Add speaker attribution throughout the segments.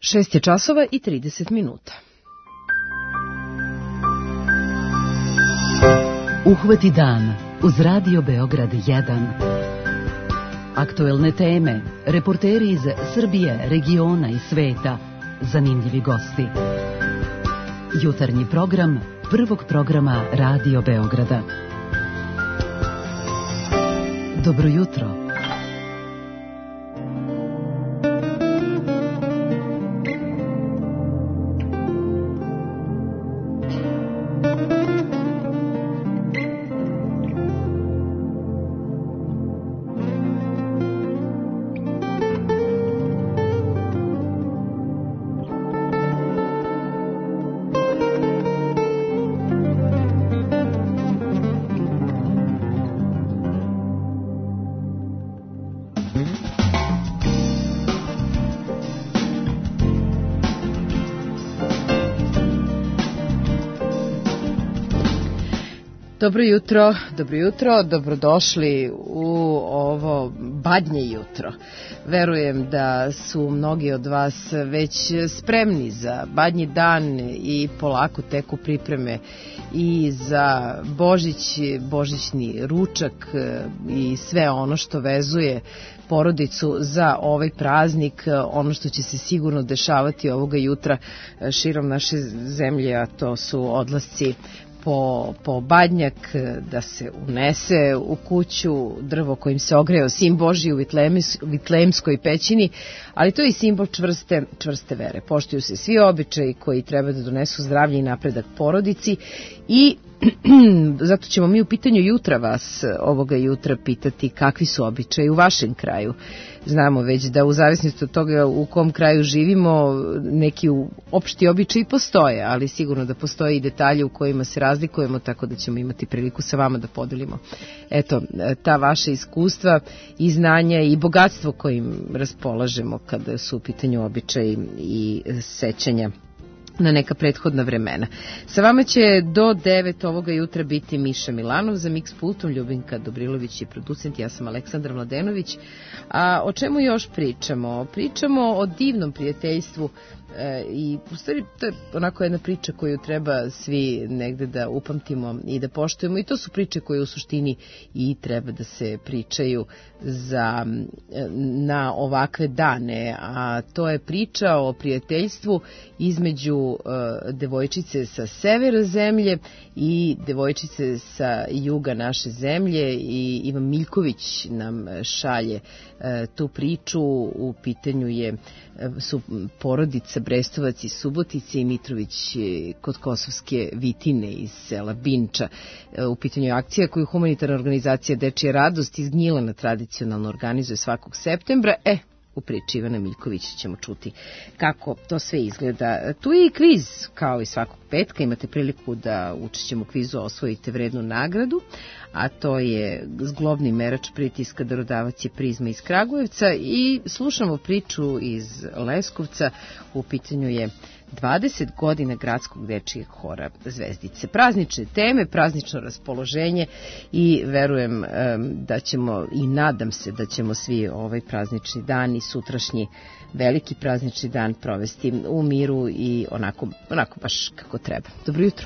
Speaker 1: 6 je časova i 30 minuta.
Speaker 2: Uhvati dan uz Radio Beograd 1. Aktuelne teme, reporteri iz Srbije, regiona i sveta, zanimljivi gosti. Jutarnji program prvog programa Radio Beograda. Dobro jutro. Dobro jutro, dobrodošli u ovo badnje jutro. Verujem da su mnogi od vas već spremni za badnji dan i polako teku pripreme i za Božić, božićni ručak i sve ono što vezuje porodicu za ovaj praznik, ono što će se sigurno dešavati ovoga jutra širom naše zemlje, a to su odlasci po badnjak, da se unese u kuću drvo kojim se ogreo sin Božji u Vitlejemskoj pećini, ali to je i simbol čvrste vere. Poštuju se svi običaji koji treba da donesu zdravlje i napredak porodici i zato ćemo mi u pitanju jutra vas ovoga jutra pitati kakvi su običaji u vašem kraju. Znamo već da u zavisnosti od toga u kom kraju živimo neki opšti običaji postoje, ali sigurno da postoje i detalje u kojima se razlikujemo, tako da ćemo imati priliku sa vama da podelimo ta vaša iskustva i znanja i bogatstvo kojim raspolažemo kada su u pitanju običaji i sećanja na neka prethodna vremena. Sa vama će do 9 ovoga jutra biti Miša Milanov, za Mix pultom Ljubinka Dobrilović i producent, ja sam Aleksandra Mladenović. A o čemu još pričamo? Pričamo o divnom prijateljstvu i u stvari to je onako jedna priča koju treba svi negde da upamtimo i da poštujemo, i to su priče koje u suštini i treba da se pričaju na ovakve dane, a to je priča o prijateljstvu između devojčice sa severa zemlje i devojčice sa juga naše zemlje, i Ivan Miljković nam šalje tu priču. U pitanju su porodica Brestovac iz Subotice i Mitrović kod Kosovske Vitine iz sela Binča. U pitanju je akcija koju humanitarna organizacija Dečija radost iz Gnjilana tradicionalno organizuje svakog septembra. U priči Ivana Miljkovića ćemo čuti kako to sve izgleda. Tu je i kviz, kao i svakog petka. Imate priliku da učešćem u kvizu osvojite vrednu nagradu, a to je zglobni merač pritiska darodavac je Prizma iz Kragujevca, i slušamo priču iz Leskovca. U pitanju je 20 godina gradskog dečijeg hora Zvezdice. Praznične teme, praznično raspoloženje, i verujem da ćemo, i nadam se da ćemo svi ovaj praznični dan i sutrašnji veliki praznični dan provesti u miru i onako baš kako treba. Dobro jutro.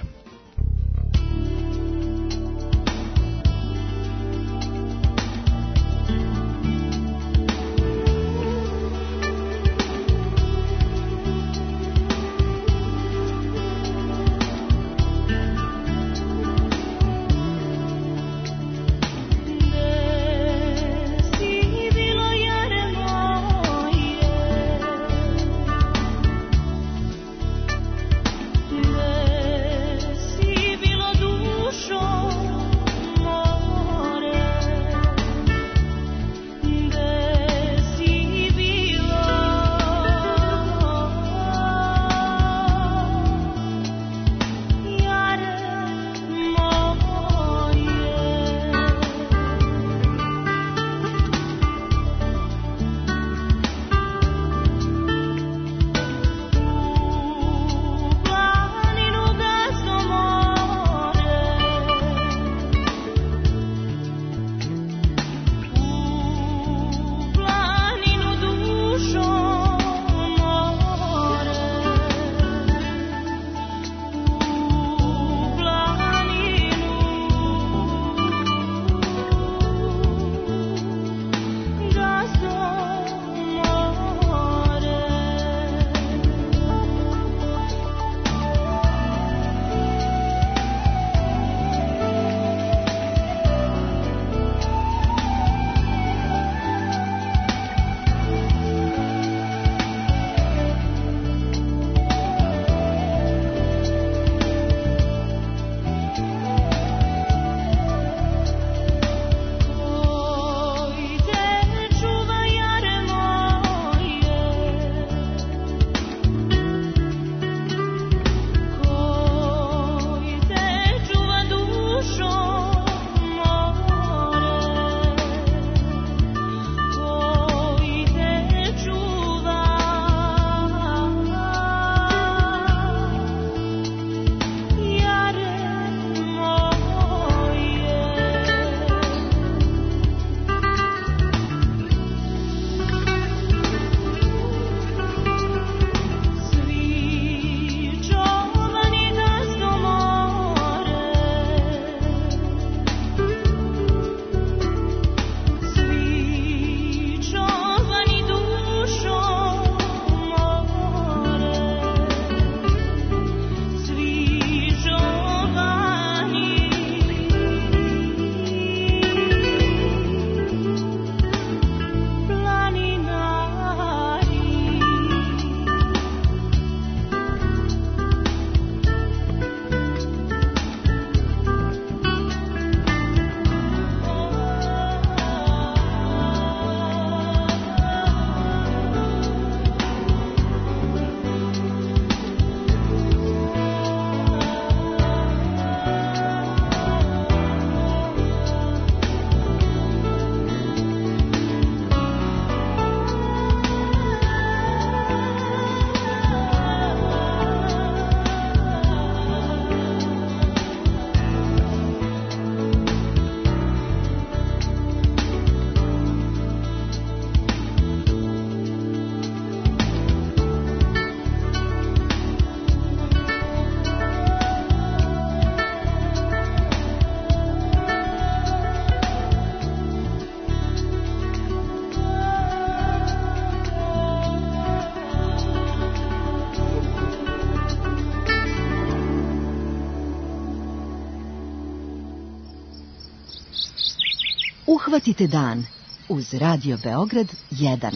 Speaker 3: Uhvatite dan uz Radio Beograd 1.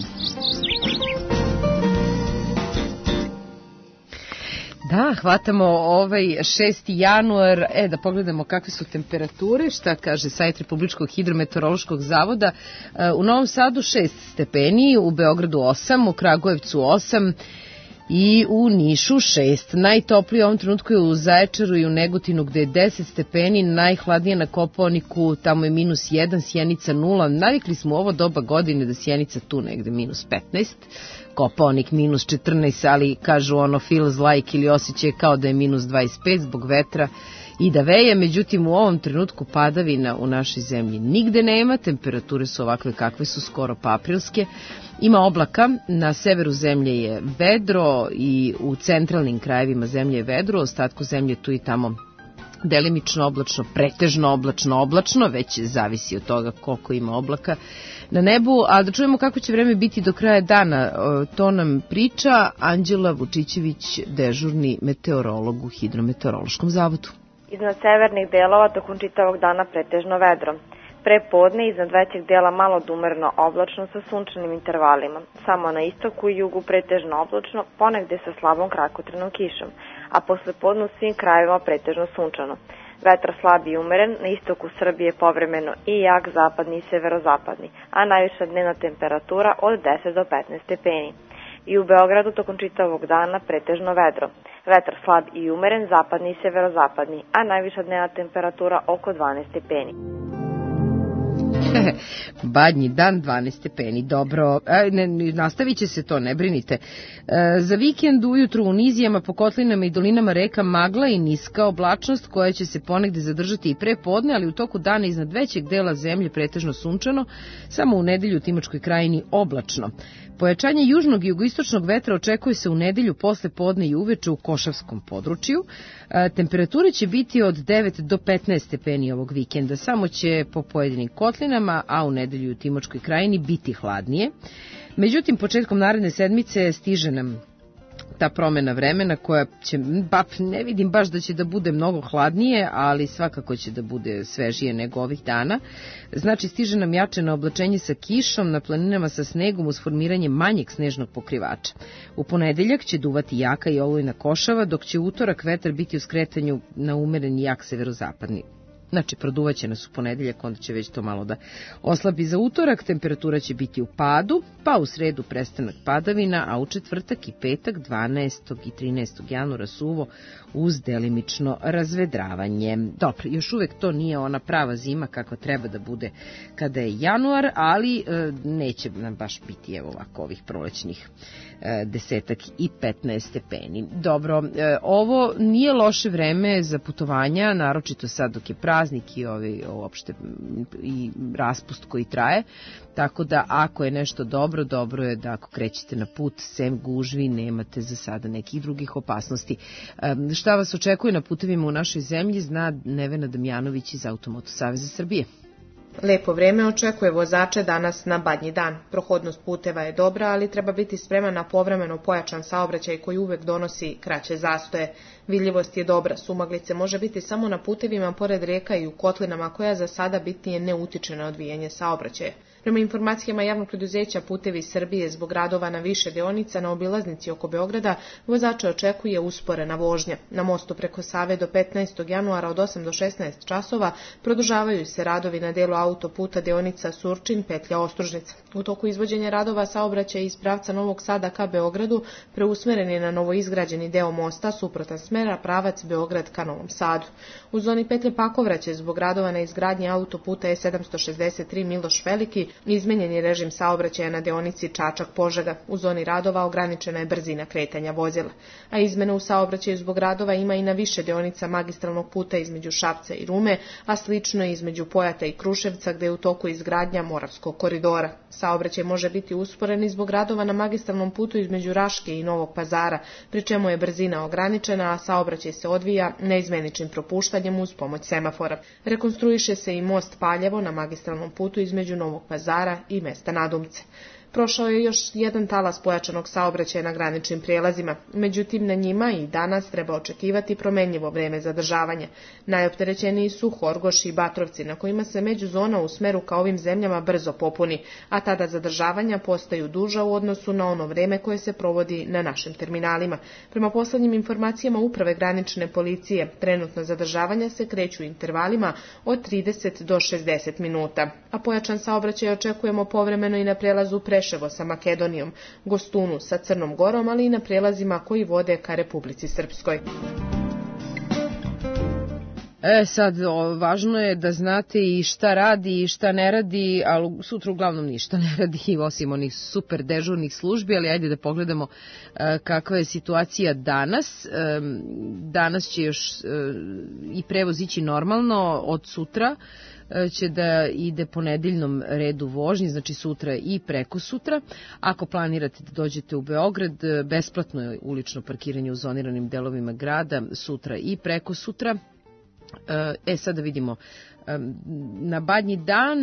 Speaker 2: Da, hvatamo ovaj 6. januar, da pogledamo kakve su temperature, šta kaže sajt Republičkog hidrometeorološkog zavoda. U Novom Sadu 6 stepeni, u Beogradu 8, u Kragujevcu 8 i u Nišu 6. Najtoplije u ovom trenutku je u Zaječaru i u Negotinu gde je 10 stepeni, najhladnije na Kopaoniku, tamo je -1, Sjenica 0. Navikli smo u ovo doba godine da Sjenica tu negde -15. Kopaonik -14, ali kažu ono feels like ili osjećaj kao da je -25 zbog vetra i da veje, međutim u ovom trenutku padavina u našoj zemlji nigde nema, temperature su ovakve kakve su, skoro pa aprilske. Ima oblaka, na severu zemlje je vedro i u centralnim krajevima zemlje je vedro, u ostatku zemlje tu i tamo delimično oblačno, pretežno oblačno, već zavisi od toga koliko ima oblaka na nebu, a da čujemo kako će vreme biti do kraja dana, to nam priča Anđela Vučićević, dežurni meteorolog u Hidrometeorološkom zavodu.
Speaker 4: Iznad severnih delova tokom čitavog dana pretežno vedro. Pre podne iznad većeg dela malo do umereno oblačno sa sunčanim intervalima. Samo na istoku i jugu pretežno oblačno, ponegde sa slabom kratkotrajnom kišom, a posle podne u svim krajevima pretežno sunčano. Vetar slab i umeren, na istoku Srbije povremeno i jak zapadni i severozapadni, a najviša dnevna temperatura od 10 do 15 stepeni. I u Beogradu tokom čitavog dana pretežno vedro. Vetar slab i umeren, zapadni i severozapadni, a najviša dnevna temperatura oko 12 stepeni.
Speaker 2: Badnji dan, 12 stepeni, dobro, nastavit će se to, ne brinite. Za vikend ujutru u nizijama, po kotlinama i dolinama reka magla i niska oblačnost koja će se ponegde zadržati i pre podne, ali u toku dana iznad većeg dela zemlje pretežno sunčano, samo u nedelju u Timočkoj krajini oblačno. Pojačanje južnog i jugoistočnog vetra očekuje se u nedelju posle podne i uveče u Košavskom području. Temperature će biti od 9 do 15 stepeni ovog vikenda, samo će po pojedinim kotlinama, a u nedelju u Timočkoj krajini biti hladnije. Međutim, početkom naredne sedmice stiže nam ta promena vremena koja će, ne vidim baš da će da bude mnogo hladnije, ali svakako će da bude svežije nego ovih dana. Znači, stiže nam jače na oblačenje sa kišom, na planinama sa snegom uz formiranje manjeg snežnog pokrivača. U ponedeljak će duvati jaka i olujna košava, dok će utorak vetar biti u skretanju na umeren i jak severozapadni. Znači, produvaće nas u ponedeljak, onda će već to malo da oslabi za utorak, temperatura će biti u padu, pa u sredu prestanak padavina, a u četvrtak i petak 12. i 13. januara suvo uz delimično razvedravanje. Dobro, još uvek to nije ona prava zima kakva treba da bude kada je januar, ali neće nam baš biti evo ovako ovih prolećnih 10 i 15 stepeni. Dobro, ovo nije loše vreme za putovanja, naročito sad dok je praznik i uopšte i raspust koji traje, tako da ako je nešto dobro, dobro je da ako krećete na put, sem gužvi, nemate za sada nekih drugih opasnosti. Šta vas očekuje na putevima u našoj zemlji, zna Nevena Damjanović iz Automoto Saveza Srbije.
Speaker 5: Lepo vreme očekuje vozače danas na Badnji dan. Prohodnost puteva je dobra, ali treba biti spreman na povremeno pojačan saobraćaj koji uvek donosi kraće zastoje. Vidljivost je dobra, sumaglice može biti samo na putevima pored reka i u kotlinama koja za sada bitnije ne utiče na odvijanje saobraćaja. Prema informacijama javnog preduzeća Putevi Srbije, zbog radova na više deonica na obilaznici oko Beograda, vozače očekuje usporena vožnja. Na mostu preko Save do 15. januara od 8 do 16 časova produžavaju se radovi na delu autoputa deonica Surčin, petlja Ostružnica. U toku izvođenja radova saobraćaj iz pravca Novog Sada ka Beogradu preusmeren je na novoizgrađeni deo mosta suprotan smera, pravac Beograd ka Novom Sadu. U zoni petlje Pakovraće zbog radova na izgradnji autoputa E763 Miloš Veliki izmenjen je režim saobraćaja na deonici Čačak-Požega. U zoni radova ograničena je brzina kretanja vozila. A izmene u saobraćaju zbog radova ima i na više deonica magistralnog puta između Šapca i Rume, a slično je između Pojata i Kruševca gde je u toku izgradnja Moravskog koridora. Saobraćaj može biti usporen i zbog radova na magistralnom putu između Raške i Novog Pazara, pri čemu je brzina ograničena, a saobraćaj se odvija neizmeničnim propuštanjem uz pomoć semafora. Rekonstruiše se i most Paljevo na magistralnom putu između Novog Pazara i mesta Nadumce. Prošao je još jedan talas pojačanog saobraćaja na graničnim prijelazima, međutim na njima i danas treba očekivati promenljivo vreme zadržavanja. Najopterećeniji su Horgoš i Batrovci, na kojima se međuzona u smeru ka ovim zemljama brzo popuni, a tada zadržavanja postaju duža u odnosu na ono vreme koje se provodi na našim terminalima. Prema poslednjim informacijama Uprave granične policije, trenutno zadržavanja se kreću intervalima od 30 do 60 minuta, a pojačan saobraćaj očekujemo povremeno i na prelazu Preševo sa Makedonijom, Gostunu sa Crnom Gorom, ali i na prelazima koji vode ka Republici Srpskoj.
Speaker 2: Sad, važno je da znate i šta radi i šta ne radi, ali sutra uglavnom ništa ne radi, osim onih super dežurnih službi, ali ajde da pogledamo kakva je situacija danas. Danas će još i prevoz ići normalno, od sutra će da ide po nedeljnom redu vožnje, znači sutra i preko sutra. Ako planirate da dođete u Beograd, besplatno je ulično parkiranje u zoniranim delovima grada sutra i preko sutra. Sad da vidimo, na Badnji dan,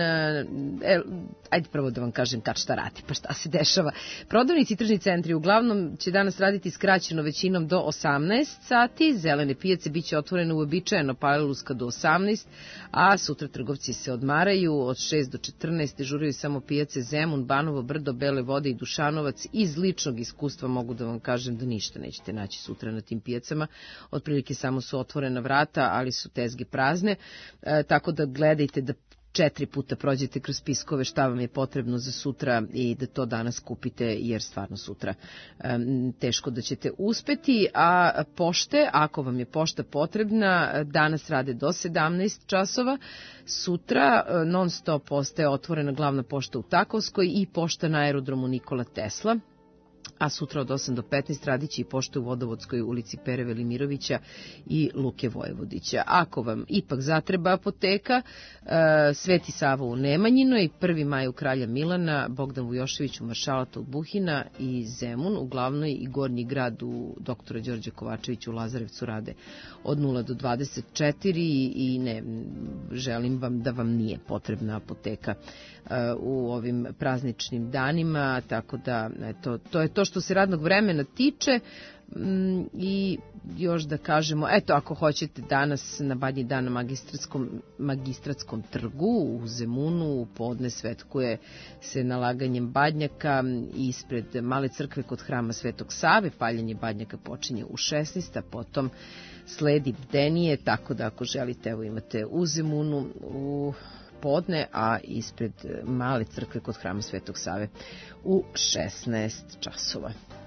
Speaker 2: ajde prvo da vam kažem kad šta radi, pa šta se dešava. Prodavnici i tržni centri uglavnom će danas raditi skraćeno većinom do 18 sati, zelene pijace biće otvorene uobičajeno Paliluska do 18, a sutra trgovci se odmaraju od 6 do 14, dežuraju samo pijace Zemun, Banovo Brdo, Bele Vode i Dušanovac. Iz ličnog iskustva mogu da vam kažem da ništa nećete naći sutra na tim pijacama, otprilike samo su otvorena vrata, ali su tezge prazne, tako da gledajte da 4 puta prođete kroz spiskove šta vam je potrebno za sutra i da to danas kupite, jer stvarno sutra teško da ćete uspeti. A pošte, ako vam je pošta potrebna, danas rade do 17 časova. Sutra non stop ostaje otvorena glavna pošta u Takovskoj i pošta na aerodromu Nikola Tesla. A sutra od 8 do 15 radiće i pošta u Vodovodskoj ulici Pere Velimirovića i Luke Vojvodića. Ako vam ipak zatreba apoteka, Sveti Savo u Nemanjinoj, 1. maj u Kralja Milana, Bogdan Vujošević u Maršalata u Buhina i Zemun u Glavnoj i Gornji grad u Doktora Đorđe Kovačević u Lazarevcu rade od 0 do 24 i ne želim vam da vam nije potrebna apoteka u ovim prazničnim danima, tako da to je to što se radnog vremena tiče. I još da kažemo, ako hoćete danas na Badnji dan na Magistratskom trgu u Zemunu, u podne svetkuje se nalaganjem badnjaka ispred Male crkve kod hrama Svetog Save. Paljenje badnjaka počinje u 16, a potom sledi bdenije, tako da ako želite, evo imate u Zemunu u podne, a ispred Male crkve kod hrama Svetog Save u 16 časova.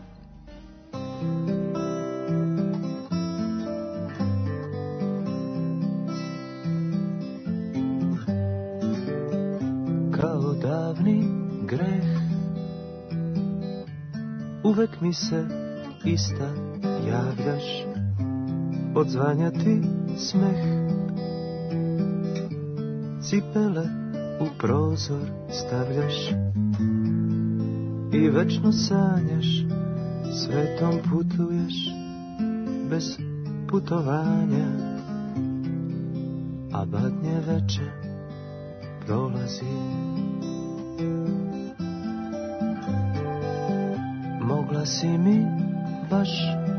Speaker 6: Kao davni greh, uvek mi se ista javljaš, odzvanja ti smeh, cipele u prozor stavljaš i večno sanjaš, svetom putuješ bez putovanja, a badnje veče prolazi. Mogla si mi baš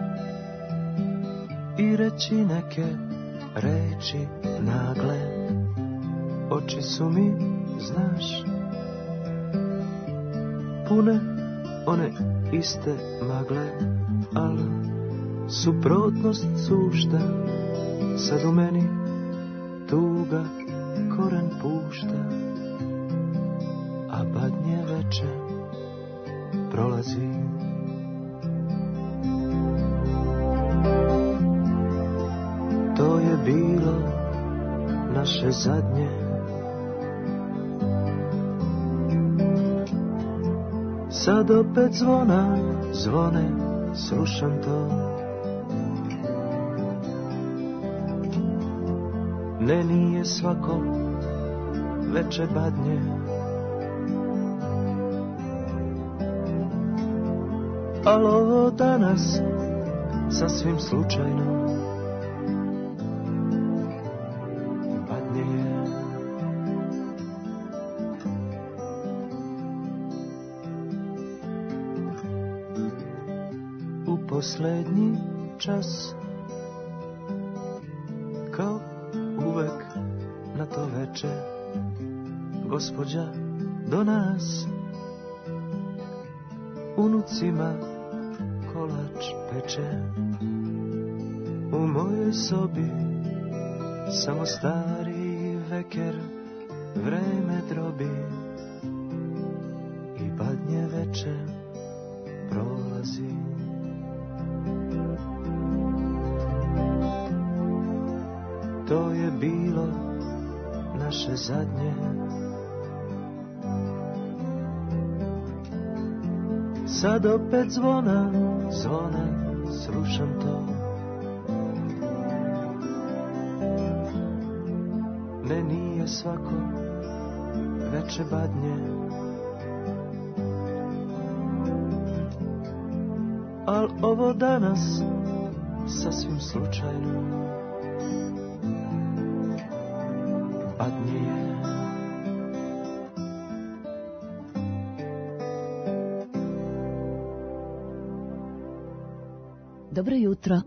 Speaker 6: i reći neke reči nagle, oči su mi, znaš, pune one iste magle, al suprotnost sušta, sad u meni tuga koren pušta, a badnje veče prolazi. To je bilo naše zadnje, sad opet zvona zvone, slušam to. Ne, nije svako veče badnje, ali ovo danas sasvim slučajno badnje je. posljednji čas, kao uvek na to veče, Gospođa do nas unucima kolač peče. U mojoj sobi samo stari veker vreme drobi i badnje veče prolazi. To je bilo naše zadnje, sad opet zvona, slušam to. Ne, nije svako veče badnje, al ovo danas sasvim slučajno badnje je.
Speaker 3: Dobro jutro.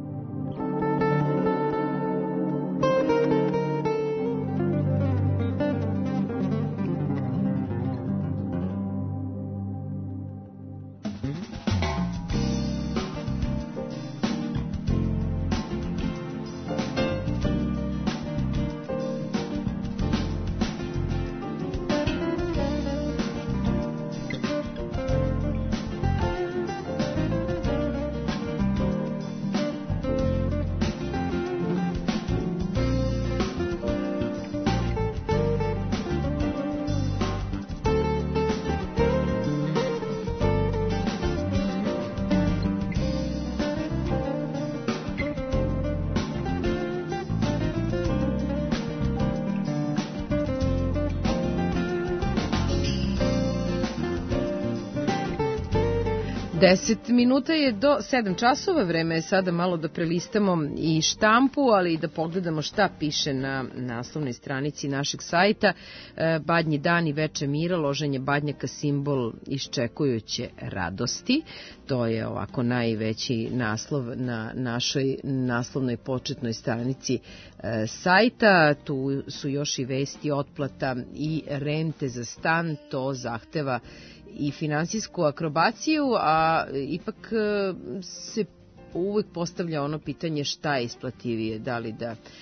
Speaker 2: Deset minuta je do 7 časova, vreme je sada malo da prelistamo i štampu, ali i da pogledamo šta piše na naslovnoj stranici našeg sajta. Badnji dan i veče mira, loženje badnjaka simbol iščekujuće radosti. To je ovako najveći naslov na našoj naslovnoj početnoj stranici sajta. Tu su još i vesti, otplata i rente za stan, to zahteva i finansijsku akrobaciju, a ipak se uvek postavlja ono pitanje šta je isplativije, da li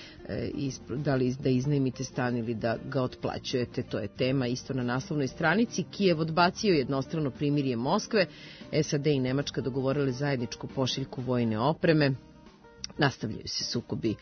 Speaker 2: da iznajmite stan ili da ga otplaćujete. To je tema isto na naslovnoj stranici. Kijev odbacio jednostrano primirje Moskve, SAD i Nemačka dogovorile zajedničku pošiljku vojne opreme. Nastavljaju se sukobi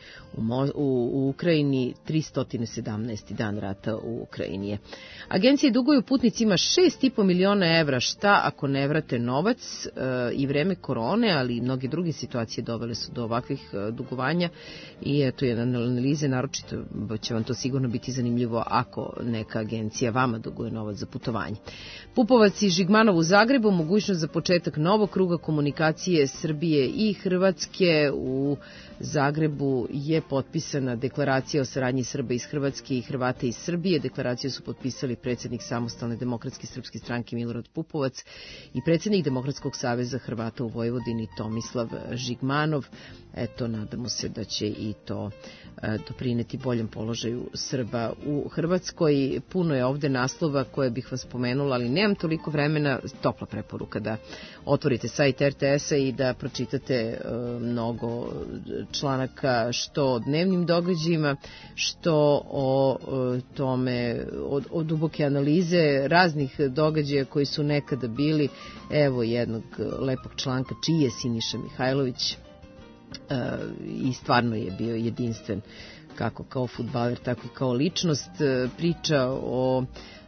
Speaker 2: u Ukrajini, 317. dan rata u Ukrajini. Agencije duguju putnicima 6,5 miliona evra. Šta ako ne vrate novac? I vreme korone, ali i mnoge druge situacije dovele su do ovakvih dugovanja i eto je analize, naročito će vam to sigurno biti zanimljivo ako neka agencija vama duguje novac za putovanje. Pupovac i Žigmanov u Zagrebu, mogućnost za početak novog kruga komunikacije Srbije i Hrvatske. U Zagrebu je potpisana deklaracija o saradnji Srba iz Hrvatske i Hrvata iz Srbije. Deklaraciju su potpisali predsjednik Samostalne demokratske srpske stranke Milorad Pupovac i predsjednik Demokratskog saveza Hrvata u Vojvodini Tomislav Žigmanov. Eto, nadamo se da će i to doprineti boljem položaju Srba u Hrvatskoj. Puno je ovde naslova koje bih vas pomenula, ali nemam toliko vremena. Topla preporuka da otvorite sajt RTS-a i da pročitate mnogo članaka što o dnevnim događajima, što o tome, o duboke analize raznih događaja koji su nekada bili. Evo jednog lepog članka čiji je Siniša Mihajlović i stvarno je bio jedinstven kako kao fudbaler, tako i kao ličnost. Priča o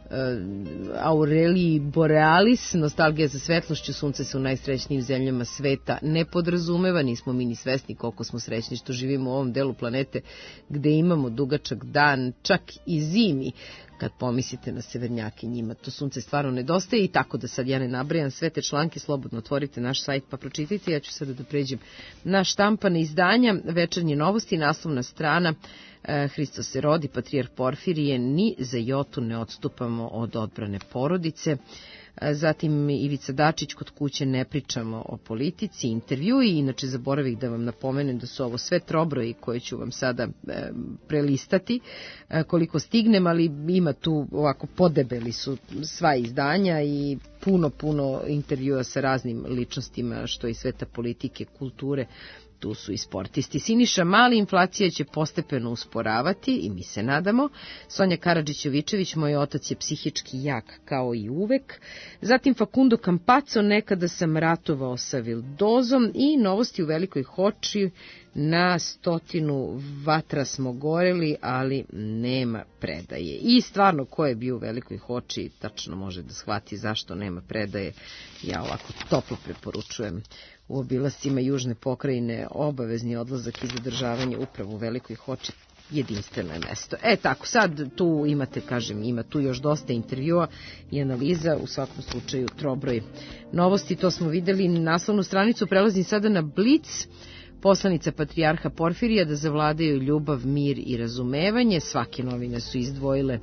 Speaker 2: Aureliji Borealis, nostalgija za svetlošću, sunce se u najsrećnijim zemljama sveta ne podrazumeva, nismo mi ni svesni koliko smo srećni što živimo u ovom delu planete gde imamo dugačak dan, čak i zimi. Kad pomislite na severnjake, njima to sunce stvarno nedostaje. I tako da sad ja ne nabrajam sve te članke, slobodno otvorite naš sajt pa pročitajte. Ja ću sada da pređem na štampane izdanja. Večernje novosti, naslovna strana: Hristos se rodi, patrijarh Porfirije, ni za jotu ne odstupamo od odbrane porodice. Zatim Ivica Dačić, kod kuće ne pričamo o politici, intervju, i inače zaboravih da vam napomenem da su ovo sve trobroji koje ću vam sada prelistati koliko stignem, ali ima tu ovako podebeli su sva izdanja i puno intervjua sa raznim ličnostima, što i sveta politike, kulture, tu su i sportisti. Siniša Mali, inflacija će postepeno usporavati i mi se nadamo. Sonja Karadžić-Jovičević, moj otac je psihički jak kao i uvek. Zatim Facundo Campazzo, nekada sam ratovao sa Vildozom, i novosti u Velikoj Hoči, na 100 vatra smo goreli, ali nema predaje. I stvarno, ko je bio u Velikoj Hoči, tačno može da shvati zašto nema predaje. Ja ovako toplo preporučujem u obilascima južne pokrajine obavezni odlazak i zadržavanje upravo u Velikoj Hoči, jedinstveno je mesto. Tako, sad tu imate, kažem, ima tu još dosta intervjua i analiza, u svakom slučaju trobroj novosti, to smo videli. Naslovnu stranicu prelazim sada na Blic. Poslanica patrijarha Porfirija da zavladaju ljubav, mir i razumevanje. Svake novine su izdvojile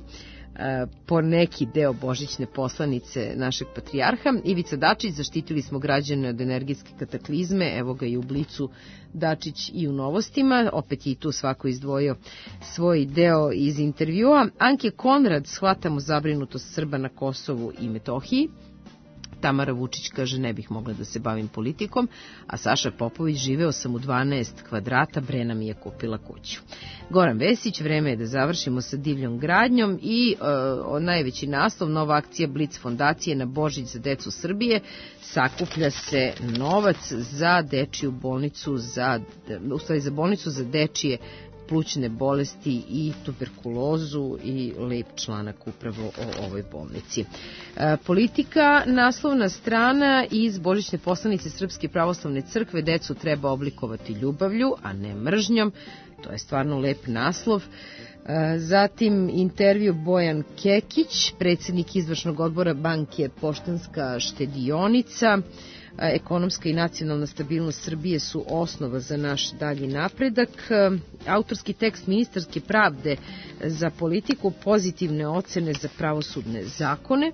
Speaker 2: po neki deo božićne poslanice našeg patrijarha. Ivica Dačić, zaštitili smo građane od energetske kataklizme, evo ga i u Blicu Dačić i u novostima, opet je i tu svako izdvojio svoj deo iz intervjua. Anke Konrad, shvatamo zabrinutost Srba na Kosovu i Metohiji. Tamara Vučić kaže, ne bih mogla da se bavim politikom, a Saša Popović, živeo sam u 12 kvadrata, Brena mi je kupila kuću. Goran Vesić, vreme je da završimo sa divljom gradnjom, i najveći naslov, nova akcija Blic fondacije na Božić za decu Srbije, sakuplja se novac za dečiju bolnicu, za bolnicu za dečije plućne bolesti i tuberkulozu, i lep članak upravo o ovoj bolnici. Politika, naslovna strana iz božićne poslanice Srpske pravoslavne crkve, decu treba oblikovati ljubavlju, a ne mržnjom. To je stvarno lep naslov. Zatim intervju Bojan Kekić, predsjednik izvršnog odbora banke Poštanska štedionica. Ekonomska i nacionalna stabilnost Srbije su osnova za naš dalji napredak. Autorski tekst ministarske pravde za politiku, pozitivne ocene za pravosudne zakone.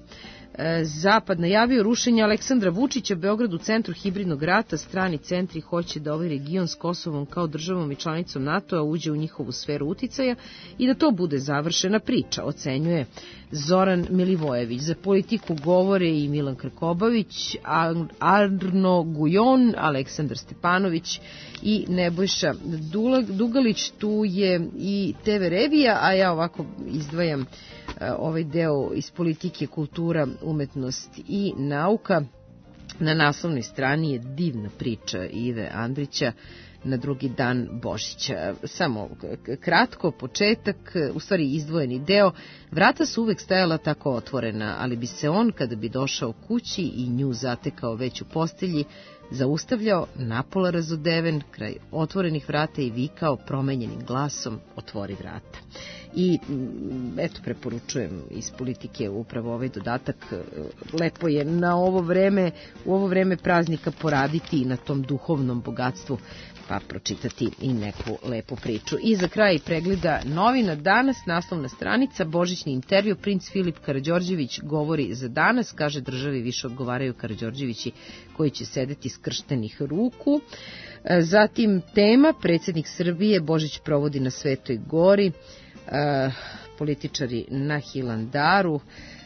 Speaker 2: Zapad najavio rušenje Aleksandra Vučića, Beograd u centru hibridnog rata, strani centri hoće da ovaj region s Kosovom kao državom i članicom NATO-a uđe u njihovu sferu uticaja i da to bude završena priča, ocenjuje Zoran Milivojević. Za politiku govore i Milan Krkobavić, Arno Gujon, Aleksandar Stepanović i Nebojša Dugalić. Tu je i TV Revija, a ja ovako izdvajam ovaj deo iz politike, kultura, umetnost i nauka. Na naslovnoj strani je divna priča Ive Andrića na drugi dan Božića. Samo kratko, početak, u stvari izdvojeni deo. Vrata su uvek stajala tako otvorena, ali bi se on, kada bi došao kući i nju zatekao već u postelji, zaustavljao, napola razodeven, kraj otvorenih vrata i vikao promenjenim glasom, otvori vrata. I eto, preporučujem iz politike upravo ovaj dodatak. Lepo je na u ovo vreme praznika poraditi i na tom duhovnom bogatstvu, pa pročitati i neku lepu priču. I za kraj pregleda novina danas, naslovna stranica, božićni intervju, princ Filip Karađorđević govori za danas, kaže državi više odgovaraju Karađorđevići koji će sedeti skrštenih ruku. Zatim tema, predsjednik Srbije Božić provodi na Svetoj gori, političari na Hilandaru.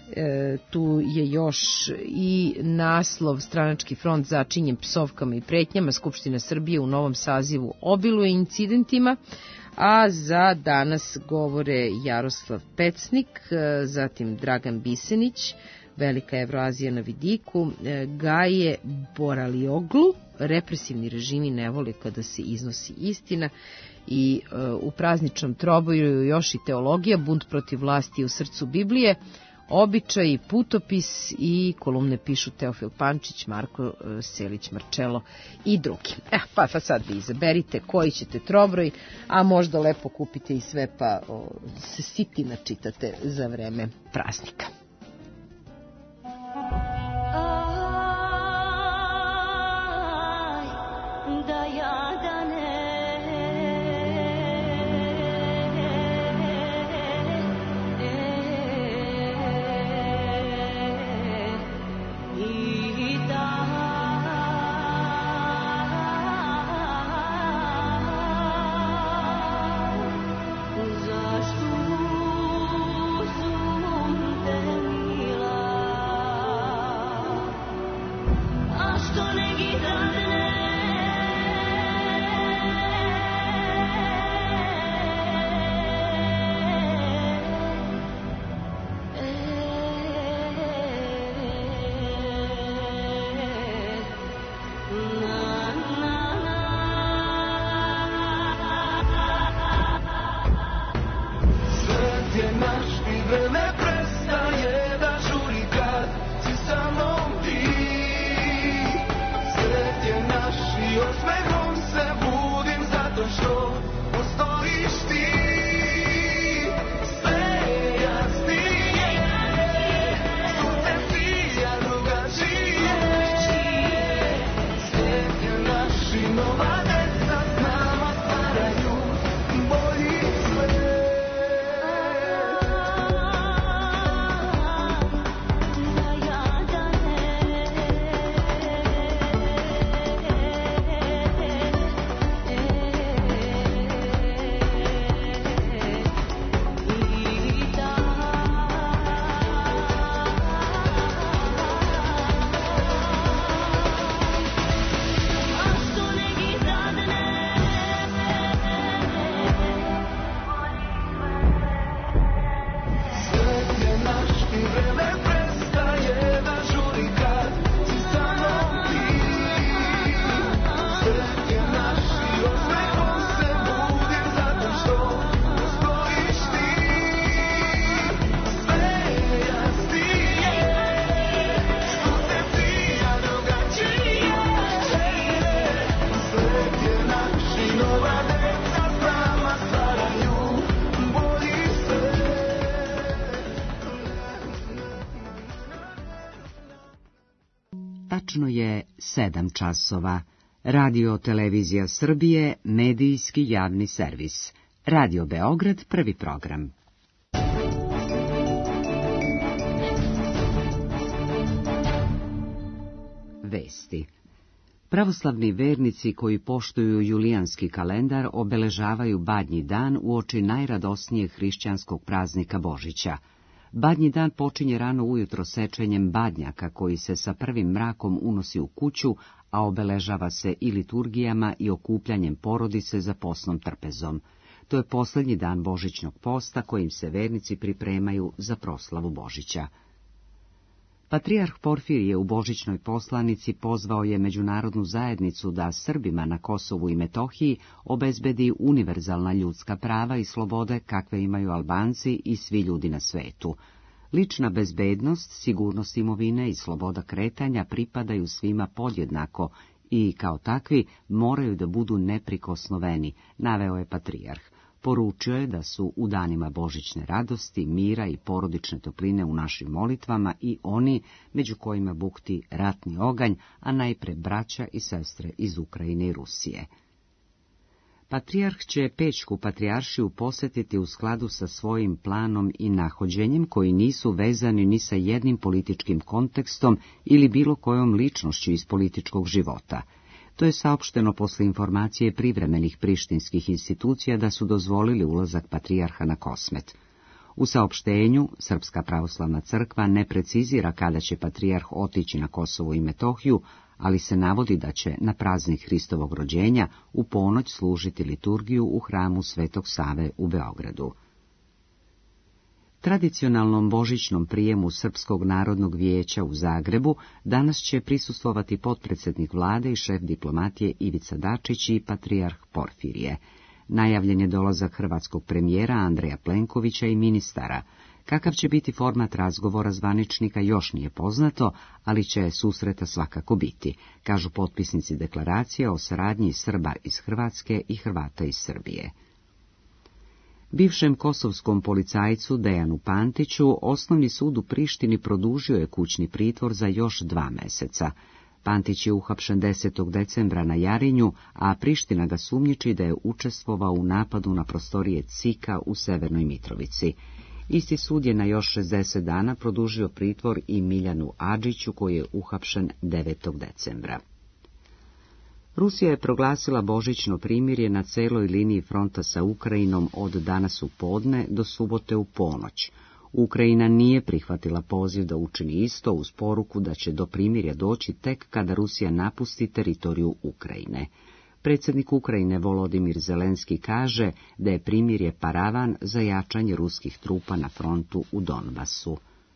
Speaker 2: Tu je još i naslov, stranački front začinjen psovkama i pretnjama, Skupština Srbije u novom sazivu obiluje incidentima, a za danas govore Jaroslav Pecnik, zatim Dragan Bisenić, Velika Evroazija na vidiku, Gaje Boralioglu, represivni režimi ne vole kada se iznosi istina, i u prazničnom troboju još i teologija, bunt protiv vlasti u srcu Biblije, običaj, putopis i kolumne pišu Teofil Pančić, Marko Selić Marčelo i drugi. Pa sad vi izaberite koji ćete trobroj, a možda lepo kupite i sve pa se siti načitate za vreme praznika.
Speaker 7: Tačno je 7 časova. Radio Televizija Srbije, medijski javni servis. Radio Beograd, prvi program. Vesti. Pravoslavni vernici koji poštuju julijanski kalendar obeležavaju Badnji dan uoči najradosnijeg hrišćanskog praznika Božića. Badnji dan počinje rano ujutro sečenjem badnjaka koji se sa prvim mrakom unosi u kuću, a obeležava se i liturgijama i okupljanjem porodice za posnom trpezom. To je posljednji dan božićnog posta kojim se vernici pripremaju za proslavu Božića. Patrijarh Porfirije u božićnoj poslanici pozvao je međunarodnu zajednicu da Srbima na Kosovu i Metohiji obezbedi univerzalna ljudska prava i slobode kakve imaju Albanci i svi ljudi na svetu. Lična bezbednost, sigurnost imovine i sloboda kretanja pripadaju svima podjednako i, kao takvi, moraju da budu neprikosnoveni, naveo je patrijarh. Poručio je da su u danima božićne radosti, mira i porodične topline u našim molitvama i oni među kojima bukti ratni oganj, a najpre braća i sestre iz Ukrajine i Rusije. Patrijarh će Pećku patrijaršiju posjetiti u skladu sa svojim planom i nahođenjem koji nisu vezani ni sa jednim političkim kontekstom ili bilo kojom ličnošću iz političkog života. To je saopšteno posle informacije privremenih prištinskih institucija da su dozvolili ulazak patrijarha na Kosmet. U saopštenju Srpska pravoslavna crkva ne precizira kada će patrijarh otići na Kosovo i Metohiju, ali se navodi da će na praznik Hristovog rođenja u ponoć služiti liturgiju u hramu Svetog Save u Beogradu. Tradicionalnom božićnom prijemu Srpskog narodnog vijeća u Zagrebu danas će prisustvovati potpredsjednik vlade i šef diplomatije Ivica Dačić i patrijarh Porfirije. Najavljen je dolazak hrvatskog premijera Andreja Plenkovića i ministara. Kakav će biti format razgovora zvaničnika još nije poznato, ali će susreta svakako biti, kažu potpisnici deklaracije o saradnji Srba iz Hrvatske i Hrvata iz Srbije. Bivšem kosovskom policajcu Dejanu Pantiću Osnovni sud u Prištini produžio je kućni pritvor za još 2 meseca. Pantić je uhapšen 10. decembra na Jarinju, a Priština ga sumnjiči da je učestvovao u napadu na prostorije CIK-a u Severnoj Mitrovici. Isti sud je na još 60 dana produžio pritvor i Miljanu Adžiću koji je uhapšen 9. decembra. Rusija je proglasila božićno primirje na celoj liniji fronta sa Ukrajinom od danas u podne do subote u ponoć. Ukrajina nije prihvatila poziv da učini isto uz poruku da će do primirja doći tek kada Rusija napusti teritoriju Ukrajine. Predsjednik Ukrajine Volodimir Zelenski kaže da je primirje paravan za jačanje ruskih trupa na frontu u Donbasu.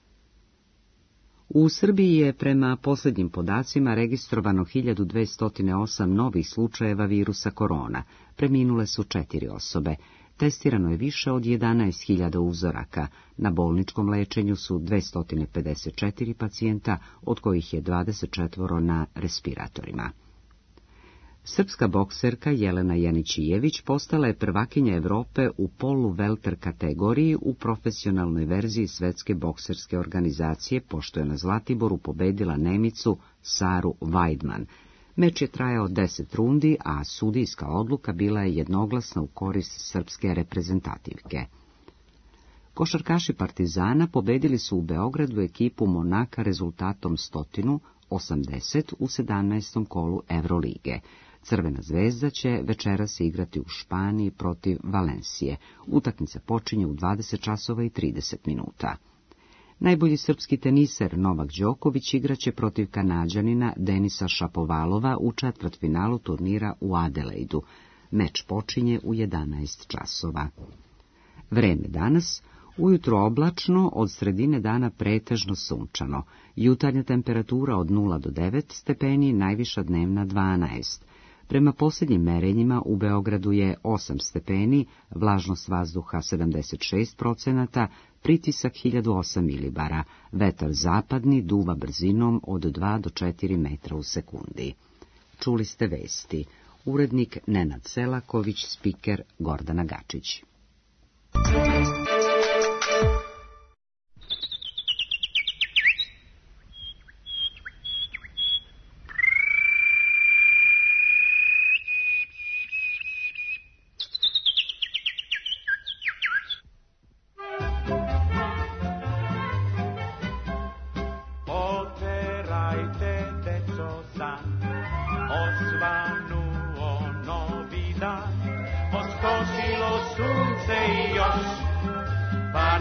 Speaker 7: U Srbiji je prema posljednjim podacima registrovano 1208 novih slučajeva virusa korona. Preminule su 4 osobe. Testirano je više od 11.000 uzoraka. Na bolničkom lečenju su 254 pacijenta, od kojih je 24 na respiratorima. Srpska bokserka Jelena Janićijević postala je prvakinja Evrope u polu-welter kategoriji u profesionalnoj verziji Svetske bokserske organizacije, pošto je na Zlatiboru pobedila Nemicu Saru Weidman. Meč je trajao 10 rundi, a sudijska odluka bila je jednoglasna u korist srpske reprezentativke. Košarkaši Partizana pobedili su u Beogradu ekipu Monaka rezultatom 100-80 u 17. kolu Evrolige. Crvena zvezda će večeras igrati u Španiji protiv Valencije. Utakmica počinje u 20:30. Najbolji srpski teniser Novak Đoković igraće protiv Kanađanina Denisa Šapovalova u četvrtfinalu turnira u Adelaidu. Meč počinje u 11 časova. Vreme danas: ujutro oblačno, od sredine dana pretežno sunčano. Jutarnja temperatura od 0 do 9 stepeni, najviša dnevna 12. Prema posljednjim merenjima u Beogradu je 8 stepeni, vlažnost vazduha 76%, pritisak 1008 milibara, vetar zapadni duva brzinom od 2 do 4 metra u sekundi. Čuli ste vesti. Urednik Nenad Selaković, spiker Gordana Gačić.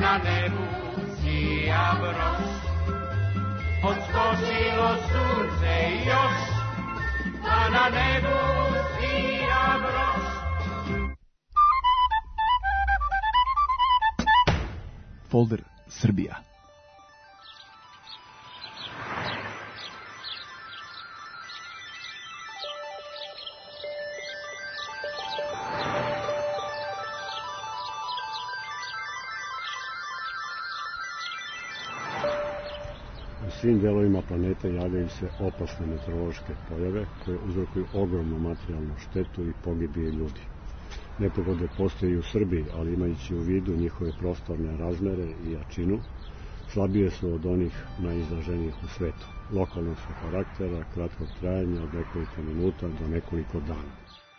Speaker 8: na nebu sija broš, odskočilo sunce još, a na nebu sija broš.
Speaker 9: Folder Srbija.
Speaker 10: U svim delovima planete javljaju se opasne meteorološke pojave koje uzrokuju ogromnu materijalnu štetu i pogibije ljudi. Nepogode postoje i u Srbiji, ali imajući u vidu njihove prostorne razmere i jačinu, slabije su od onih najizraženijih u svetu. Lokalnog su karaktera, kratkog trajanja od nekoliko minuta do nekoliko dana.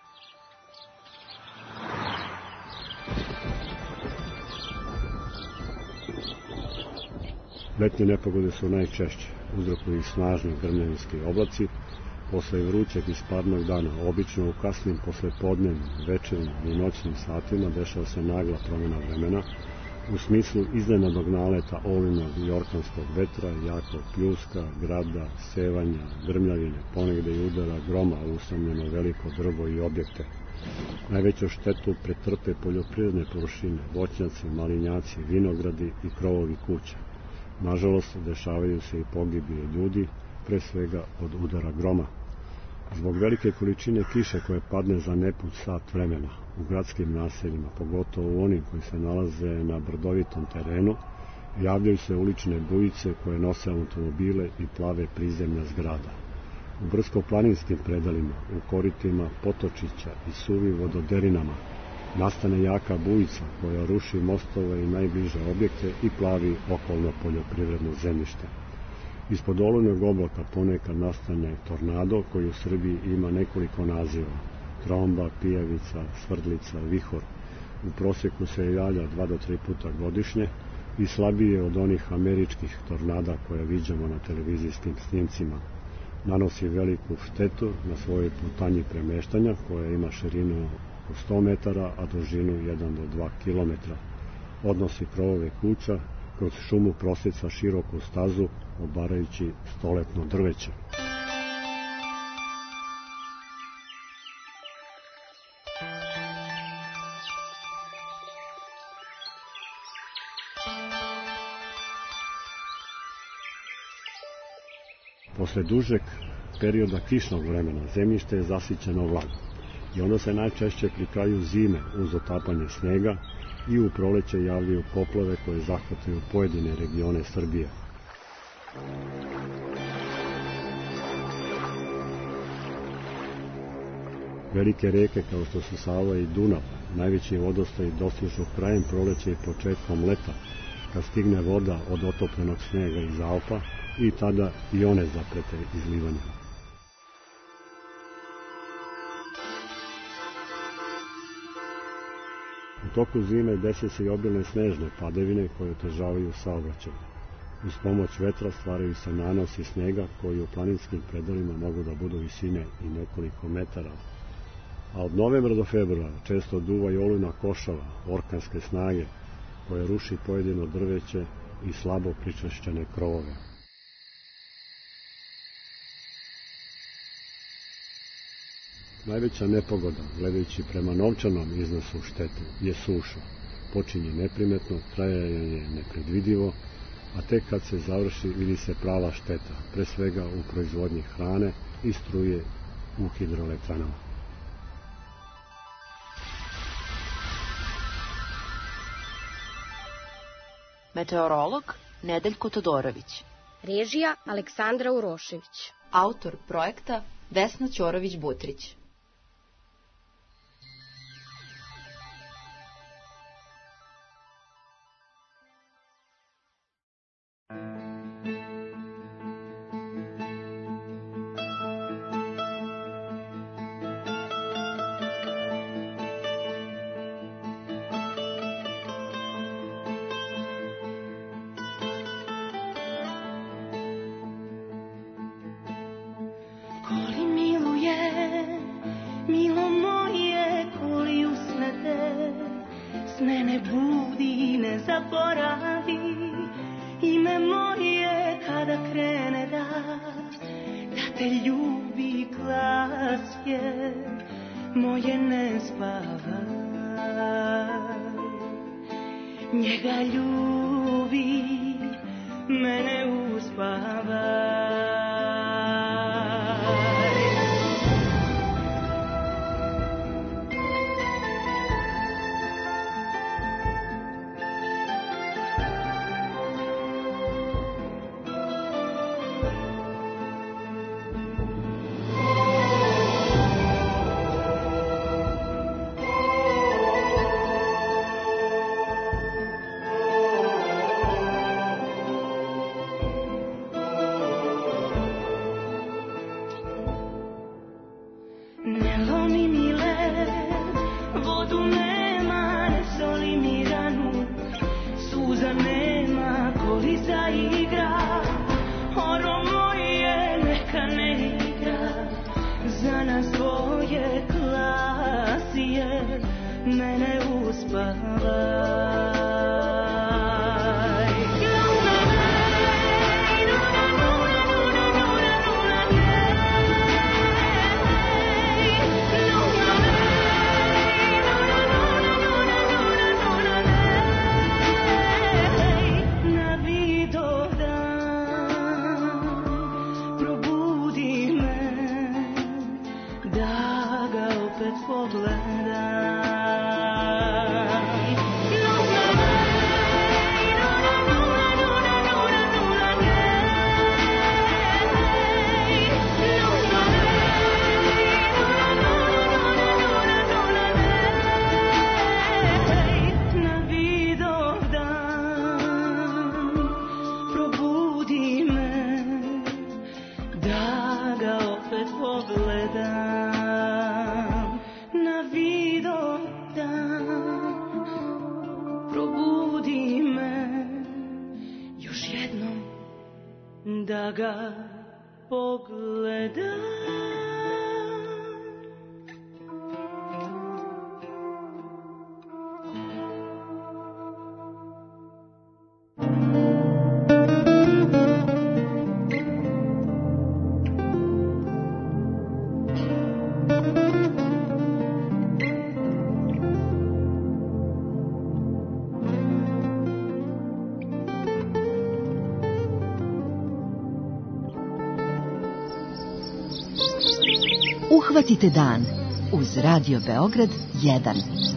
Speaker 10: Letnje nepogode su najčešće, uzrokuju ih snažni grmljavinski oblaci, posle vrućeg i spadnog dana, obično u kasnim poslepodnevnim, večernjim i noćnim satima dešava se nagla promjena vremena, u smislu iznenadnog naleta olujnog i orkanskog vetra, jakog pljuska, grada, sevanja, grmljavine, ponegde i udara groma u usamljeno veliko drvo i objekte. Najveću štetu pretrpe poljoprivredne površine, voćnjaci, malinjaci, vinogradi i krovovi kuća. Nažalost, dešavaju se i pogibije ljudi, pre svega od udara groma. Zbog velike količine kiše koje padne za neput sat vremena u gradskim naseljima, pogotovo u onim koji se nalaze na brdovitom terenu, javljaju se ulične bujice koje nose automobile i plave prizemlja zgrada. U brdsko-planinskim predalima, u koritima potočića i suvim vododerinama nastane jaka bujica koja ruši mostove i najbliže objekte i plavi okolno poljoprivredno zemljište. Ispod olujnog oblaka ponekad nastane tornado koji u Srbiji ima nekoliko naziva: tromba, pijavica, svrdlica, vihor. U prosjeku se javlja 2 do 3 puta godišnje i slabije od onih američkih tornada koje viđamo na televizijskim snimcima. Nanosi veliku štetu na svojoj putanji premeštanja koja ima širinu oko 100 metara, a dužinu 1 do 2 kilometra. Odnosi krovove kuća, kroz šumu prosjeca široku stazu, obarajući stoletno drveće. Posle dužeg perioda kišnog vremena zemljište je zasićeno vlagom i onda se najčešće pri kraju zime uz otapanje snega i u proleće javljaju poplave koje zahvataju pojedine regione Srbije. Velike reke kao što su Sava i Dunav, najveći vodostaji dostižu krajem proleća i početkom leta, kad stigne voda od otopljenog snega iz Alpa i tada i one zaprete izlivanjem. U toku zime dese se i obilne snežne padavine koje otežavaju saobraćaj. Uz pomoć vetra stvaraju se nanosi snega koji u planinskim predalima mogu da budu visine i nekoliko metara. A od novembra do februara često duva i olujna košava, orkanske snage, koje ruši pojedino drveće i slabo pričvršćene krovove. Najveća nepogoda, gledajući prema novčanom iznosu štete, je suša. Počinje neprimetno, trajanje je nepredvidivo, a tek kad se završi vidi se prava šteta, pre svega u proizvodnji hrane i struje u hidroelektranama.
Speaker 3: Meteorolog Nedeljko Todorović.
Speaker 11: Režija Aleksandra Urošević.
Speaker 3: Autor projekta Vesna Ćorović-Butrić.
Speaker 12: Ko li miluje zaboravi ime moje kada krene da te ljubi glas je moje ne spavaj. Njega ljubi, mene uspavaj. Da ga pogledam.
Speaker 3: Uhvatite dan uz Radio Beograd 1.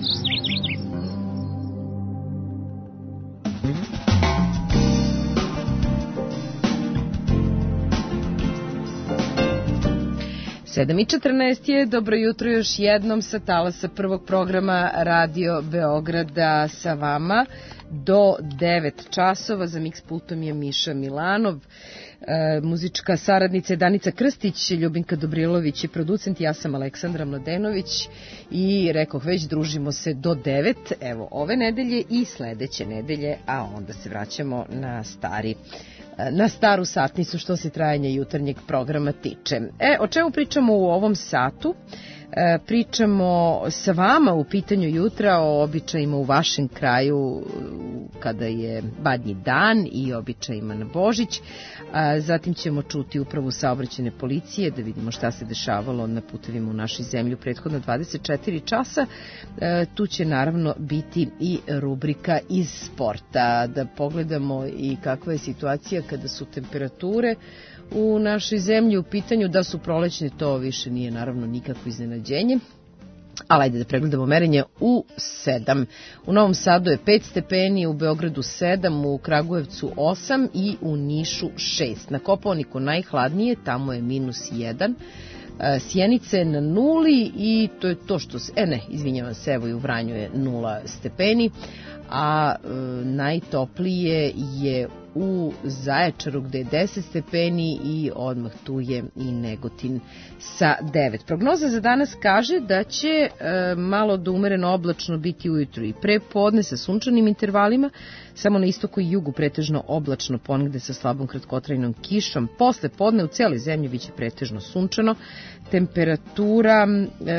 Speaker 2: Sedam i 14 je, dobro jutro još jednom sa talasa prvog programa Radio Beograda sa vama do 9 časova. Za mix pultom je Miša Milanov, muzička saradnica je Danica Krstić, Ljubinka Dobrilović je producent, ja sam Aleksandra Mladenović i rekoh već družimo se do 9, evo ove nedelje i sledeće nedelje, a onda se vraćamo na staru satnicu što se trajanja jutarnjeg programa tiče. O čemu pričamo u ovom satu? Pričamo sa vama u pitanju jutra o običajima u vašem kraju kada je Badnji dan i običajima na Božić. Zatim ćemo čuti upravu saobraćajne policije da vidimo šta se dešavalo na putevima u našoj zemlji u prethodno 24 časa. Tu će naravno biti i rubrika iz sporta, da pogledamo i kakva je situacija kada su temperature u našoj zemlji u pitanju. Da su prolećne, to više nije naravno nikakvo iznenađenje. Ali ajde da pregledamo merenje u 7. U Novom Sadu je 5 stepeni, u Beogradu 7, u Kragujevcu 8 i u Nišu 6. Na Kopaoniku najhladnije, tamo je -1. Sjenice na 0 i to je to što se... izvinjavam se, evo i u Vranju je 0 stepeni, a najtoplije je u Zaječaru gde je 10 stepeni i odmah tu je i Negotin sa 9. Prognoza za danas kaže da će malo do umereno oblačno biti ujutru i pre podne sa sunčanim intervalima, samo na istoku i jugu pretežno oblačno, ponegde sa slabom kratkotrajnom kišom. Posle podne u celoj zemlji biće pretežno sunčano. Temperatura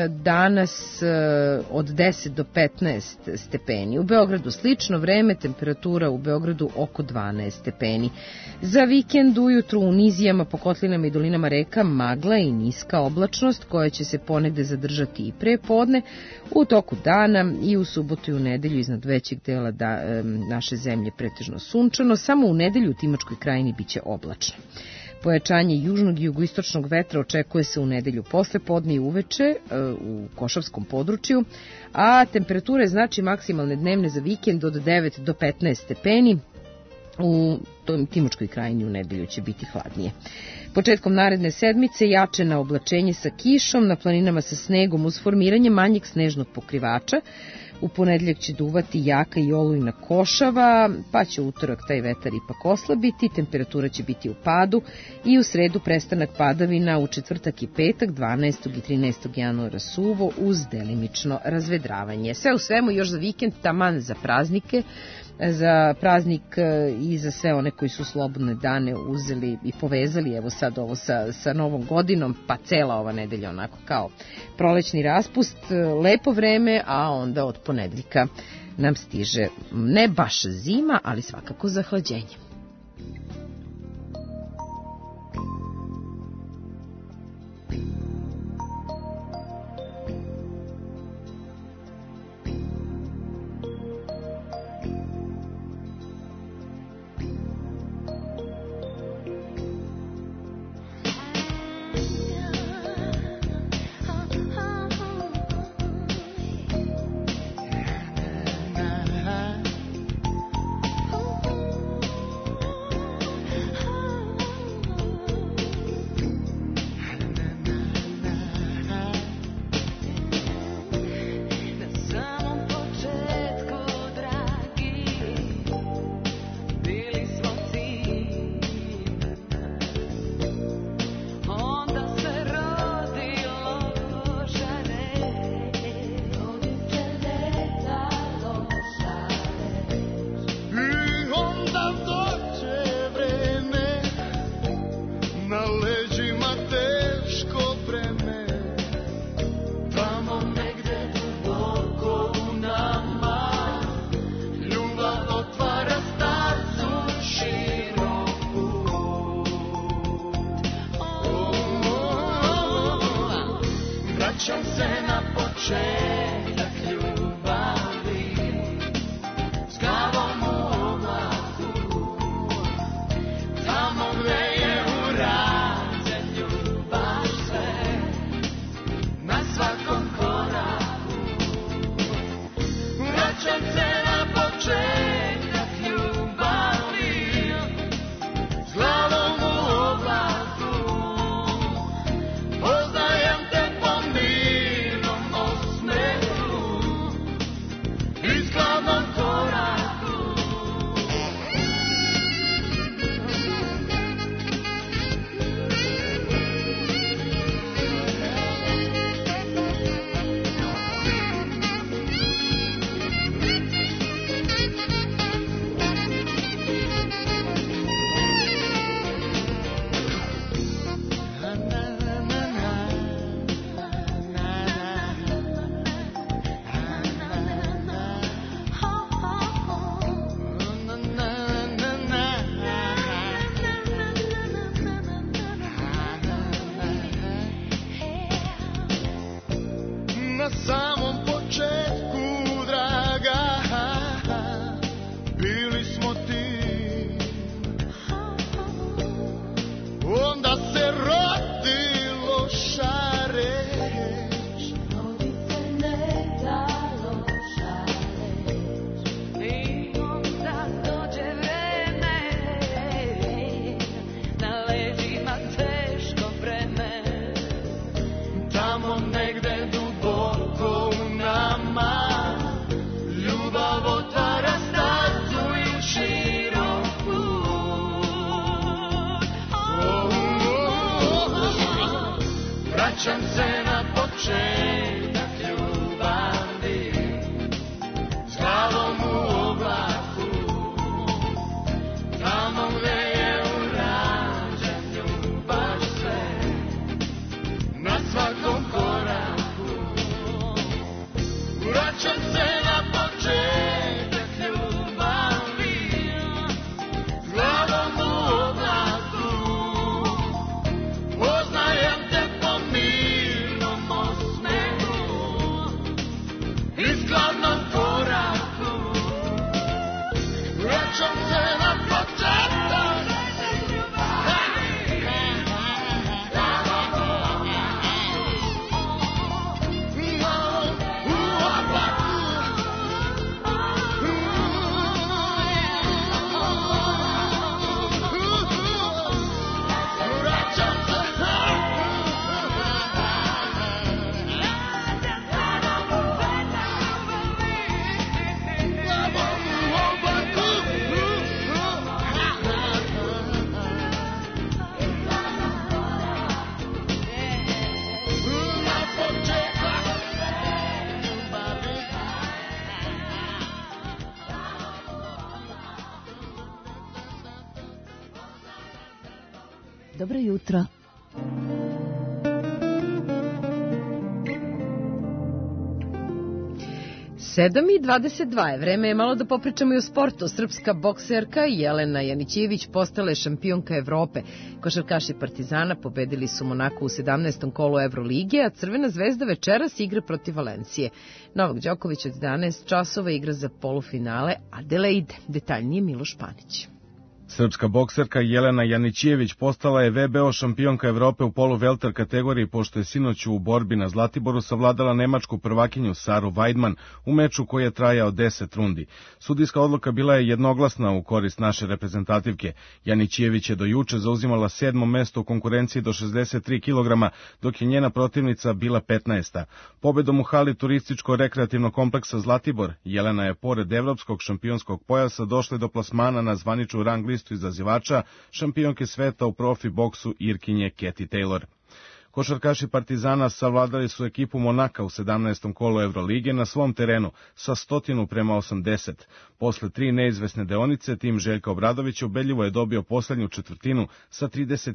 Speaker 2: danas od 10 do 15 stepeni. U Beogradu slično vreme, temperatura u Beogradu oko 12 stepeni. Za vikend ujutru u nizijama, po kotlinama i dolinama reka magla i niska oblačnost koja će se ponegde zadržati i pre podne. U toku dana i u subotu i u nedelju iznad većeg dela naše zemlje pretežno sunčano, samo u nedelju u Timočkoj krajini biće oblačno. Pojačanje južnog i jugoistočnog vetra očekuje se u nedelju posle podne i uveče u Košavskom području, a temperature znači maksimalne dnevne za vikend od 9 do 15 stepeni. U Timočkoj krajini u nedelju će biti hladnije. Početkom naredne sedmice jače na oblačenje sa kišom, na planinama sa snegom uz formiranje manjeg snežnog pokrivača. U ponedeljak će duvati jaka i olujna košava, pa će utorak taj vetar ipak oslabiti, temperatura će biti u padu i u sredu prestanak padavina, u četvrtak i petak 12. i 13. januara suvo uz delimično razvedravanje. Sve u svemu još za vikend, taman za praznike, za praznik i za sve one koji su slobodne dane uzeli i povezali evo sad ovo sa novom godinom, pa cela ova nedelja onako kao prolećni raspust, lepo vreme, a onda od ponedeljka nam stiže ne baš zima, ali svakako zahlađenje.
Speaker 8: Negde duboko u nama
Speaker 3: Dobro jutro.
Speaker 2: Sedam i 22 je. Vreme je malo da popričamo i o sportu. Srpska bokserka Jelena Janićević postala je šampionka Evrope. Košarkaši Partizana pobedili su Monako u 17. kolu Evrolige, a Crvena zvezda večeras igra protiv Valencije. Novak Đoković od 11 časova igra za polufinale Adelaide. Detaljnije Miloš Panić.
Speaker 13: Srpska bokserka Jelena Janićević postala je VBO šampionka Evrope u polu-welter kategoriji pošto je sinoć u borbi na Zlatiboru savladala nemačku prvakinju Saru Weidman u meču koji je trajao 10 rundi. Sudijska odluka bila je jednoglasna u korist naše reprezentativke. Janićević je do juče zauzimala 7. mesto u konkurenciji do 63 kg, dok je njena protivnica bila 15. Pobedom u hali turističko-rekreativnog kompleksa Zlatibor, Jelena je pored evropskog šampionskog pojasa došla do plasmana na zvaničnu rang listu izazivača šampionke sveta u profi boksu Irkinje Katie Taylor. Košarkaši Partizana savladali su ekipu Monaka u 17. kolu Evrolige na svom terenu sa 100:80. Posle 3 neizvesne deonice, tim Željka Obradovića ubedljivo je dobio poslednju četvrtinu sa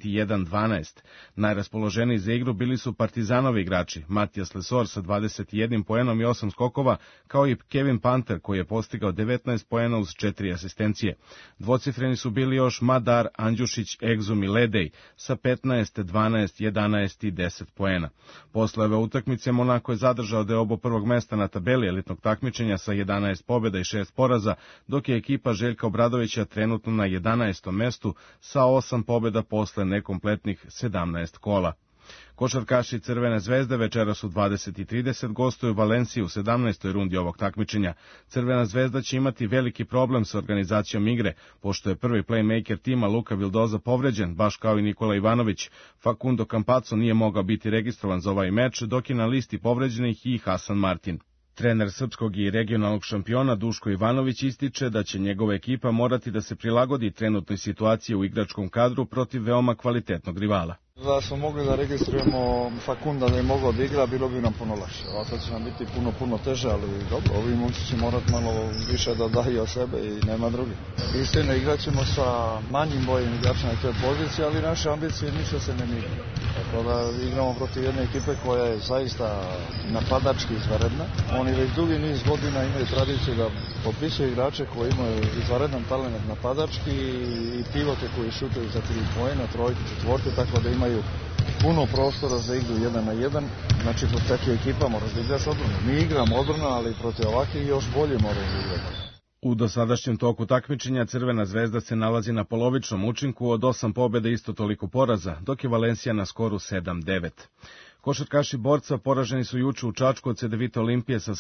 Speaker 13: 31-12. Najraspoloženiji za igru bili su Partizanovi igrači, Matijas Lesor sa 21 poenom i 8 skokova, kao i Kevin Panter koji je postigao 19 poena uz 4 asistencije. Dvocifreni su bili još Madar, Andjušić, Egzum i Ledej sa 15, 12, 11 i 10 poena. Posle ove utakmice Monako je zadržao deobu prvog mesta na tabeli elitnog takmičenja sa 11 pobjeda i 6 poraza, dok je ekipa Željka Obradovića trenutno na 11. mestu sa 8 pobjeda posle nekompletnih 17 kola. Košarkaši Crvene zvezde večeras u 20:30 gostuju Valenciju u 17. rundi ovog takmičenja. Crvena zvezda će imati veliki problem sa organizacijom igre, pošto je prvi playmaker tima Luka Vildoza povređen, baš kao i Nikola Ivanović. Facundo Campazzo nije mogao biti registrovan za ovaj meč, dok je na listi povređenih i Hasan Martin. Trener srpskog i regionalnog šampiona Duško Ivanović ističe da će njegova ekipa morati da se prilagodi trenutnoj situaciji u igračkom kadru protiv veoma kvalitetnog rivala.
Speaker 14: Da smo mogli da registrujemo Facunda da je mogao da igra, bilo bi nam puno lakše. Ovako će nam biti puno teže, ali dobro, ovi momci će morati malo više da daju od sebe i nema drugi. Istina, igrat ćemo sa manjim bojem igrača na toj poziciji, ali naše ambicije ništa se ne mijenjaju. Tako da igramo protiv jedne ekipe koja je zaista napadački izvanredna. Oni već dugi niz godina imaju tradiciju da popisuju igrače koji imaju izvanredan talent napadački i pivote koji šutaju za 3 poena, trojke, četvorke, tako da imaju puno prostora za igru 1 na 1, znači protiv takve ekipa moraš da igraš odbranu. Mi igramo odbranu, ali protiv ovakvih još bolje moraš da igrati.
Speaker 13: U dosadašnjem toku takmičenja Crvena zvezda se nalazi na polovičnom učinku od 8 pobjeda i isto toliko poraza, dok je Valencija na skoru 7-9. Košarkaši Borca poraženi su juče u Čačku od CDVita Olimpije sa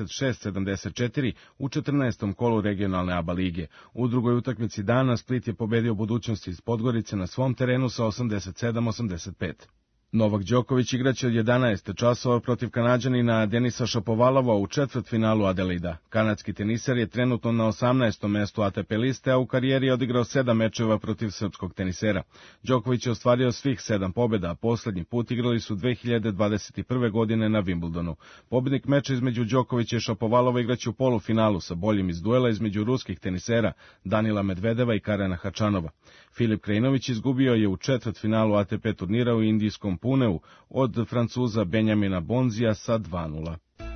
Speaker 13: 76-74 u 14. kolu regionalne ABA lige. U drugoj utakmici dana Split je pobedio Budućnost iz Podgorice na svom terenu sa 87-85. Novak Đoković igraće od 11 časova protiv Kanađanina Denisa Šapovalova u četvrtfinalu Adelaida. Kanadski teniser je trenutno na 18. mestu ATP liste, a u karijeri je odigrao 7 mečeva protiv srpskog tenisera. Đoković je ostvario svih 7 pobjeda, a posljednji put igrali su 2021. godine na Wimbledonu. Pobjednik meča između Đokovića i Šapovalova igraće u polufinalu sa boljim iz duela između ruskih tenisera Danila Medvedeva i Karena Hačanova. Filip Krajinović izgubio je u četvrtfinalu ATP turnira u indijskom Puneu od Francuza Benjamina Bonzija sa 2:0.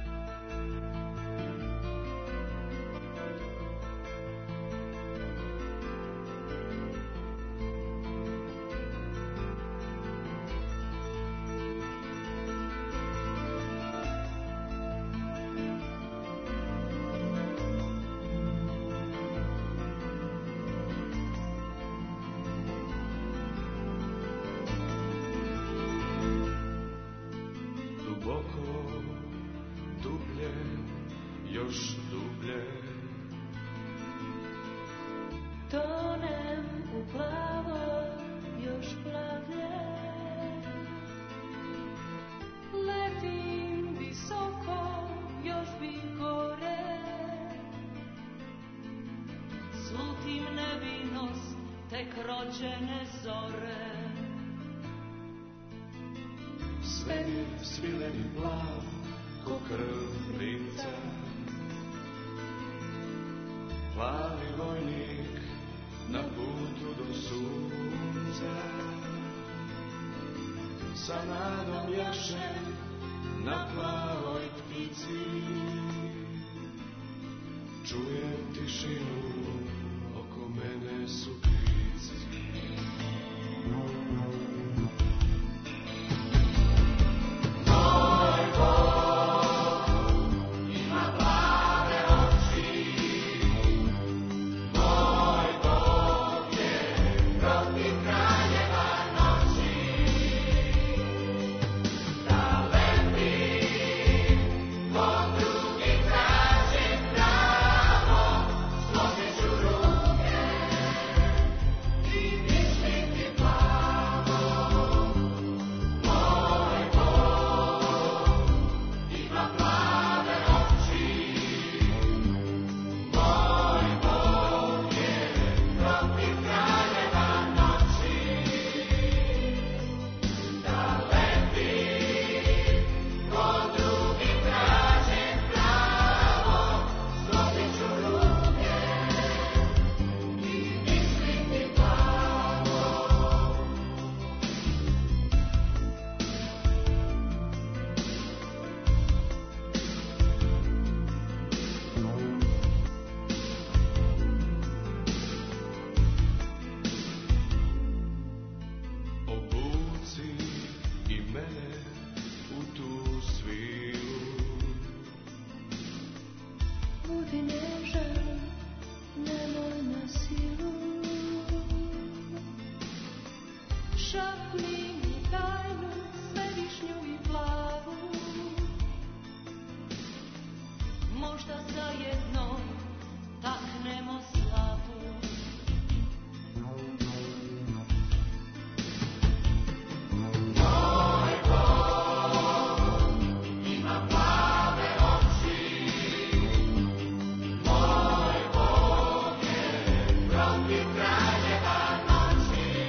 Speaker 12: rođene zore.
Speaker 6: Svemir svileni plav, ko krv lica. Plavi vojnik na putu do sunca. sa nadom jaše na plavoj ptici. Čujem tišinu, oko mene su krici. Moj Bog ima plave oči, moj Bog je protiv kraljeva noći. Da letim, ko drugi tražim pravo, složit ću ruke i misliti plavo. Moj Bog ima plave oči, moj Bog je protiv kraljeva noći. Da letim, ko drugi tražim pravo, složit ću ruke i misliti plavo. Obuci i mene u tu svilu.
Speaker 12: Budi nežan, nemoj na silu. Šapni mi tajnu, svevišnju i plavu. Možda zajedno taknemo slavu.
Speaker 6: Moj Bog ima plave oči, moj Bog je protiv kraljeva noći.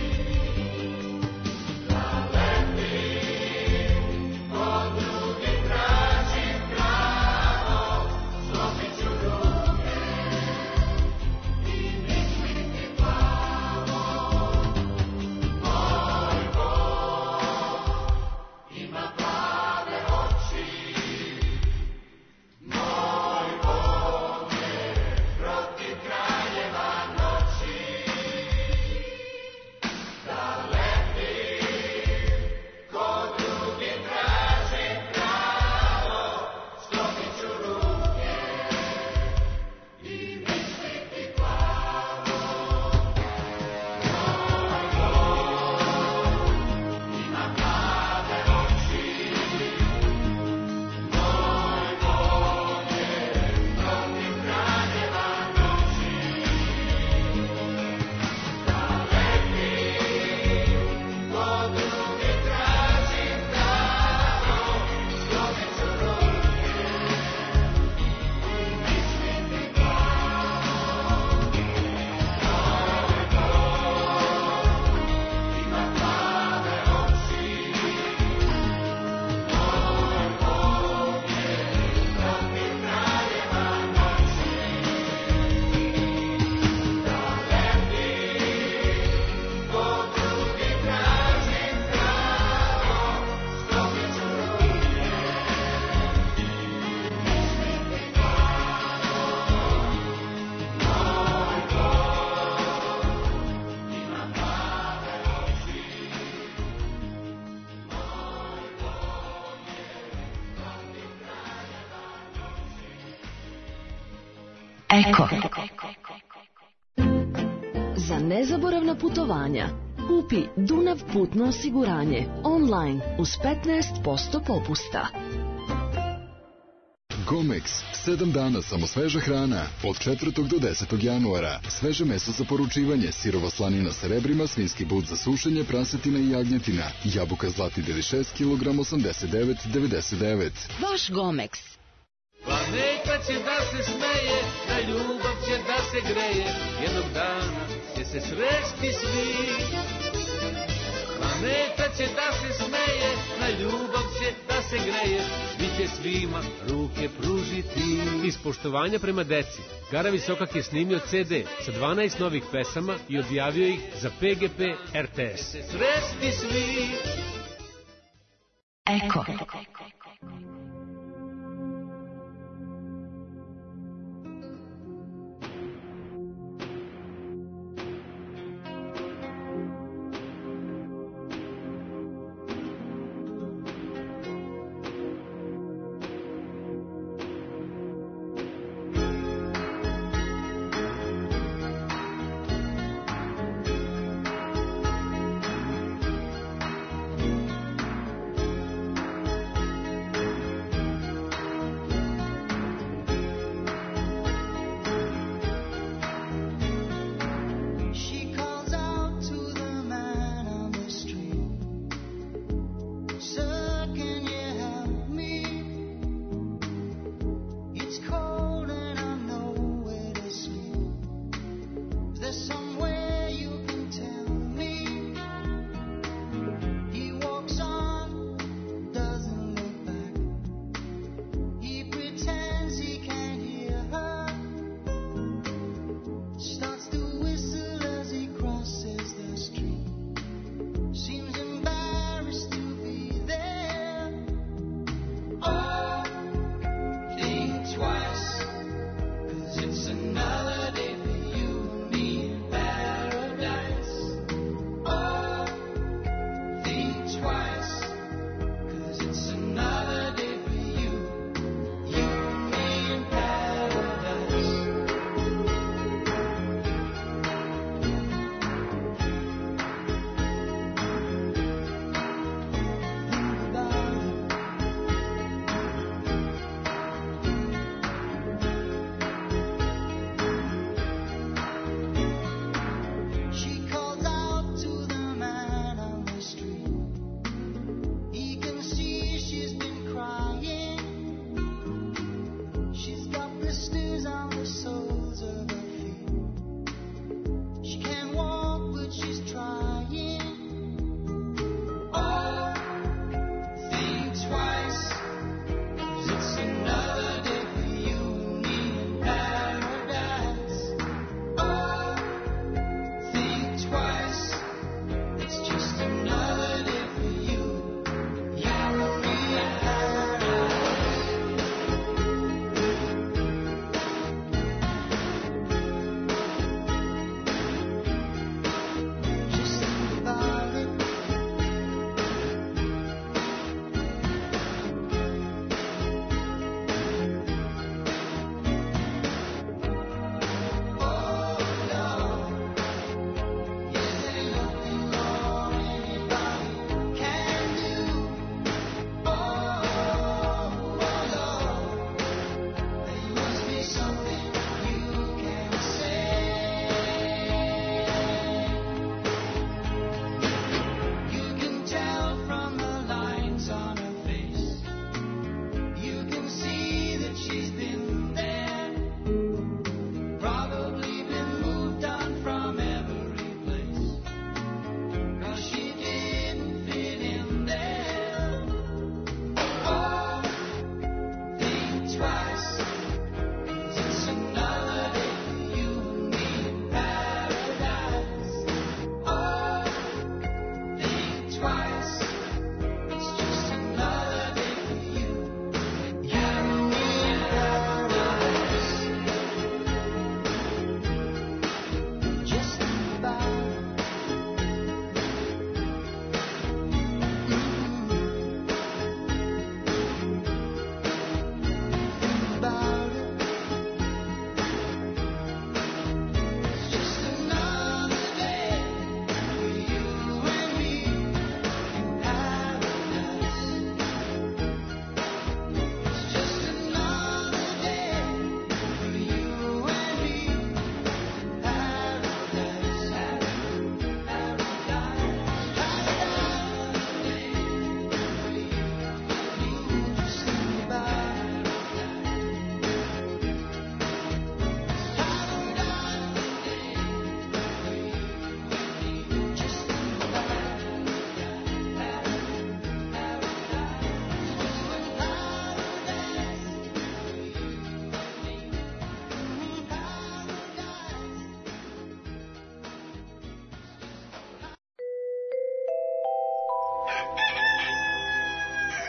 Speaker 6: Da letim, ko drugi tražim pravo, složit ću ruke i misliti plavo. Moj Bog ima plave oči, moj Bog je protiv kraljeva noći. Da letim, ko drugi tražim pravo, složit ću ruke i misliti plavo. Moj Bog ima plave oči, moj Bog je protiv kraljeva noći. Da letim, ko drugi tražim pravo, složit ću ruke i misliti plavo. Moj Bog ima plave oči, moj Bog je protiv kraljeva noći. Da letim, ko drugi tražim pravo, složit ću ruke i misliti plavo. Moj Bog ima plave oči, moj Bog je protiv kraljeva noći.
Speaker 3: Eko.
Speaker 15: Za nezaboravna putovanja kupi Dunav putno osiguranje online uz 15% popusta.
Speaker 16: Gomex, 7 dana samo sveža hrana, od 4. do 10. januara. Sveže meso za poručivanje, sirova slanina sa rebrima, svinjski but za sušenje, prasetina i jagnjetina, jabuka zlati deli 6 kg 89,99.
Speaker 15: Vaš Gomex.
Speaker 17: Planeta će da se smeje, na ljubav će da se greje, jednog dana će se sresti svi. Planeta će da se smeje, na ljubav će da se greje, svi će svima ruke pružiti. Iz poštovanja prema deci, Gara Visokak je snimio CD sa 12 novih pesama i odjavio ih za PGP RTS. Sresti svi.
Speaker 3: Eko.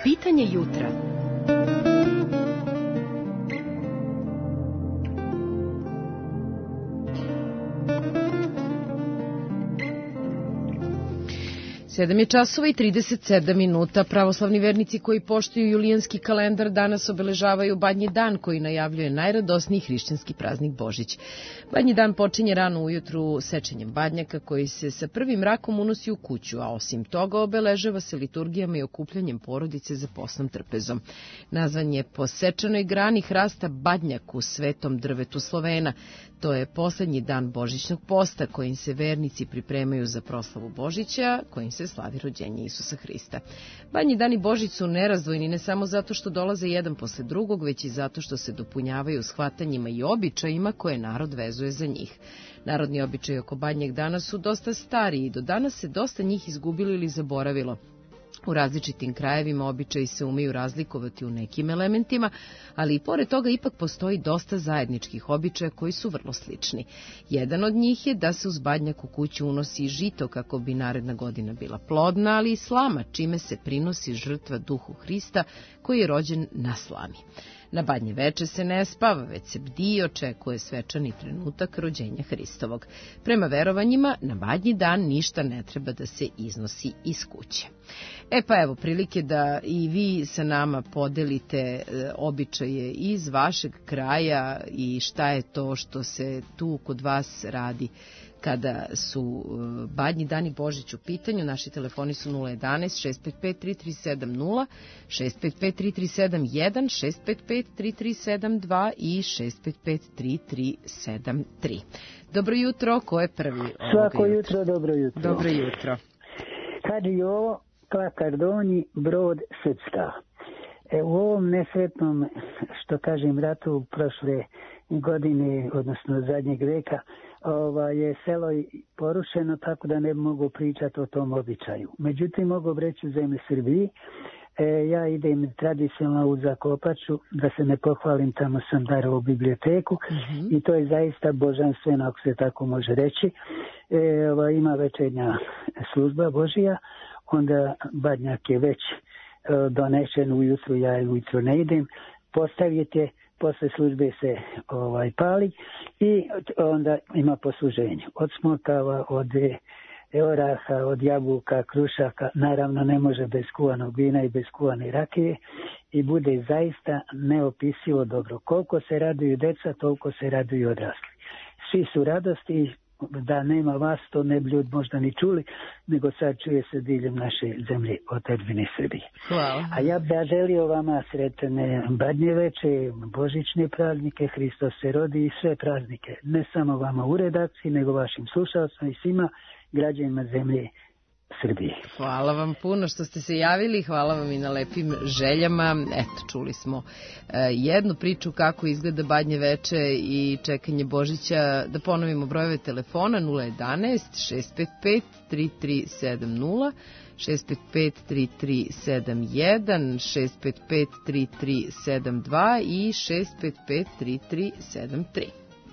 Speaker 1: Pitanje jutra. Sedam je časova i 37 minuta. Pravoslavni vernici koji poštuju julijanski kalendar danas obeležavaju Badnji dan koji najavljuje najradosniji hrišćanski praznik Božić. Badnji dan počinje rano ujutru sečenjem badnjaka koji se sa prvim mrakom unosi u kuću, a osim toga obeležava se liturgijama i okupljanjem porodice za posnom trpezom. Nazvan je po sečenoj grani hrasta badnjak u svetom drvetu Slovena. To je poslednji dan božićnog posta kojim se vernici pripremaju za proslavu Božića, kojim se slavi rođenje Isusa Hrista. Badnji dan i Božić su nerazdvojni ne samo zato što dolaze jedan posle drugog, već i zato što se dopunjavaju shvatanjima i običajima koje narod vezuje za njih. Narodni običaji oko Badnjeg dana su dosta stari i do danas se dosta njih izgubilo ili zaboravilo. U različitim krajevima običaji se umeju razlikovati u nekim elementima, ali i pored toga ipak postoji dosta zajedničkih običaja koji su vrlo slični. Jedan od njih je da se uz badnjak u kuću unosi žito kako bi naredna godina bila plodna, ali i slama, čime se prinosi žrtva duhu Hrista koji je rođen na slami. Na Badnje veče se ne spava, već se bdi i očekuje svečani trenutak rođenja Hristovog. Prema verovanjima, na Badnji dan ništa ne treba da se iznosi iz kuće. Pa evo prilike da i vi sa nama podelite običaje iz vašeg kraja i šta je to što se tu kod vas radi kada su Badnji dan i Božić u pitanju. Naši telefoni su 011-655-3370, 655-3371, 655-3372 i 655-3373. Dobro jutro, ko je prvi?
Speaker 18: Svako jutro, dobro jutro.
Speaker 1: Dobro jutro.
Speaker 18: Hadži Jovo, Klakar Donji, Brod, Srpska. U ovom nesretnom, što kažem, ratu prošle godine, odnosno zadnjeg veka, je selo porušeno, tako da ne mogu pričati o tom običaju. Međutim, mogu reći u zemlji Srbiji, ja idem tradicionalno u Zakopaču, da se ne pohvalim, tamo sam darovao biblioteku i to je zaista božanstveno, ako se tako može reći. Ima večernja služba Božija, onda badnjak je već donešen ujutru, ja ujutru ne idem, postavite, posle službe se pali i onda ima posluženje. Od smokava, od oraha, od jabuka, krušaka, naravno ne može bez kuvanog vina i bez kuvane rakije i bude zaista neopisivo dobro. Koliko se raduju deca, toliko se raduju odrasli. Svi su radosti, da nema vas, to ne bi ljudi možda ni čuli, nego sad čuje se diljem naše zemlje, otadžbine Srbije.
Speaker 1: Hvala.
Speaker 18: A ja bih želio vama sretne Badnje veče, božićne praznike, Hristos se rodi i sve praznike. Ne samo vama u redakciji, nego vašim slušalcima i svima građanima zemlje Srbije.
Speaker 2: Hvala vam puno što ste se javili, hvala vam i na lepim željama. Eto, čuli smo jednu priču kako izgleda Badnje veče i čekanje Božića. Da ponovimo brojeve telefona 011 655 3370, 655 3371, 655 3372 i 655 3373.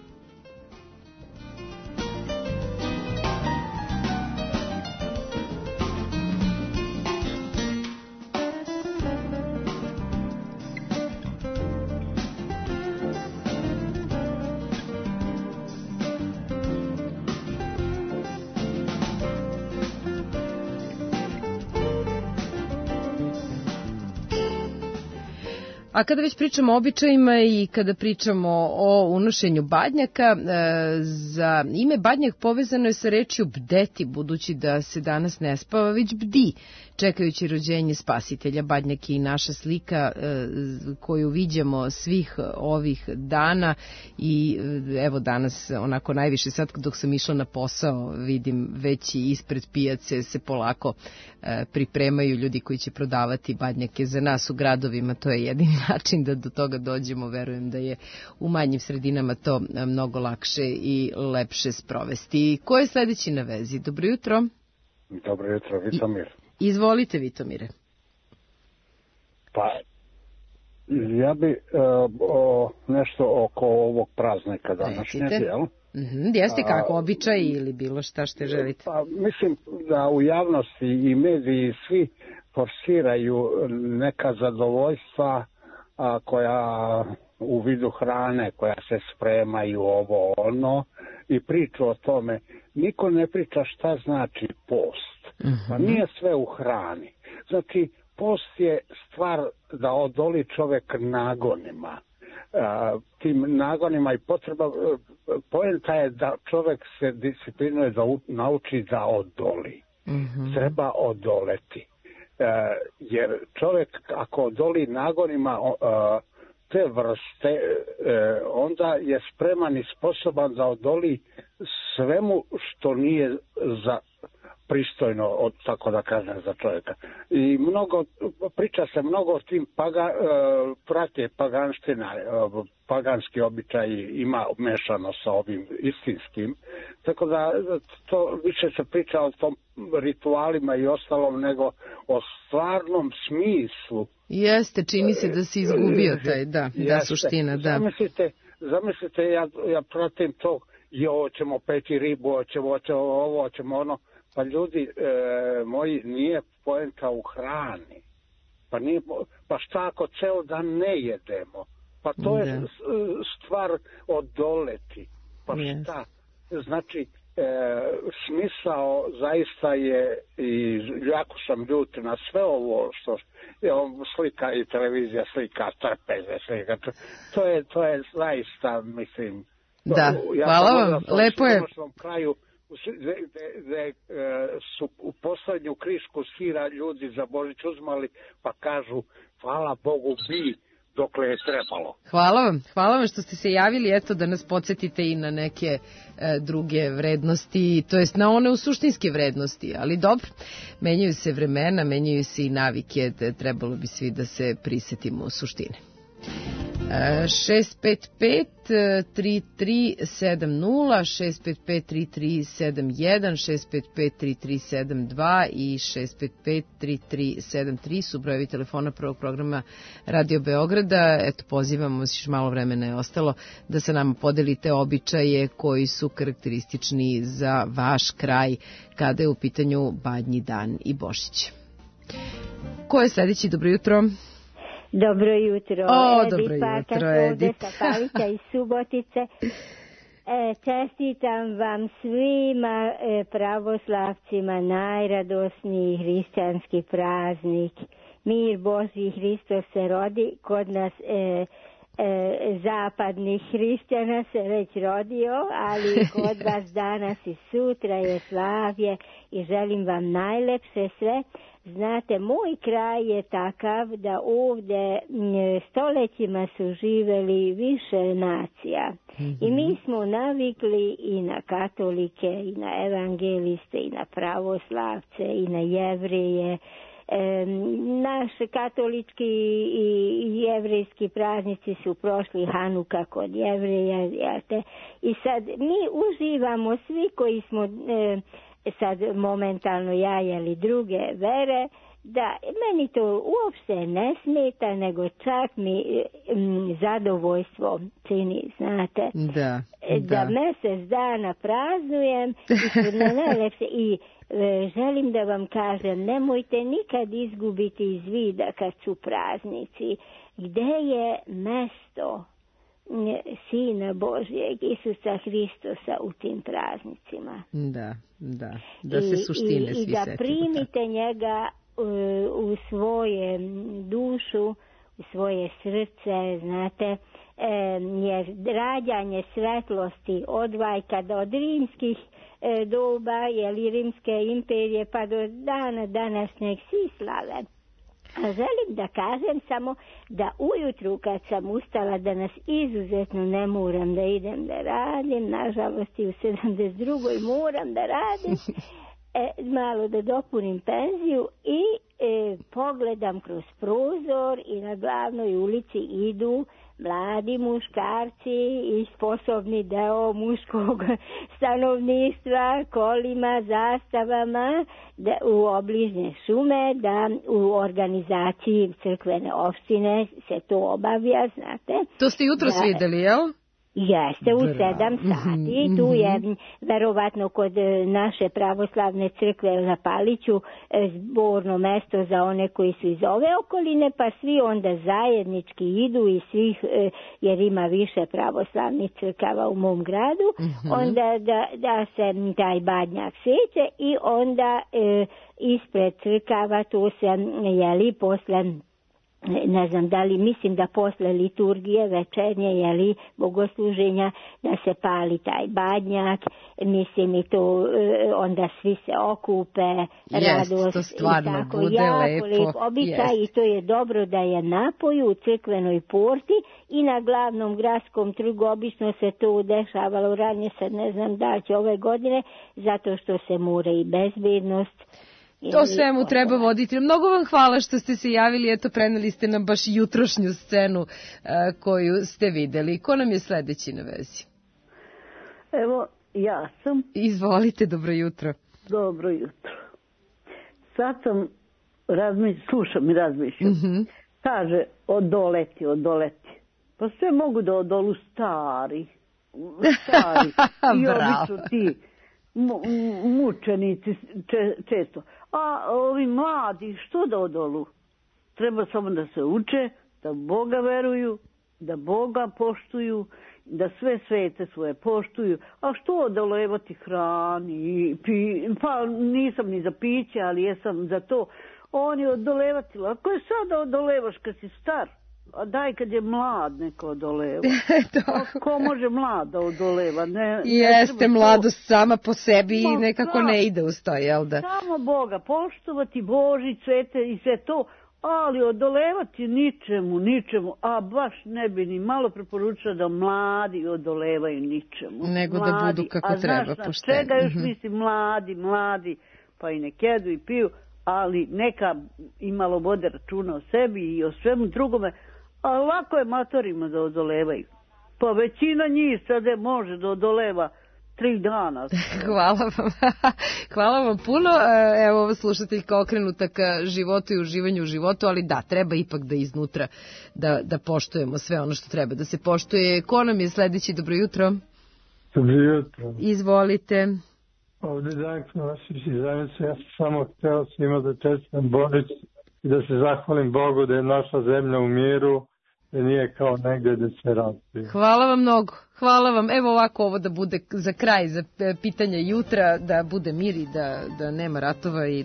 Speaker 2: A kada već pričamo o običajima i kada pričamo o unošenju badnjaka, za ime badnjak povezano je sa rečju bdeti, budući da se danas ne spava, već bdi, čekajući rođenje spasitelja. Badnjak je i naša slika koju viđamo svih ovih dana i evo danas onako najviše sad dok sam išla na posao vidim već i ispred pijace se polako pripremaju ljudi koji će prodavati badnjake za nas u gradovima. To je jedini način da do toga dođemo. Verujem da je u manjim sredinama to mnogo lakše i lepše sprovesti. Ko je sledeći na vezi? Dobro jutro.
Speaker 19: Dobro jutro, Vitomir.
Speaker 2: Izvolite, Vitomire.
Speaker 19: Pa, ja bi nešto oko ovog praznika današnjeg, jel?
Speaker 2: Jeste kako, običaj ili bilo šta što želite?
Speaker 19: Pa, mislim da u javnosti i mediji svi forsiraju neka zadovoljstva koja u vidu hrane, koja se spremaju ovo ono i priču o tome. Niko ne priča šta znači post. Pa nije sve u hrani. Znači, post je stvar da odoli čovek nagonima. Tim nagonima i potreba, poenta je da čovek se disciplinuje da nauči da odoli. Treba odoleti. Jer čovek ako odoli nagonima te vrste, onda je spreman i sposoban da odoli svemu što nije za pristojno, tako da kažem, za čovjeka. I priča se mnogo o tim prate paganština, paganski običaj ima mešano sa ovim istinskim, tako da to više se priča o tom ritualima i ostalom nego o stvarnom smislu.
Speaker 2: Jeste, čini se da si izgubio taj, da, suština, da.
Speaker 19: Zamislite, ja pratim to, hoćemo peći ribu, hoćemo ovo, hoćemo ono. Pa ljudi moji, nije poenta u hrani. Pa šta ako ceo dan ne jedemo? Pa to je stvar odoleti. Pa šta? Znači, smisao zaista je, i jako sam ljut na sve ovo što slika i televizija slika, trpeze slika. To je zaista, mislim...
Speaker 2: Da, hvala vam, lepo je.
Speaker 19: Kraju, gde su u poslednju krišku sira ljudi za Božić uzmali, pa kažu hvala Bogu bi dokle je trebalo.
Speaker 2: Hvala vam što ste se javili, eto da nas podsjetite i na neke druge vrednosti, to jest na one u suštinske vrednosti, ali dobro, menjaju se vremena, menjaju se i navike, trebalo bi svi da se prisetimo u suštine. 655-3370, 655-3371, 655-3372 i 655-3373 su brojevi telefona prvog programa Radio Beograda. Eto, pozivamo, još malo vremena je ostalo, da se nama podelite običaje koji su karakteristični za vaš kraj kada je u pitanju Badnji dan i Božić. Ko je sledeći? Dobro jutro.
Speaker 20: Dobro jutro.
Speaker 2: Dobro jutro, Edith.
Speaker 20: Sa Palića iz Subotice. Čestitam vam svima pravoslavcima najradosniji hrišćanski praznik. Mir Božji, Hristos se rodi, kod nas zapadnih hrišćana se već rodio, ali kod vas danas i sutra je slavje i želim vam najlepše sve. Znate, moj kraj je takav da ovdje stolećima su živeli više nacija. I mi smo navikli i na katolike, i na evangeliste, i na pravoslavce, i na Jevreje. Naši katolički i jevrejski praznici su prošli, Hanuka kod Jevreja. I sad mi uživamo svi koji smo... sad momentalno ja ili druge vere, da meni to uopšte ne smeta, nego čak mi zadovoljstvo čini, znate. Da mesec dana praznujem i želim da vam kažem, nemojte nikad izgubiti iz vida kad su praznici, gde je mesto Sina Božjeg, Isusa Hristosa u tim praznicima.
Speaker 2: Da se suštine svi
Speaker 20: setimo. I da primite njega u svoje dušu, u svoje srce, znate, jer rađanje svetlosti odvajka od rimskih doba, ili Rimske imperije, pa do dana današnjeg svi slave. A želim da kažem samo da ujutru kad sam ustala danas izuzetno ne moram da idem da radim, nažalost i u 72. moram da radim, malo da dopunim penziju i pogledam kroz prozor i na glavnoj ulici idu mladi muškarci i sposobni deo muškog stanovništva kolima, zastavama u obližnje šume, da u organizaciji crkvene opštine se to obavlja, znate.
Speaker 2: To ste jutros videli, jel?
Speaker 20: Jeste, u 7 sati. Tu je verovatno kod naše pravoslavne crkve na Paliću zborno mesto za one koji su iz ove okoline, pa svi onda zajednički idu iz svih, jer ima više pravoslavnih crkava u mom gradu, onda da se taj badnjak seće i onda ispred crkava tu se jeli posle, ne znam da li, mislim da posle liturgije večernje, jeli, bogosluženja, da se pali taj badnjak, mislim i to onda svi se okupe, radost,
Speaker 2: to stvarno
Speaker 20: i tako,
Speaker 2: bude
Speaker 20: jako
Speaker 2: lep
Speaker 20: običaj i to je dobro da je napoju u crkvenoj porti i na glavnom gradskom trgu. Obično se to dešavalo ranije, sad ne znam da će ove godine, zato što se mora i bezbednost.
Speaker 2: To svemu treba voditi. Mnogo vam hvala što ste se javili, eto preneli ste nam baš jutrošnju scenu koju ste videli. Ko nam je sledeći na vezi?
Speaker 21: Evo, ja sam.
Speaker 2: Izvolite, dobro jutro.
Speaker 21: Dobro jutro. Sad sam slušam i razmišljam. Kaže, odoleti. Pa sve mogu da odolu stari. I obično ti mučenici često. A ovi mladi, što da odolu? Treba samo da se uče, da Boga veruju, da Boga poštuju, da sve svete svoje poštuju. A što odolevati hrani? Pa nisam ni za piće, ali jesam za to. On je odolevati. Ako je sada odolevaš kad si star? A daj kad je mlad neko odoleva. Ko može mlad da odoleva?
Speaker 2: Jeste, mladost sama po sebi i nekako ne ide uz to, jel da?
Speaker 21: Samo Boga poštovati, Boži, cvete i sve to, ali odolevati ničemu, a baš ne bi ni malo preporučila da mladi odolevaju ničemu.
Speaker 2: Nego da budu kako treba, pošteni.
Speaker 21: A znaš na čega još mislim mladi, pa i nek jedu i piju, ali neka imalo vode računa o sebi i o svemu drugome, a lako je matorima da odolevaju. Pa većina njih sada može da odoleva 3 dana.
Speaker 2: Hvala vam puno. Evo, slušateljka okrenuta ka životu i uživanju u životu, ali da, treba ipak da iznutra da poštujemo sve ono što treba da se poštuje. Ko nam je sledeći? Dobro jutro.
Speaker 22: Dobro jutro.
Speaker 2: Izvolite.
Speaker 22: Ovdje Danko Vasić iz Zavice, ja sam samo hteo svima da čestitam Božić i da se zahvalim Bogu da je naša zemlja u miru, da nije kao negde da se rati.
Speaker 2: Hvala vam mnogo, hvala vam. Evo ovako ovo da bude za kraj, za pitanje jutra, da bude mir i da nema ratova i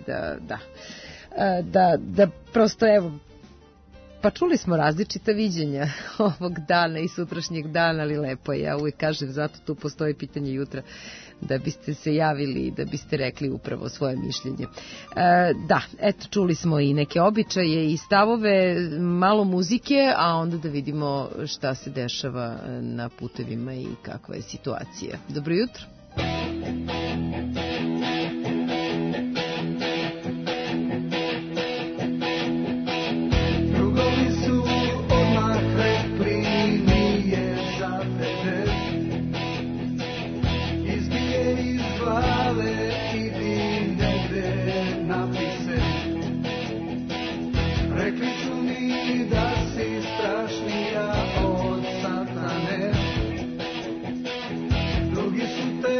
Speaker 2: da prosto evo, pa čuli smo različita viđenja ovog dana i sutrašnjeg dana, ali lepo je, ja uvijek kažem, zato tu postoji pitanje jutra, da biste se javili i da biste rekli upravo svoje mišljenje. Da, eto, čuli smo i neke običaje i stavove, malo muzike, a onda da vidimo šta se dešava na putevima i kakva je situacija. Dobro jutro.
Speaker 6: Drugi su te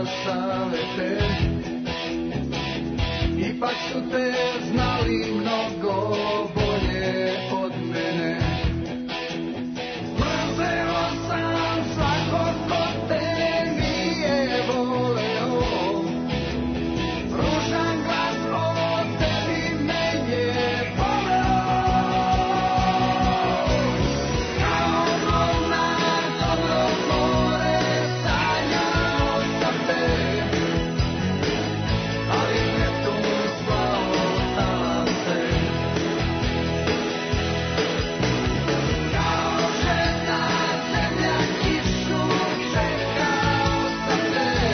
Speaker 4: savete, ipak su te znali mnogo bolje od mene. Mrzeo sam svakog ko te nije voleo, ružan glas o tebi me je poveo. Kao volna dobro more sanjao sam te, ali Neptun slao talase. Kao žena zemlja kišu čekao sam te,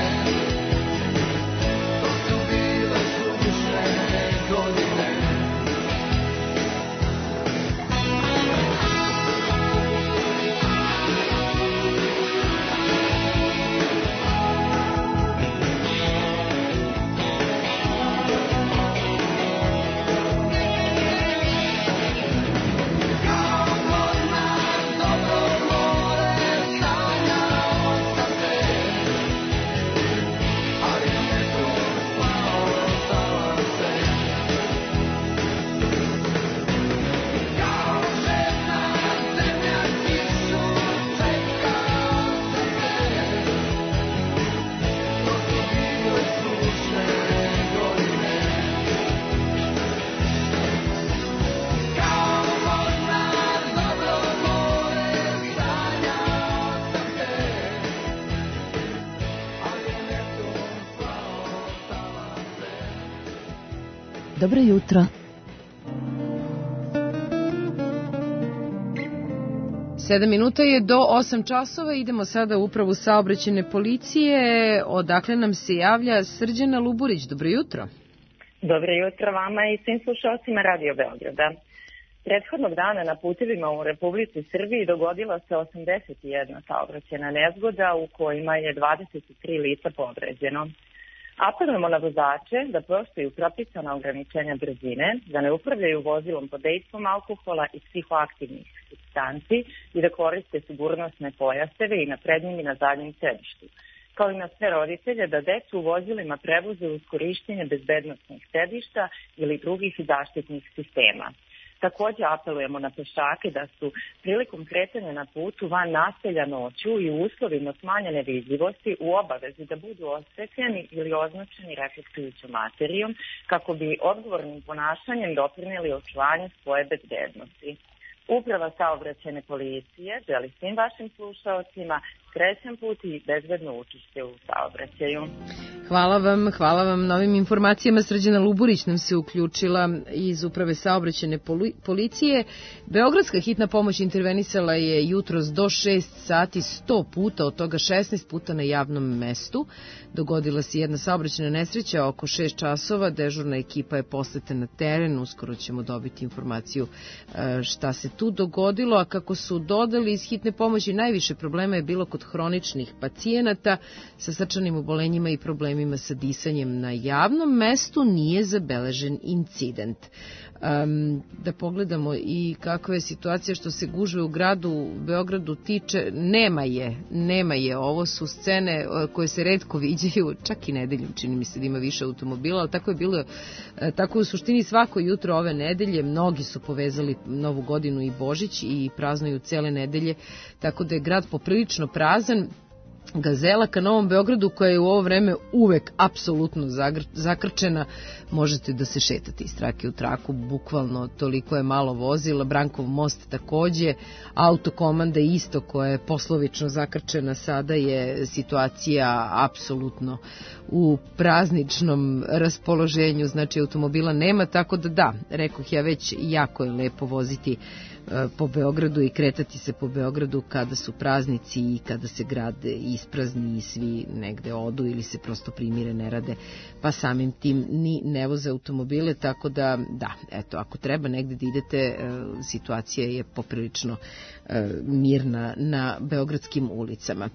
Speaker 4: to su bile suvišne godine. Kao volna dobro more sanjao sam te, ali Neptun slao talase. Kao žena zemlja kišu čekao sam te, to su bile suvišne godine. Kao volna dobro more sanjao sam te, ali Neptun slao talase.
Speaker 3: Dobro jutro.
Speaker 1: 7 minuta je do 8 časova, idemo sada u upravu saobraćajne policije, odakle nam se javlja Srđana Luburić. Dobro jutro.
Speaker 5: Dobro jutro vama i svim slušalcima Radio Beograda. Prethodnog dana na putevima u Republici Srbiji dogodila se 81 saobraćajna nezgoda u kojima je 23 lica povređeno. Apelujemo na vozače da poštuju propisana ograničenja brzine, da ne upravljaju vozilom pod dejstvom alkohola i psihoaktivnih supstanci i da koriste sigurnosne pojaseve i na prednjem i na zadnjem sedištu. Kao i na sve roditelje da decu u vozilima prevoze uz korištenje bezbednosnih sedišta ili drugih zaštitnih sistema. Takođe apelujemo na pešake da su prilikom kretanja na putu van naselja noću i u uslovima smanjene vidljivosti u obavezi da budu osvetljeni ili označeni reflektujućom materijom kako bi odgovornim ponašanjem doprineli očuvanju svoje bezbednosti. Uprava saobraćajne policije želi svim vašim slušaocima srećan put i bezbedno učešće u saobraćaju.
Speaker 1: Hvala vam na ovim informacijama. Srđana Luburić nam se uključila iz Uprave saobraćajne policije. Beogradska hitna pomoć intervenisala je jutros do 6 sati 100 puta, od toga 16 puta na javnom mestu. Dogodila se jedna saobraćajna nesreća oko 6 časova. Dežurna ekipa je poslata na teren. Uskoro ćemo dobiti informaciju šta se tu dogodilo, a kako su dodali iz hitne pomoći, najviše problema je bilo kod hroničnih pacijenata sa srčanim obolenjima i problemima sa disanjem. Na javnom mestu nije zabeležen incident. Da pogledamo i kakva je situacija što se gužve u gradu Beogradu tiče. Nema je. Ovo su scene koje se retko viđaju, čak i nedeljom čini mi se da ima više automobila, ali tako je bilo, tako u suštini svako jutro ove nedelje. Mnogi su povezali Novu godinu i Božić i praznuju cele nedelje, tako da je grad poprilično prazan. Gazela ka Novom Beogradu, koja je u ovo vreme uvek apsolutno zakrčena, možete da se šetate iz trake u traku, bukvalno toliko je malo vozila. Brankov most takođe, autokomanda isto koja je poslovično zakrčena. Sada je situacija apsolutno u prazničnom raspoloženju, znači automobila nema, tako da rekoh ja već, jako je lepo voziti po Beogradu i kretati se po Beogradu kada su praznici i kada se grad isprazni i svi negde odu ili se prosto primire, ne rade, pa samim tim ni ne voze automobile, tako da eto, ako treba negde da idete, situacija je poprilično mirna na beogradskim ulicama.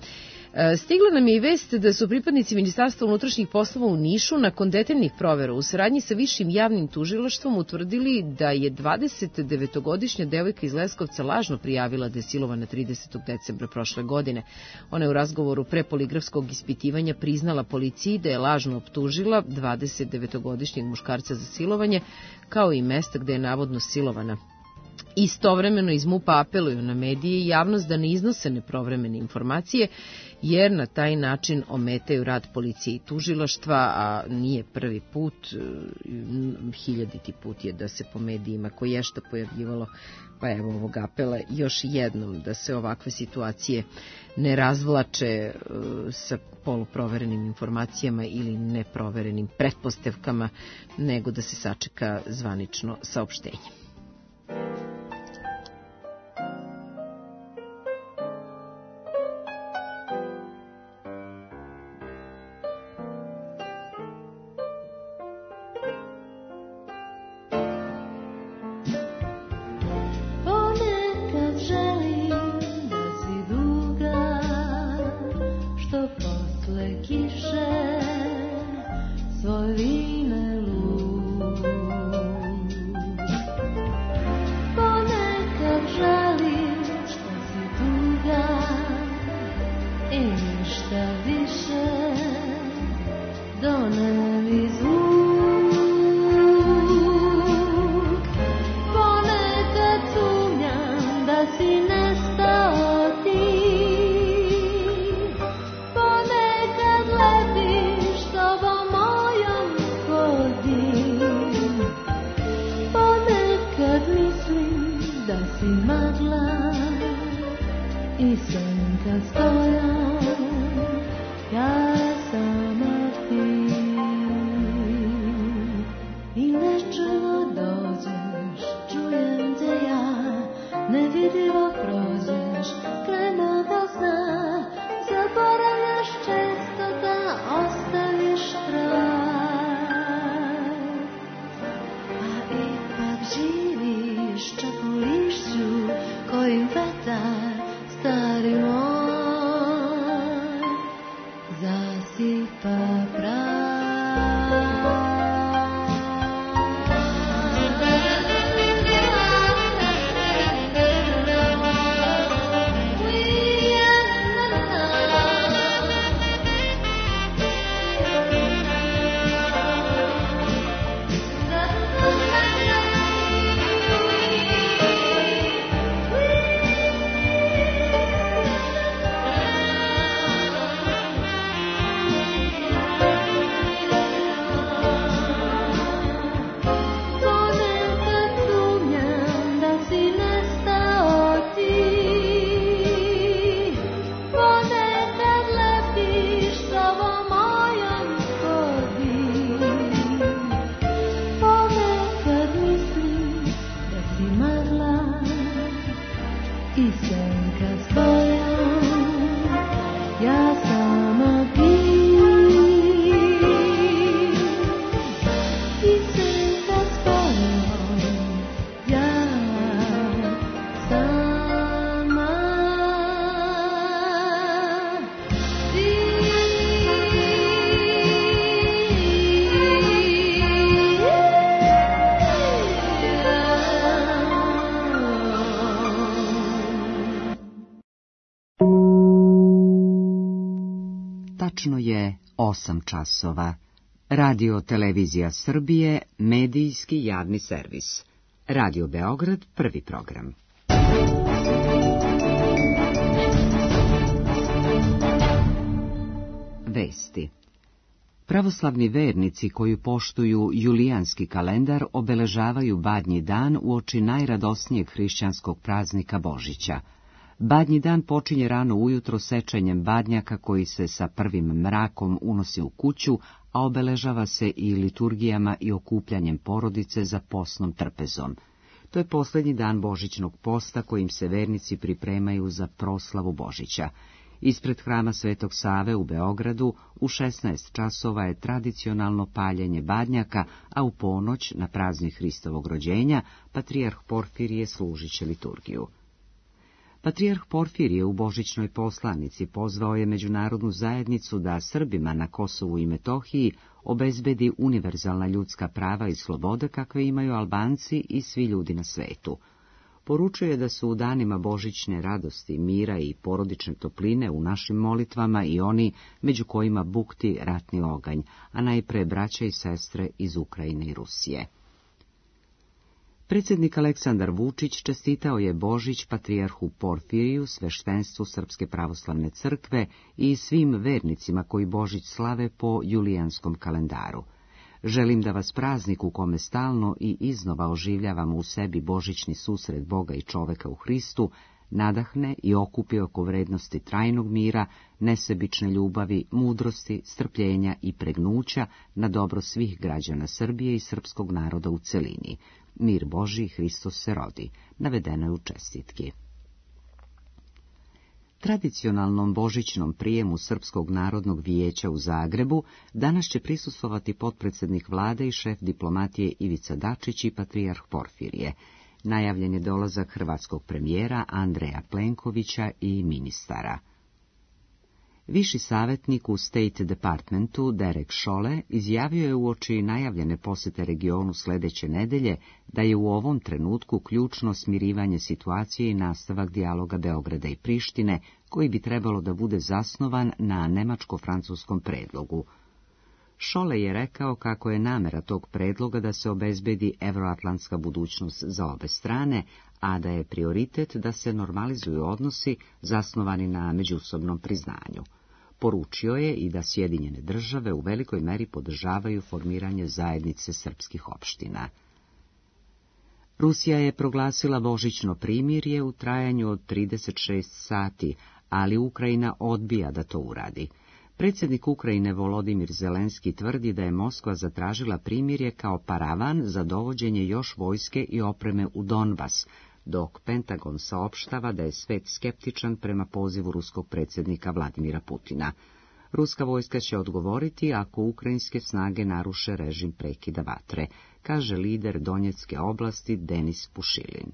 Speaker 1: Stigla nam je i vest da su pripadnici Ministarstva unutrašnjih poslova u Nišu nakon detaljnih provera u saradnji sa Višim javnim tužilaštvom utvrdili da je 29-godišnja devojka iz Leskovca lažno prijavila da je silovana 30. decembra prošle godine. Ona je u razgovoru pre poligrafskog ispitivanja priznala policiji da je lažno optužila 29-godišnjeg muškarca za silovanje, kao i mesta gde je navodno silovana. Istovremeno iz MUP-a apeluju na medije i javnost da ne iznose neprovremene informacije, jer na taj način ometaju rad policije i tužilaštva, a nije prvi put, 1000. put je da se po medijima koješta pojavljivalo, pa evo ovog apela još jednom da se ovakve situacije ne razvlače sa poluproverenim informacijama ili neproverenim pretpostavkama, nego da se sačeka zvanično saopštenje.
Speaker 7: Tačno je 8 časova. Radio Televizija Srbije, medijski javni servis. Radio Beograd, prvi program. Vesti. Pravoslavni vernici koji poštuju julijanski kalendar obeležavaju Badnji dan uoči najradosnijeg hrišćanskog praznika Božića. Badnji dan počinje rano ujutro sečenjem badnjaka koji se sa prvim mrakom unosi u kuću, a obeležava se i liturgijama i okupljanjem porodice za postnom trpezom. To je posljednji dan božićnog posta kojim se vernici pripremaju za proslavu Božića. Ispred hrama Svetog Save u Beogradu u 16 časova je tradicionalno paljenje badnjaka, a u ponoć na praznik Hristovog rođenja patrijarh Porfirije služit će liturgiju. Patrijarh Porfirije u božićnoj poslanici pozvao je međunarodnu zajednicu da Srbima na Kosovu i Metohiji obezbedi univerzalna ljudska prava i slobode kakve imaju Albanci i svi ljudi na svetu. Poručuje da su u danima božićne radosti, mira i porodične topline u našim molitvama i oni među kojima bukti ratni oganj, a najpre braća i sestre iz Ukrajine i Rusije. Predsjednik Aleksandar Vučić čestitao je Božić patrijarhu Porfiriju, sveštenstvu Srpske pravoslavne crkve i svim vernicima koji Božić slave po julijanskom kalendaru. Želim da vas praznik u kome stalno i iznova oživljavamo u sebi božićni susret Boga i čoveka u Hristu, nadahne i okupi oko vrednosti trajnog mira, nesebične ljubavi, mudrosti, strpljenja i pregnuća na dobro svih građana Srbije i srpskog naroda u celini. Mir Božji, Hristos se rodi, navedeno je u čestitki. Tradicionalnom božićnom prijemu Srpskog narodnog vijeća u Zagrebu danas će prisustvovati potpredsjednik vlade i šef diplomatije Ivica Dačić i patrijarh Porfirije. Najavljen je dolazak hrvatskog premijera Andreja Plenkovića i ministara. Viši savjetnik u State Departmentu Derek Chollet izjavio je uoči najavljene posjete regionu sljedeće nedelje da je u ovom trenutku ključno smirivanje situacije i nastavak dijaloga Beograda i Prištine, koji bi trebalo da bude zasnovan na nemačko-francuskom predlogu. Chollet je rekao kako je namera tog predloga da se obezbedi evroatlantska budućnost za obe strane, a da je prioritet da se normalizuju odnosi zasnovani na međusobnom priznanju. Poručio je i da Sjedinjene države u velikoj meri podržavaju formiranje zajednice srpskih opština. Rusija je proglasila božićno primirje u trajanju od 36 sati, ali Ukrajina odbija da to uradi. Predsjednik Ukrajine Volodimir Zelenski tvrdi da je Moskva zatražila primirje kao paravan za dovođenje još vojske i opreme u Donbas, dok Pentagon saopštava da je svet skeptičan prema pozivu ruskog predsjednika Vladimira Putina. Ruska vojska će odgovoriti ako ukrajinske snage naruše režim prekida vatre, kaže lider Donjecke oblasti Denis Pušilin.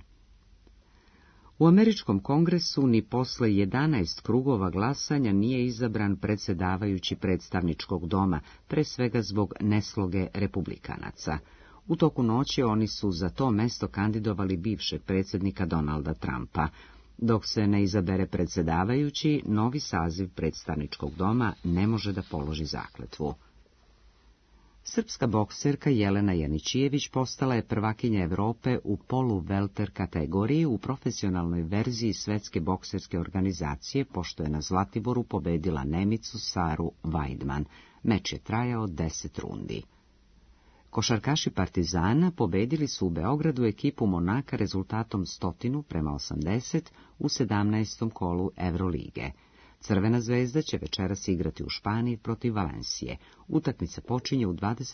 Speaker 7: U američkom kongresu ni posle 11 krugova glasanja nije izabran predsjedavajući predstavničkog doma, pre svega zbog nesloge republikanaca. U toku noći oni su za to mesto kandidovali bivšeg predsjednika Donalda Trumpa. Dok se ne izabere predsjedavajući, novi saziv predstavničkog doma ne može da položi zakletvu. Srpska bokserka Jelena Janićijević postala je prvakinja Evrope u polu-welter kategoriji u profesionalnoj verziji Svetske bokserske organizacije, pošto je na Zlatiboru pobedila Nemicu Saru Weidman. Meč je trajao 10 rundi. Košarkaši Partizana pobedili su u Beogradu ekipu Monaka rezultatom 100:80 u 17. kolu Evrolige. Crvena zvezda će večeras igrati u Španiji protiv Valencije. Utakmica počinje u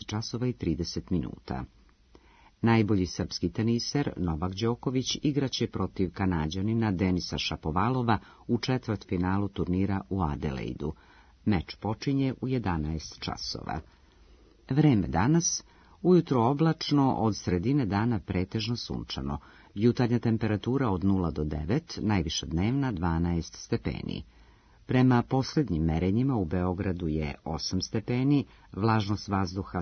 Speaker 7: 20:30. Najbolji srpski teniser Novak Đoković igraće protiv Kanađanina Denisa Šapovalova u četvrtfinalu turnira u Adelaidu. Meč počinje u 11 časova. Vreme danas: ujutro oblačno, od sredine dana pretežno sunčano. Jutarnja temperatura od 0 do 9, najviša dnevna 12 stepeni. Prema posljednjim merenjima u Beogradu je 8 stepeni, vlažnost vazduha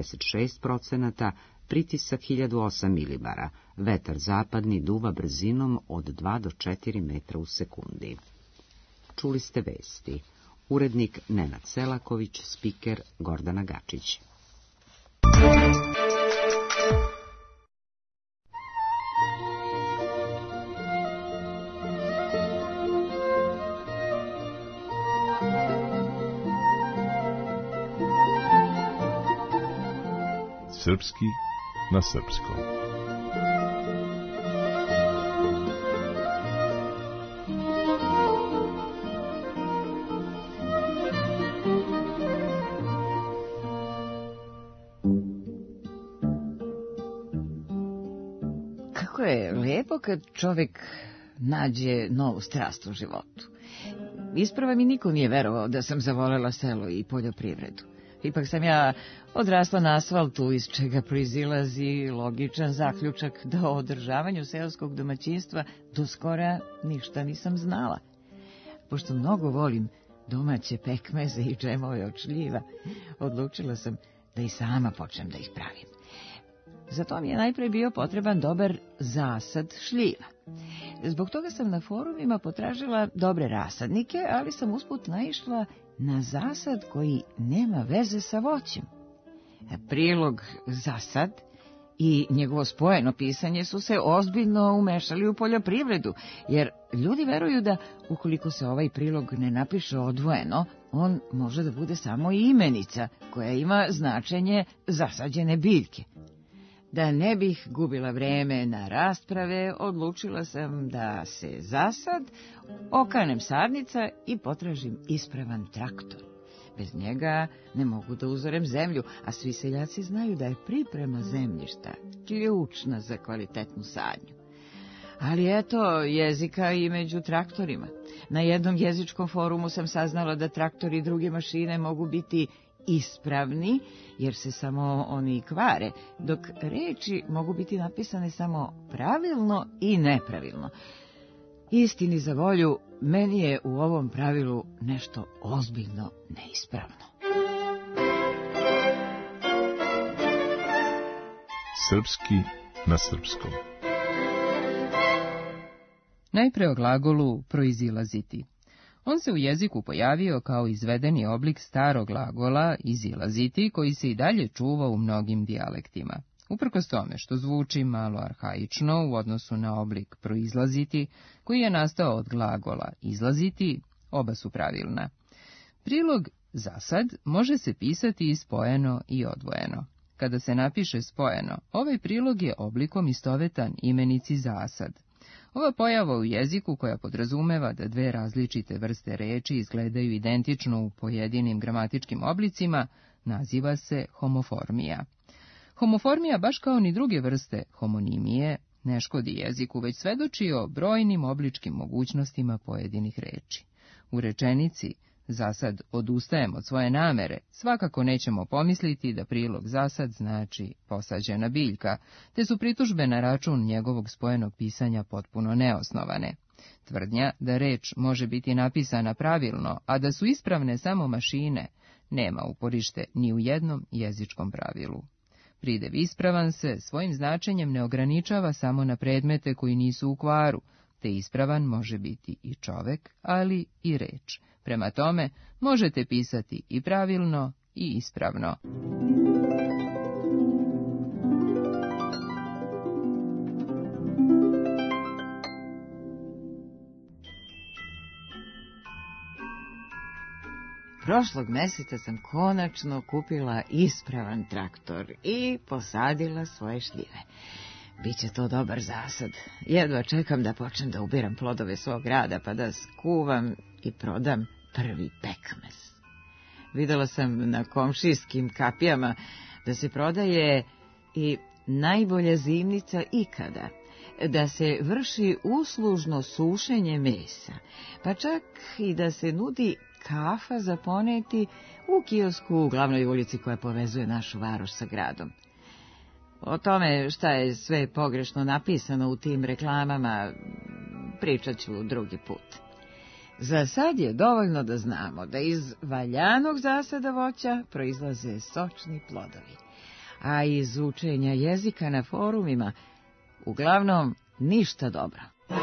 Speaker 7: 76%, pritisak 1008 milibara, vetar zapadni duva brzinom od 2 do 4 metra u sekundi. Čuli ste vesti. Urednik Nenad Selaković, spiker Gordana Gačić.
Speaker 9: Srpski na srpskom.
Speaker 2: Kako je lijepo kad čovjek nađe novu strast u životu. Isprava mi niko nije verovao da sam zavolela selo i poljoprivredu.
Speaker 10: Ipak sam ja odrasla na asfaltu, iz čega proizilazi logičan zaključak da o održavanju seoskog domaćinstva do skora ništa nisam znala. Pošto mnogo volim domaće pekmeze i džemove od šljiva, odlučila sam da i sama počnem da ih pravim. Za to mi je najprej bio potreban dobar zasad šljiva. Zbog toga sam na forumima potražila dobre rasadnike, ali sam usput naišla na zasad koji nema veze sa voćem. Prilog zasad i njegovo spojeno pisanje su se ozbiljno umešali u poljoprivredu, jer ljudi veruju da ukoliko se ovaj prilog ne napiše odvojeno, on može da bude samo imenica koja ima značenje zasađene biljke. Da ne bih gubila vreme na rasprave, odlučila sam da se zasad okanem sadnica i potražim ispravan traktor. Bez njega ne mogu da uzorem zemlju, a svi seljaci znaju da je priprema zemljišta ključna za kvalitetnu sadnju. Ali eto, jezika i među traktorima. Na jednom jezičkom forumu sam saznala da traktori i druge mašine mogu biti ispravni, jer se samo oni kvare, dok reči mogu biti napisane samo pravilno i nepravilno. Istini za volju, meni je u ovom pravilu nešto ozbiljno neispravno.
Speaker 9: Srpski na srpskom.
Speaker 2: Najpre o glagolu proizilaziti. On se u jeziku pojavio kao izvedeni oblik starog glagola izilaziti, koji se i dalje čuva u mnogim dijalektima. Uprkos tome što zvuči malo arhaično u odnosu na oblik proizlaziti, koji je nastao od glagola izlaziti, oba su pravilna. Prilog zasad može se pisati i spojeno i odvojeno. Kada se napiše spojeno, ovaj prilog je oblikom istovetan imenici zasad. Ova pojava u jeziku, koja podrazumeva da dve različite vrste reči izgledaju identično u pojedinim gramatičkim oblicima, naziva se homoformija. Homoformija, baš kao ni druge vrste homonimije, ne škodi jeziku, već svedoči o brojnim obličkim mogućnostima pojedinih reči. U rečenici zasad odustajem od svoje namere, svakako nećemo pomisliti da prilog zasad znači posađena biljka, te su pritužbe na račun njegovog spojenog pisanja potpuno neosnovane. Tvrdnja da reč može biti napisana pravilno, a da su ispravne samo mašine, nema uporište ni u jednom jezičkom pravilu. Pridev ispravan se svojim značenjem ne ograničava samo na predmete koji nisu u kvaru, te ispravan može biti i čovek, ali i reč. Prema tome, možete pisati i pravilno i ispravno.
Speaker 10: Prošlog meseca sam konačno kupila ispravan traktor i posadila svoje šljive. Biće to dobar zasad. Jedva čekam da počnem da ubiram plodove svog rada, pa da skuvam i prodam prvi pekmez. Videla sam na komšijskim kapijama da se prodaje i najbolja zimnica ikada, da se vrši uslužno sušenje mesa, pa čak i da se nudi kafa za poneti u kiosku u glavnoj ulici koja povezuje našu varoš sa gradom. O tome šta je sve pogrešno napisano u tim reklamama pričat ću drugi put. Za sad je dovoljno da znamo da iz valjanog zasada voća proizlaze sočni plodovi, a iz učenja jezika na forumima uglavnom ništa dobro.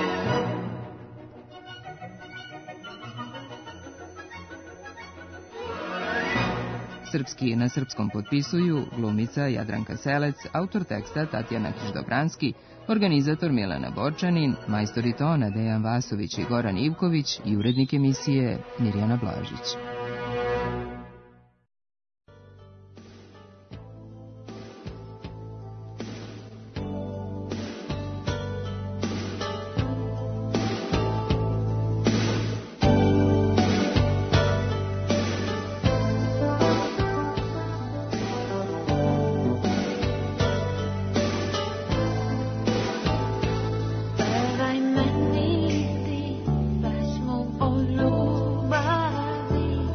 Speaker 2: Srpski na srpskom potpisuju glumica Jadranka Selec, autor teksta Tatjana Kiždobranski, organizator Milena Borčanin, majstori tona Dejan Vasović i Goran Ivković i urednik emisije Mirjana Blažić.
Speaker 6: Pevaj meni ti pesmu o ljubavi.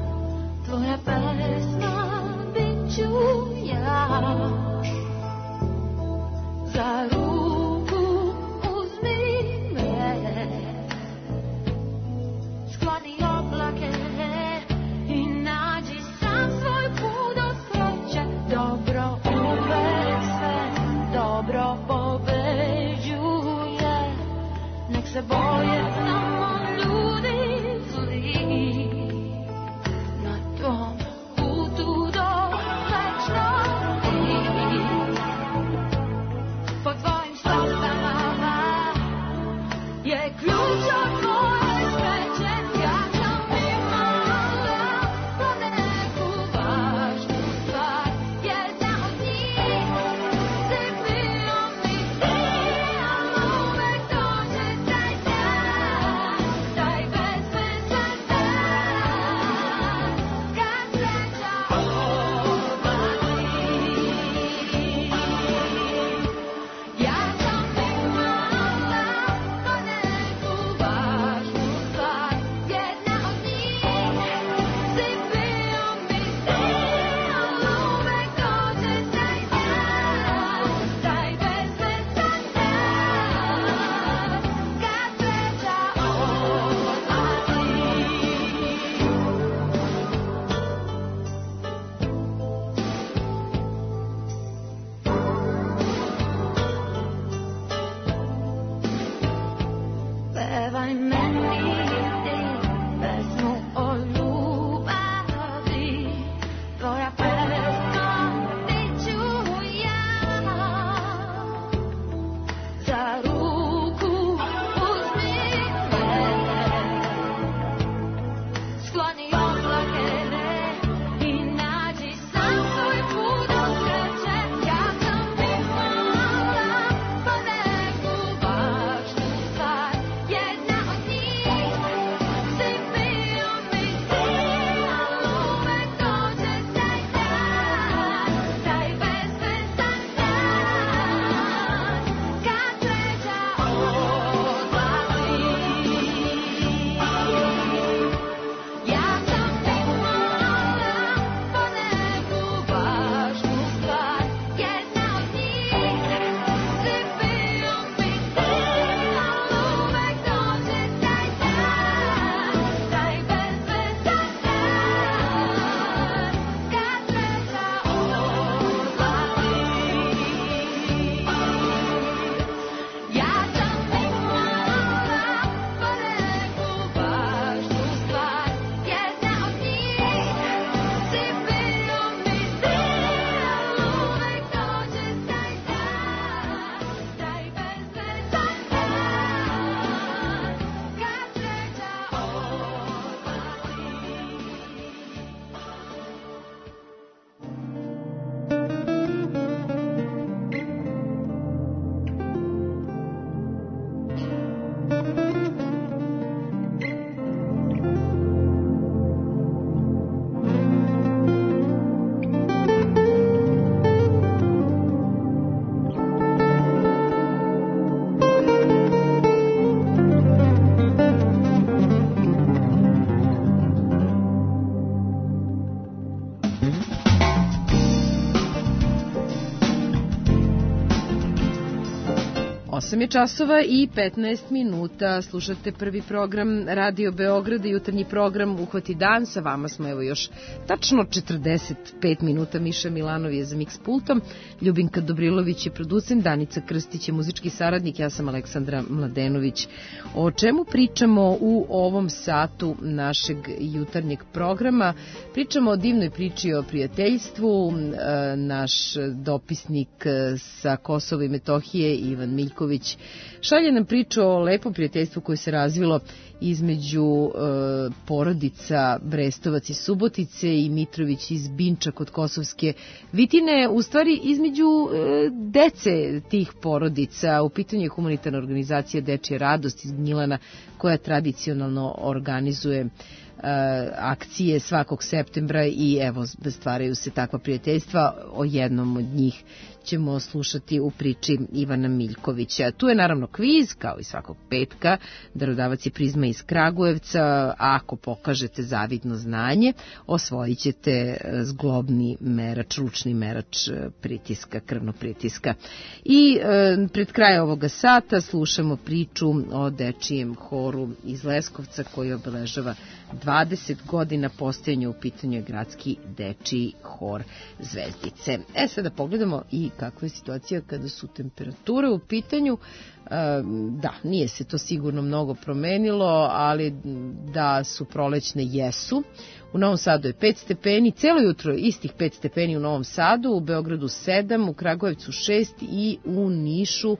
Speaker 1: 8 je časova i 15 minuta. Slušate prvi program Radio Beograda, jutarnji program Uhvati dan. Sa vama smo evo još tačno 45 minuta. Miša Milanov je za mix pultom, Ljubinka Dobrilović je producent, Danica Krstić je muzički saradnik, ja sam Aleksandra Mladenović. O čemu pričamo u ovom satu našeg jutarnjeg programa? Pričamo o divnoj priči o prijateljstvu. Naš dopisnik sa Kosova i Metohije, Ivan Miljković, šalje nam priču o lepom prijateljstvu koje se razvilo između porodica Brestovac iz Subotice i Mitrović iz Binča kod Kosovske Vitine, u stvari između dece tih porodica. U pitanju je humanitarna organizacija Dečija radost iz Gnjilana koja tradicionalno organizuje akcije svakog septembra i evo stvaraju se takva prijateljstva. O jednom od njih ćemo slušati u priči Ivana Miljkovića. Tu je naravno kviz, kao i svakog petka. Darodavac je Prizma iz Kragujevca. Ako pokažete zavidno znanje, osvojit ćete zglobni merač, ručni merač pritiska, krvnog pritiska. I pred kraj ovoga sata slušamo priču o dečijem horu iz Leskovca koji obeležava 20 godina postojanja. U pitanju je gradski dečiji hor Zvezdice. Sada pogledamo i kakva je situacija kada su temperature u pitanju. Da, nije se to sigurno mnogo promenilo, ali da su prolećne jesu. U Novom Sadu je 5 stepeni, celo jutro istih 5 stepeni u Novom Sadu, u Beogradu 7, u Kragujevcu 6 i u Nišu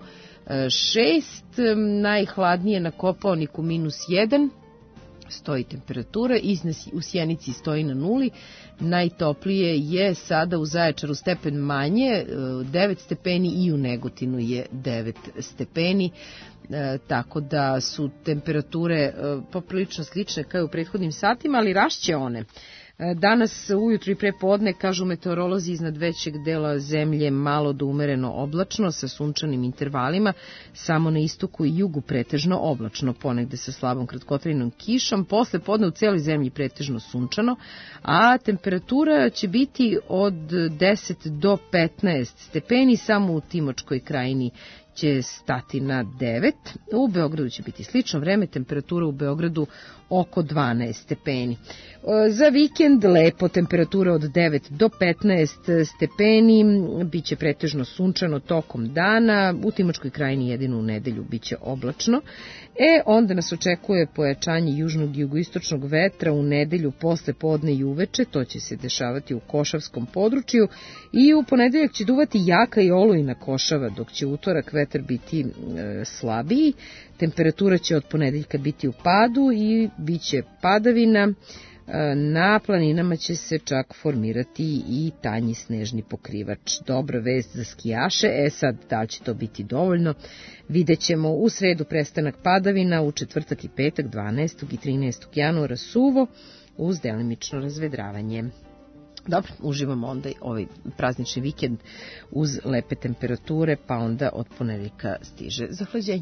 Speaker 1: 6. Najhladnije na Kopaoniku -1. Stoji temperatura, u Sjenici stoji na 0, najtoplije je sada u Zaječaru stepen manje, 9 stepeni i u Negotinu je 9 stepeni, tako da su temperature poprilično slične kao u prethodnim satima, ali rašće one. Danas ujutru i prepodne, kažu meteorolozi, iznad većeg dela zemlje malo do umereno oblačno sa sunčanim intervalima, samo na istoku i jugu pretežno oblačno, ponegde sa slabom kratkotrajnom kišom, posle podne u celoj zemlji pretežno sunčano, a temperatura će biti od 10 do 15 stepeni, samo u Timočkoj krajini će stati na 9. U Beogradu će biti slično vreme, temperatura u Beogradu oko 12 stepeni. Za vikend lepo, temperatura od 9 do 15 stepeni, biće pretežno sunčano tokom dana, u Timočkoj krajini jedino u nedelju biće oblačno. Onda nas očekuje pojačanje južnog i jugoistočnog vetra u nedelju posle podne i uveče, to će se dešavati u Košavskom području i u ponedeljak će duvati jaka i olujna košava, dok će utorak vetar biti slabiji. Temperatura će od ponedeljka biti u padu i bit će padavina. Na planinama će se čak formirati i tanji snežni pokrivač. Dobra vest za skijaše, sad da li će to biti dovoljno, vidjet ćemo. U sredu prestanak padavina, u četvrtak i petak 12. i 13. januara suvo uz delimično razvedravanje. Dobro, uživamo onda ovaj praznični vikend uz lepe temperature, pa onda od ponedeljka stiže zahlađenje.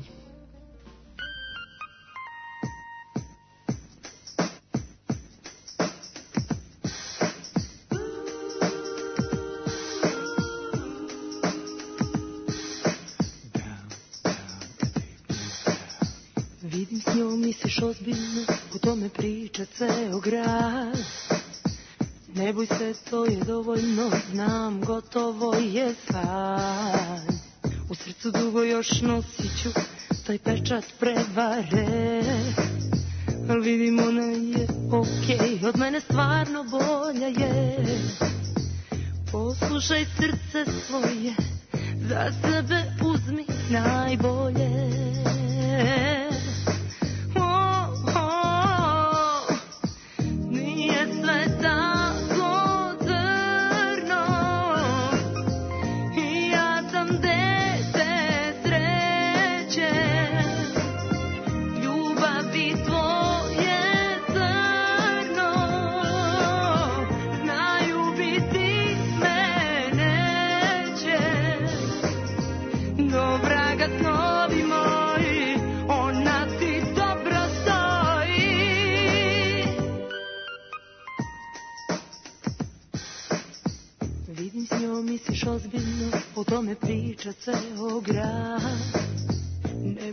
Speaker 12: Vidim s njom, misliš ozbiljno, u tome priča ceo grad. Ne boj se, to je dovoljno, znam, gotovo je sad. U srcu dugo još nosit ću taj pečat prevare. Al vidim, ona je okej, od mene stvarno bolja je. Poslušaj srce svoje, za sebe uzmi najbolje. Misliš ozbiljno, o tome priča ceo grad.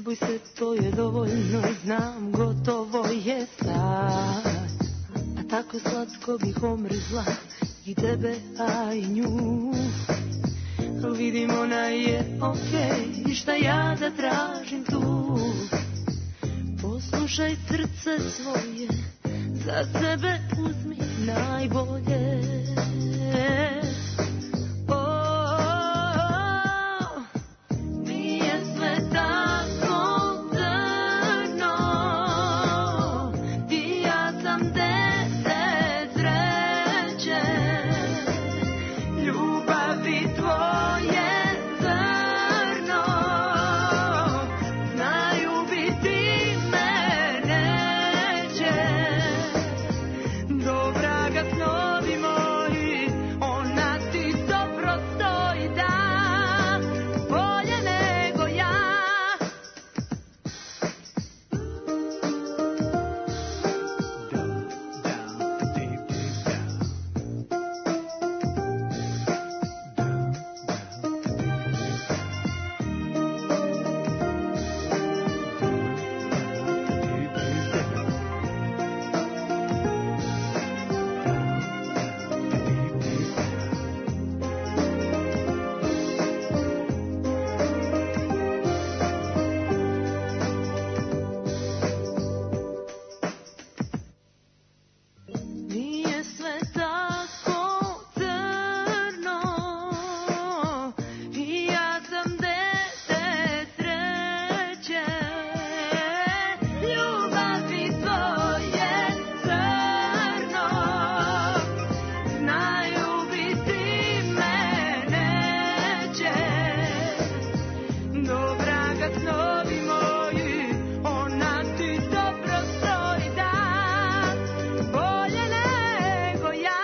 Speaker 12: boj se, to je dovoljno, znam, gotovo je sad. A tako slatko bih omrzla i tebe, a i nju. Vidim, ona je okej, šta ja da tražim tu. Poslušaj srce svoje, za sebe uzmi najbolje. Nije sve tako crno, i ja sam dete sreće, ljubavi tvoje zrno, znaju biti me neće, dobra ga snovi moji, ona ti dobro stoji, da, bolje nego ja. Nije sve tako crno, i ja sam dete sreće, ljubavi tvoje zrno, znaju biti me neće, dobra ga snovi moji, ona ti dobro stoji, da, bolje nego ja.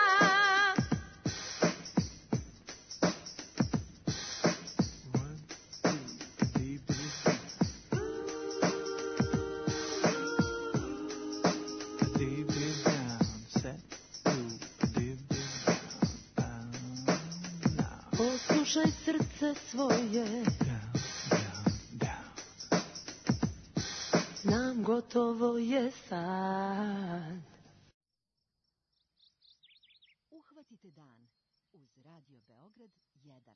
Speaker 12: Poslušaj srce svoje, znam, gotovo je sad.
Speaker 3: Uhvatite dan uz Radio Beograd 1.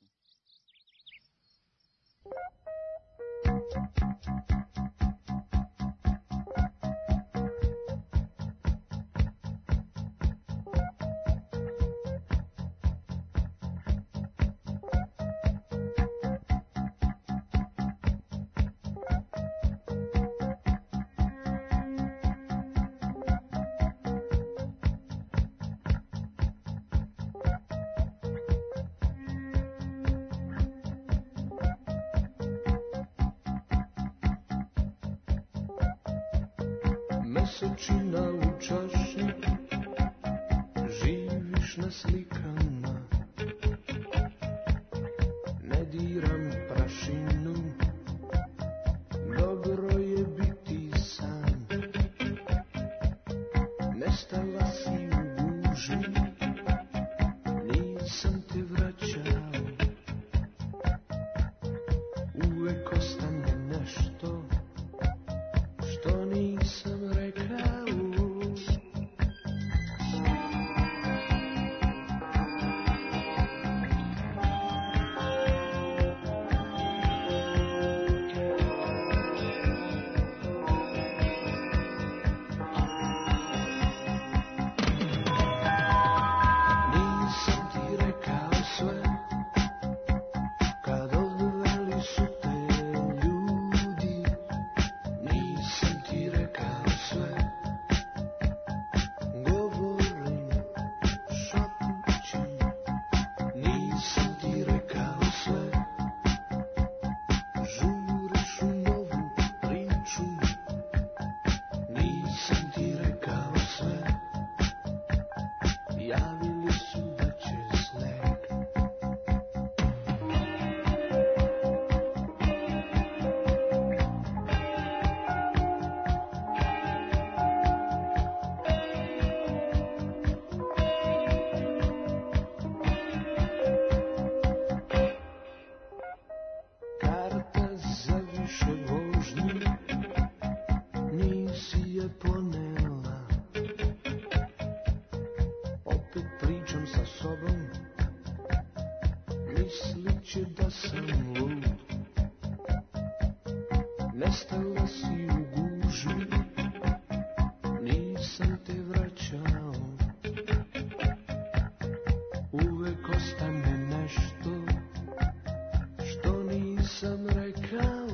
Speaker 8: Mesečina u čaši, živiš na slikama, ne diram prašinu, dobro je biti sam. Nestala si u guži, nisam te vraćao, uvek ostane nešto što nisam rekao. Nisam ti rekao mislit će da sam lud. Nestala si u guži, nisam te vraćao. Uvek ostane nešto što nisam rekao.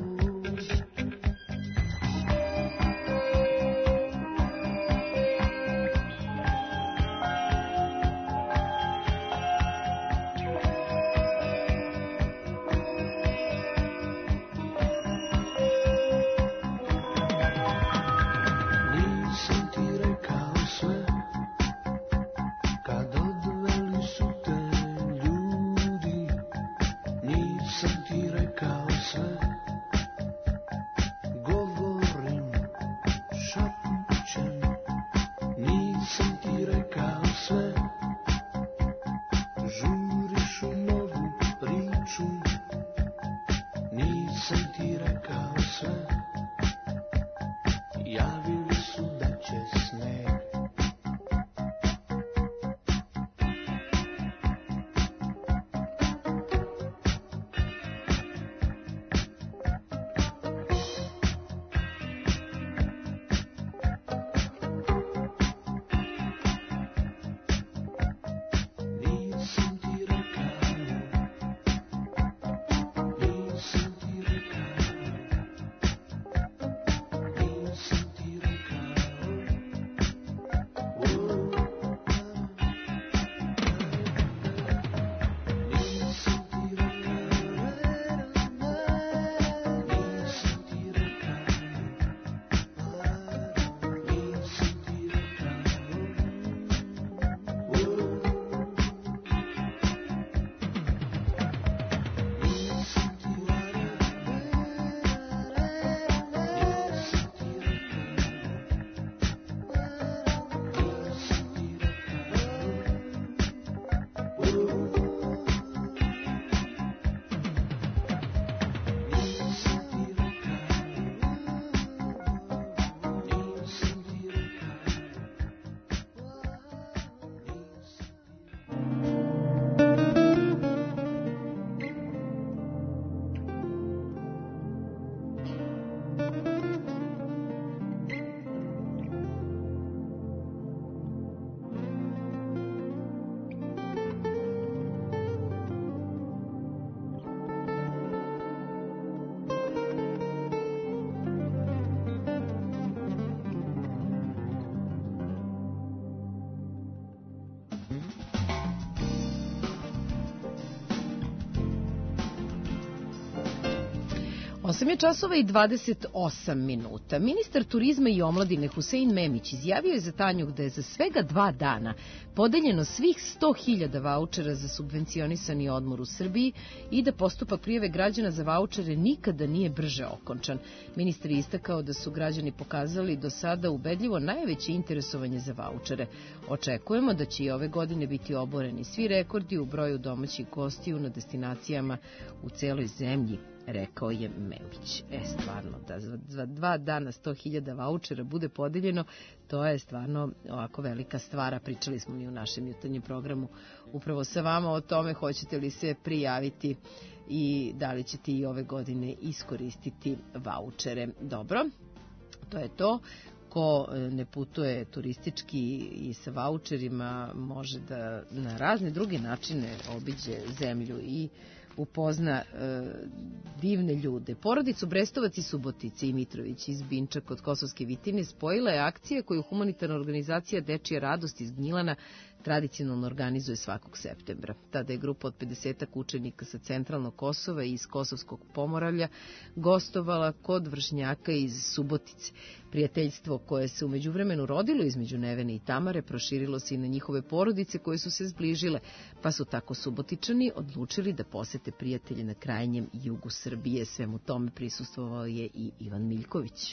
Speaker 1: Osam je časova i 28 minuta. Ministar turizma i omladine Husein Memić izjavio je za Tanjug da je za svega 2 dana podeljeno svih 100.000 vaučera za subvencionisani odmor u Srbiji i da postupak prijave građana za vaučere nikada nije brže okončan. Ministar je istakao da su građani pokazali do sada ubedljivo najveće interesovanje za vaučere. Očekujemo da će i ove godine biti oboreni svi rekordi u broju domaćih gostiju na destinacijama u celoj zemlji, rekao je Memić. Stvarno, da za 2 dana 100.000 vaučera bude podeljeno, to je stvarno ovako velika stvar. Pričali smo mi u našem jutarnjem programu upravo sa vama o tome hoćete li se prijaviti i da li ćete i ove godine iskoristiti vaučere. Dobro, to je to. Ko ne putuje turistički i sa vaučerima može da na razne druge načine obiđe zemlju i upozna divne ljude. Porodicu Brestovac i Subotice i Mitrović iz Binča kod Kosovske Vitine spojila je akcija koju humanitarna organizacija Dečija radost iz Gnjilana tradicionalno organizuje svakog septembra. Tada je grupa od 50 učenika sa centralnog Kosova i iz Kosovskog Pomoravlja gostovala kod vršnjaka iz Subotice. Prijateljstvo koje se u međuvremenu rodilo između Nevene i Tamare proširilo se i na njihove porodice koje su se zbližile, pa su tako Subotičani odlučili da posete prijatelje na krajnjem jugu Srbije. Svemu tome prisustvovao je i Ivan Miljković.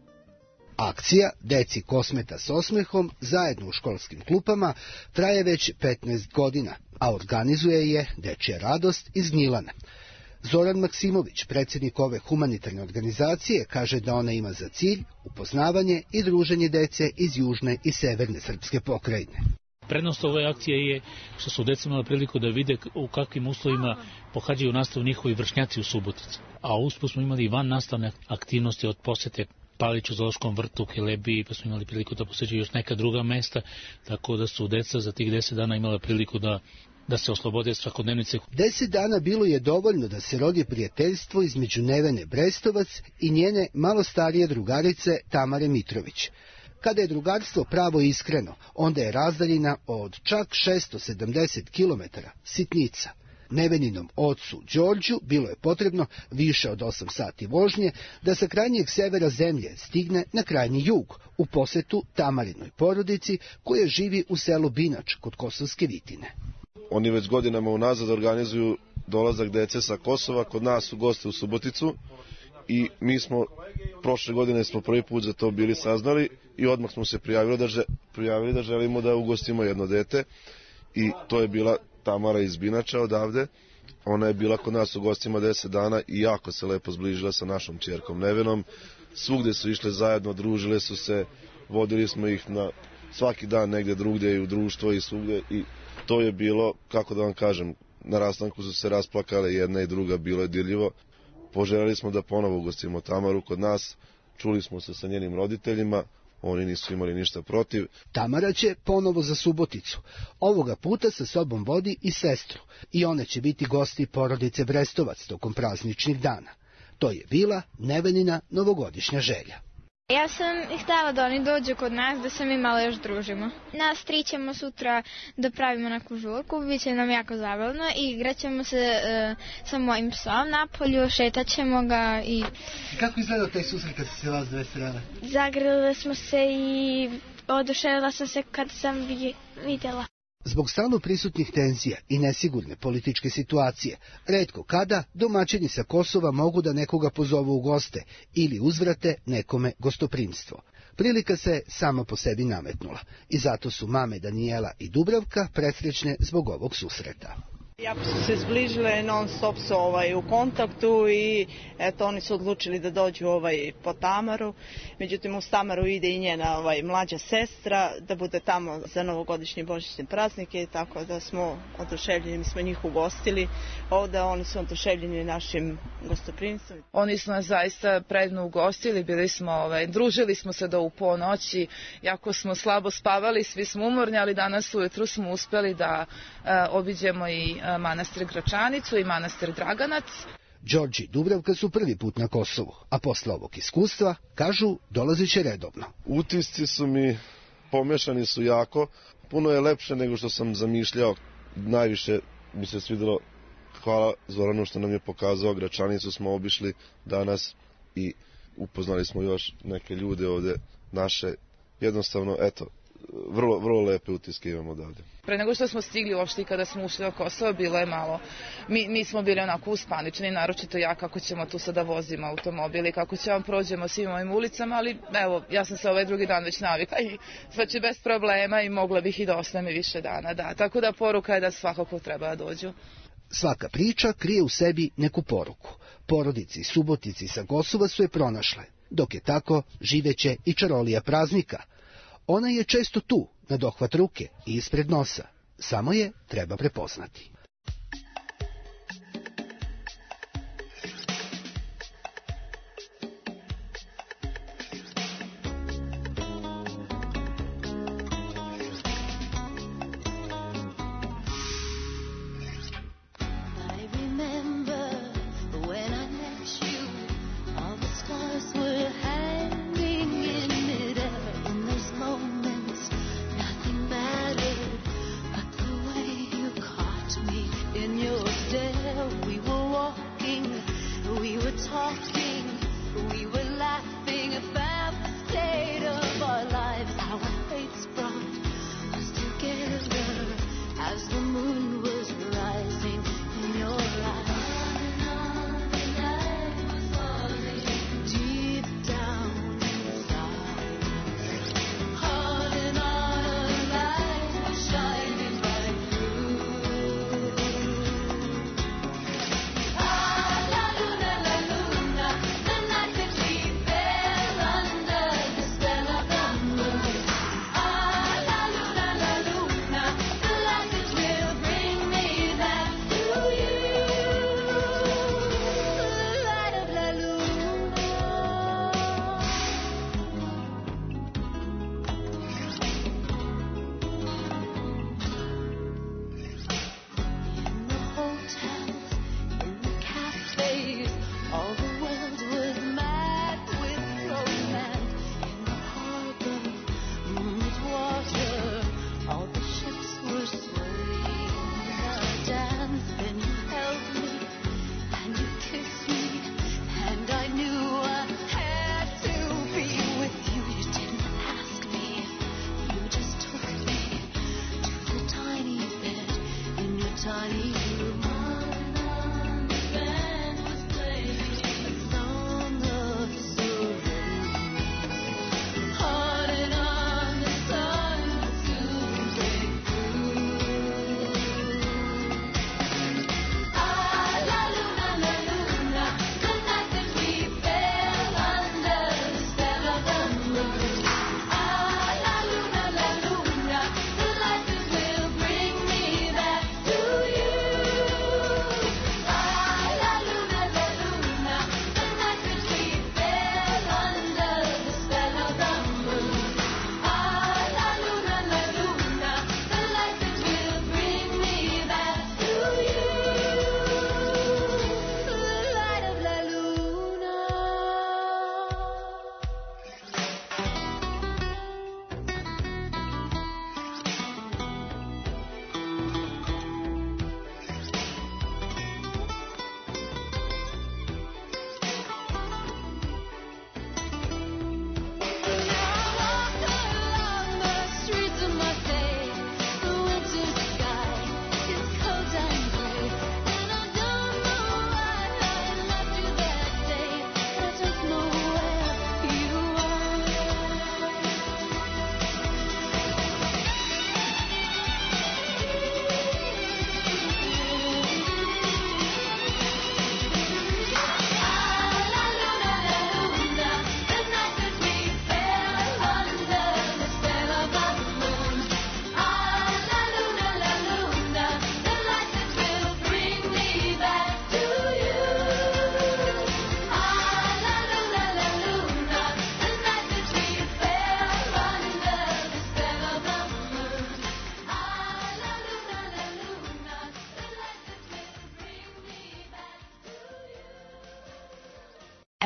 Speaker 11: Akcija Deci Kosmeta s osmehom zajedno u školskim klupama traje već 15 godina, a organizuje je Dečija radost iz Gnjilana. Zoran Maksimović, predsjednik ove humanitarne organizacije, kaže da ona ima za cilj upoznavanje i druženje dece iz južne i severne srpske pokrajine.
Speaker 13: Prednost ove akcije je što su deca imala priliku da vide u kakvim uslovima pohađaju nastavu njihovi vršnjaci u Subotici. A usput smo imali i van nastavne aktivnosti od posete Paliću, zoološkom vrtu, Kelebiji, pa smo imali priliku da posećaju još neka druga mesta, tako da su deca za tih 10 dana imala priliku da se oslobode svakodnevnice.
Speaker 11: 10 dana bilo je dovoljno da se rodi prijateljstvo između Nevene Brestovac i njene malo starije drugarice Tamare Mitrović. Kada je drugarstvo pravo iskreno, onda je razdaljina od čak 670 km sitnica. Neveninom ocu Đorđu bilo je potrebno više od 8 sati vožnje da sa krajnjeg severa zemlje stigne na krajnji jug u posetu Tamarinoj porodici koja živi u selu Binač kod Kosovske Vitine.
Speaker 14: Oni već godinama unazad organizuju dolazak dece sa Kosova kod nas u goste u Suboticu i mi smo prošle godine prvi put za to bili saznali i odmah smo se prijavili da želimo da ugostimo jedno dete i to je bila Tamara iz Binača odavde. Ona je bila kod nas u gostima 10 dana i jako se lepo zbližila sa našom ćerkom Nevenom. Svugde su išle zajedno, družile su se, vodili smo ih na svaki dan negde drugdje i u društvo i svugde i to je bilo, kako da vam kažem, na rastanku su se rasplakale jedna i druga, bilo je dirljivo. Poželjeli smo da ponovo ugostimo Tamaru kod nas, čuli smo se sa njenim roditeljima, oni nisu imali ništa protiv.
Speaker 11: Tamara će ponovo za Suboticu. Ovoga puta sa sobom vodi i sestru i one će biti gosti porodice Brestovac tokom prazničnih dana. To je bila Nevenina novogodišnja želja.
Speaker 23: Ja sam htjela da oni dođu kod nas, da se mi malo još družimo. Nas tri ćemo sutra da pravimo neku žurku, bit će nam jako zabavno i igraćemo se sa mojim psom napolju, šetaćemo ga i...
Speaker 11: Kako izgleda taj susret kad se vas dve strane?
Speaker 23: Zagrlili smo se i oduševila sam se kad sam vidjela.
Speaker 11: Zbog stalno prisutnih tenzija i nesigurne političke situacije, retko kada domaćini sa Kosova mogu da nekoga pozovu u goste ili uzvrate nekome gostoprimstvo. Prilika se sama po sebi nametnula i zato su mame Danijela i Dubravka presrećne zbog ovog susreta.
Speaker 24: Jako su se zbližile, non stop su u kontaktu i eto oni su odlučili da dođu po Tamaru. Međutim uz Tamaru ide i njena mlađa sestra da bude tamo za novogodišnje božićne praznike, tako da smo oduševljeni, mi smo njih ugostili ovdje, oni su oduševljeni našim gostoprimstvom.
Speaker 25: Oni su nas zaista predno ugostili, družili smo se do u ponoći, jako smo slabo spavali, svi smo umorni, ali danas ujutru smo uspeli da obiđemo i manastir Gračanicu i manastir Draganac.
Speaker 11: Đorđe i Dubravka su prvi put na Kosovu, a posle ovog iskustva, kažu, dolazit će redovno.
Speaker 14: Utisci su mi, pomešani su jako, puno je lepše nego što sam zamišljao, najviše mi se svidjelo, hvala Zoranu što nam je pokazao, Gračanicu smo obišli danas i upoznali smo još neke ljude ovde naše, jednostavno, eto, vrlo lepe utiske imamo odavde.
Speaker 25: Pre nego što smo stigli uopšte i kada smo ušli u Kosovo, bilo je malo, mi smo bili onako uspanični, naročito ja kako ćemo tu sada vozimo automobil i kako ćemo prođemo svim ovim ulicama, ali evo, ja sam se ovaj drugi dan već navikla i znači bez problema i mogla bih i da ostane više dana, da. Tako da poruka je da svakako treba da dođu.
Speaker 11: Svaka priča krije u sebi neku poruku. Porodici Subotici sa Kosova su je pronašle. Dok je tako, živeće i čarolija praznika. Ona je često tu, na dohvat ruke i ispred nosa. Samo je treba prepoznati.
Speaker 26: Moments, nothing mattered but the way you caught me.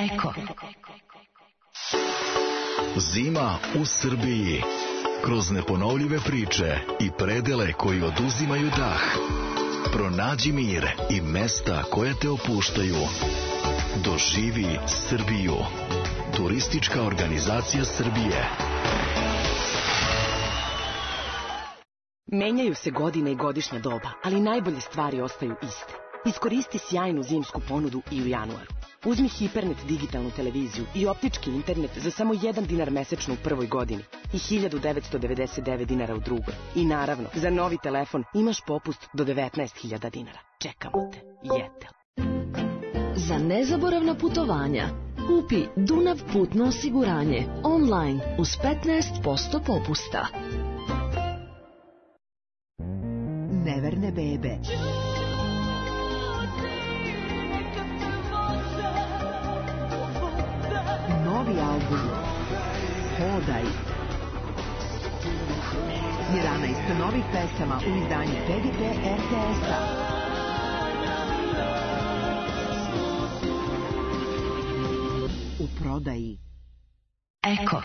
Speaker 3: Eko.
Speaker 15: Zima u Srbiji. Kroz neponovljive priče i predele koji oduzimaju dah. Pronađi mir i mesta koja te opuštaju. Doživi Srbiju. Turistička organizacija Srbije.
Speaker 16: Menjaju se godine i godišnja doba, ali najbolje stvari ostaju iste. Iskoristi sjajnu zimsku ponudu i u januaru. Uzmi Hipernet digitalnu televiziju i optički internet za samo 1 dinar mesečno u prvoj godini i 1999 dinara u drugoj. I naravno, za novi telefon imaš popust do 19.000 dinara. Čekamo te. Jetel.
Speaker 3: Za nezaboravna putovanja kupi Dunav putno osiguranje online uz 15% popusta.
Speaker 17: Neverne bebe. Novi album Hodaj. 11 novih pesama u izdanju PGP RTS-a. U prodaji.
Speaker 3: Eko.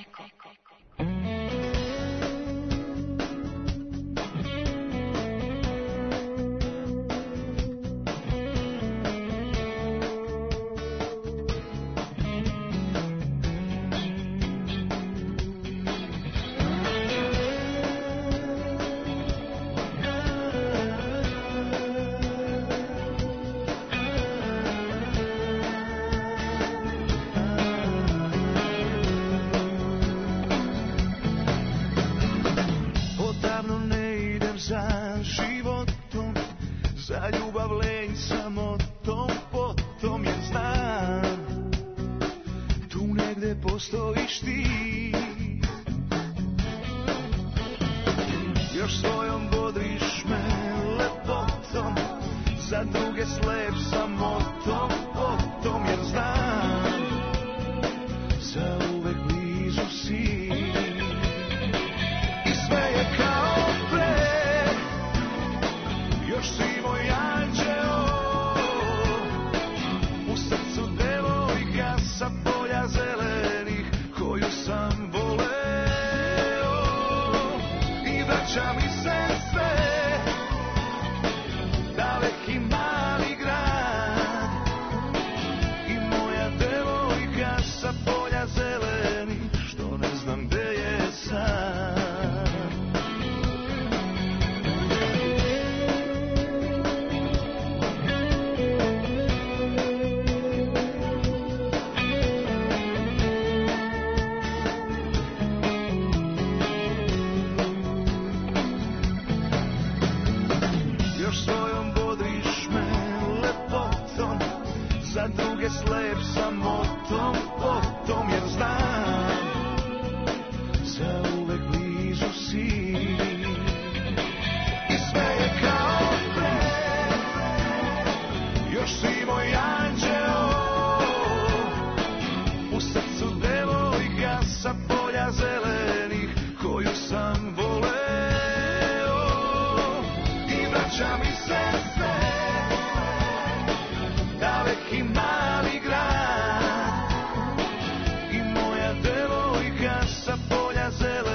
Speaker 8: Postojiš ti. Još svojom bodriš me lepotom, za druge slep samotom, potom jer znam, zauvek blizu si. I sve je kao pre, još si moj anđeo, u srcu devojka sa polja zelenih koju sam voleo. I vraća mi se sve, daleki mali grad, i moja devojka sa polja zelenih, što ne znam gde je sad. Svojom bodriš me lepotom, za druge slep samotom, potom jer znam, zauvek blizu si. I sve je kao pre, još si moj anđeo, u srcu devojka sa polja zelenih koju sam voleo. Vraća mi se sve, daleki mali grad, i moja devojka sa polja zelenih.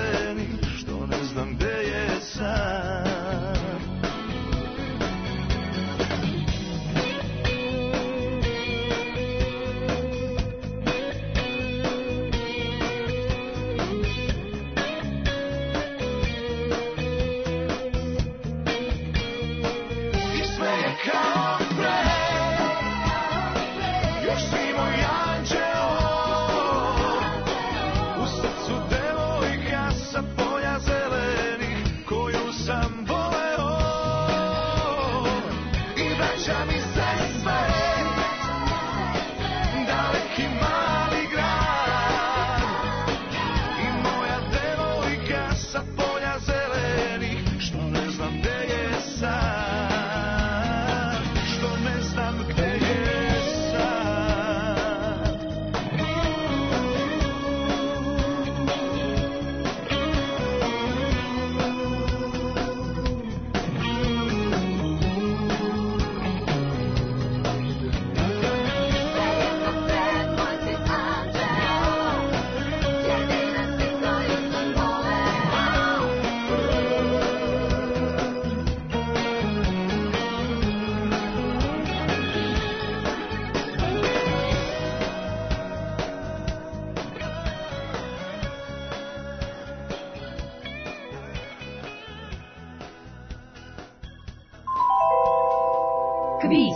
Speaker 18: Kviz.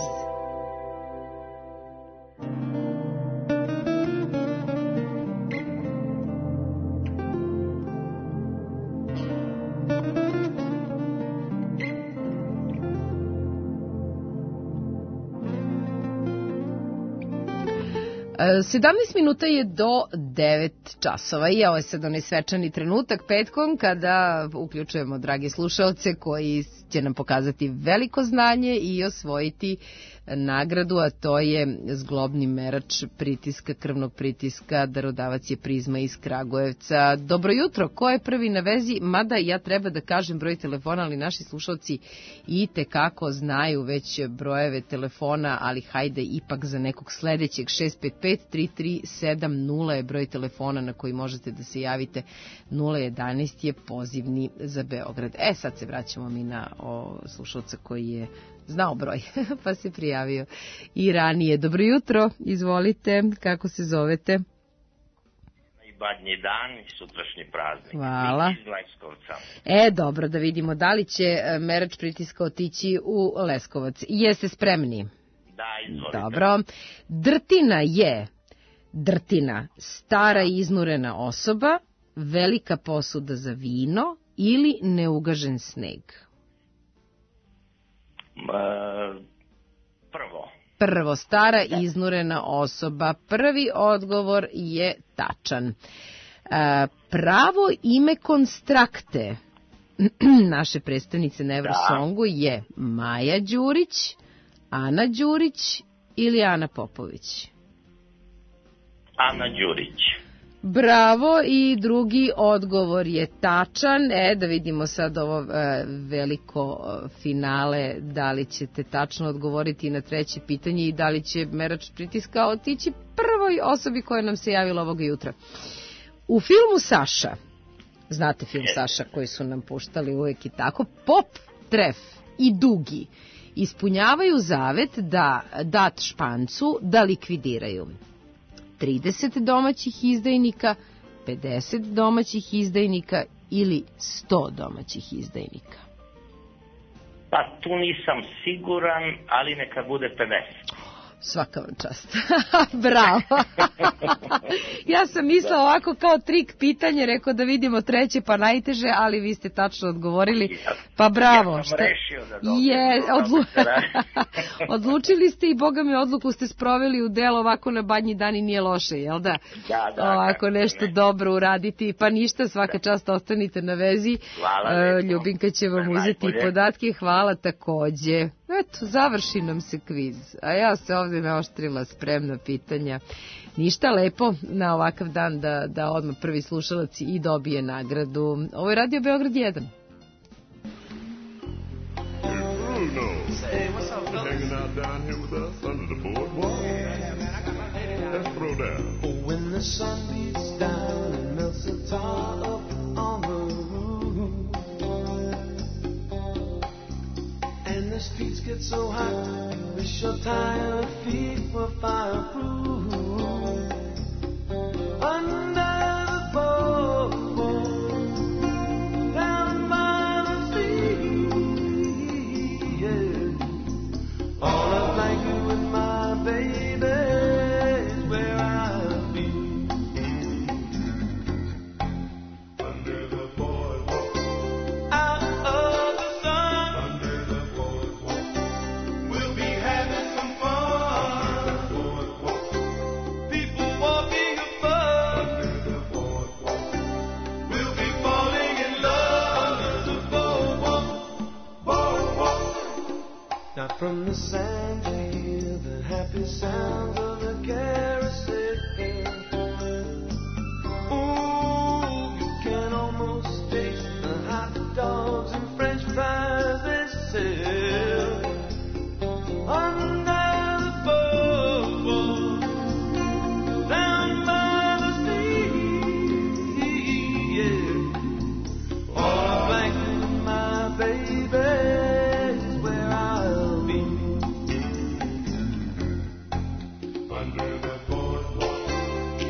Speaker 1: Sedamnaest minuta je do 9 časova i ovo je sad onaj svečani trenutak petkom kada uključujemo dragi slušalce koji će nam pokazati veliko znanje i osvojiti nagradu, a to je zglobni merač pritiska, krvnog pritiska, darodavac je Prizma iz Kragujevca. Dobro jutro, ko je prvi na vezi? Mada ja treba da kažem broj telefona, ali naši slušalci i tekako znaju već brojeve telefona, ali hajde ipak za nekog sledećeg. 655-3370 je broj telefona na koji možete da se javite. 011 je pozivni za Beograd. Sad se vraćamo mi na slušalca koji je znao broj, pa se prijavio i ranije. Dobro jutro, izvolite, kako se zovete?
Speaker 19: I badnji dan i sutrašnji praznik.
Speaker 1: Hvala.
Speaker 19: Iz Leskovca.
Speaker 1: Dobro, da vidimo da li će merač pritiska otići u Leskovac. Jeste spremni?
Speaker 19: Da, izvolite.
Speaker 1: Dobro. Drtina je stara i iznurena osoba, velika posuda za vino ili neugažen sneg? Prvo, stara i iznurena osoba. Prvi odgovor je tačan. Pravo ime konstrakte naše predstavnice na Eurosongu je Maja Đurić, Ana Đurić ili Ana Popović?
Speaker 19: Ana Đurić.
Speaker 1: Bravo, i drugi odgovor je tačan. Da vidimo sad ovo veliko finale, da li ćete tačno odgovoriti na treće pitanje i da li će merač pritiska otići prvoj osobi koja nam se javila ovoga jutra. U filmu Saša, znate film Saša koji su nam puštali uvek i tako, Pop, Tref i Dugi ispunjavaju zavet da dat Špancu da likvidiraju 30 domaćih izdajnika, 50 domaćih izdajnika ili 100 domaćih izdajnika?
Speaker 19: Pa tu nisam siguran, ali neka bude 50.
Speaker 1: Svaka vam čast. Bravo. Ja sam mislila ovako kao trik pitanje, rekao da vidimo treće pa najteže, ali vi ste tačno odgovorili. Pa bravo.
Speaker 19: Ja sam rešio da dobijem.
Speaker 1: Odlučili ste i boga mi odluku ste sproveli u delo, ovako na badnji dan i nije loše, jel da?
Speaker 19: Da.
Speaker 1: Ovako nešto dobro uraditi, pa ništa, svaka čast, ostanite na vezi.
Speaker 19: Hvala.
Speaker 1: Ljubinka će vam uzeti podatke, hvala takođe. Eto, završi nam se kviz, a ja se ovde naoštrila spremna pitanja. Ništa, lepo na ovakav dan da odmah prvi slušalac i dobije nagradu. Ovo je Radio Beograd 1.
Speaker 9: Hey, what's up, fellas? Hanging out down here with us under the boardwalk. Yeah, man, I got my head in. Let's throw down.
Speaker 8: Oh, when the sun beats down and melts the tar up on the roof, and the streets get so hot, you wish your tired feet were fireproof. Under the boardwalk, down by the sea, yeah. All up like you with my baby is where I'll be.
Speaker 9: Under the boardwalk,
Speaker 8: Out of the sun,
Speaker 9: under the boardwalk,
Speaker 8: we'll be having some fun.
Speaker 9: under the boardwalk,
Speaker 8: People walking above,
Speaker 9: under the boardwalk,
Speaker 8: we'll be falling in love. Under the boardwalk, boardwalk. Now from the sand you hear the happy sounds of the carousel. Ooh, you can almost taste the hot dogs and French fries they sell. Under the boardwalk, down by the sea, yeah. All I'm like my baby is where I'll be.
Speaker 9: under the boardwalk,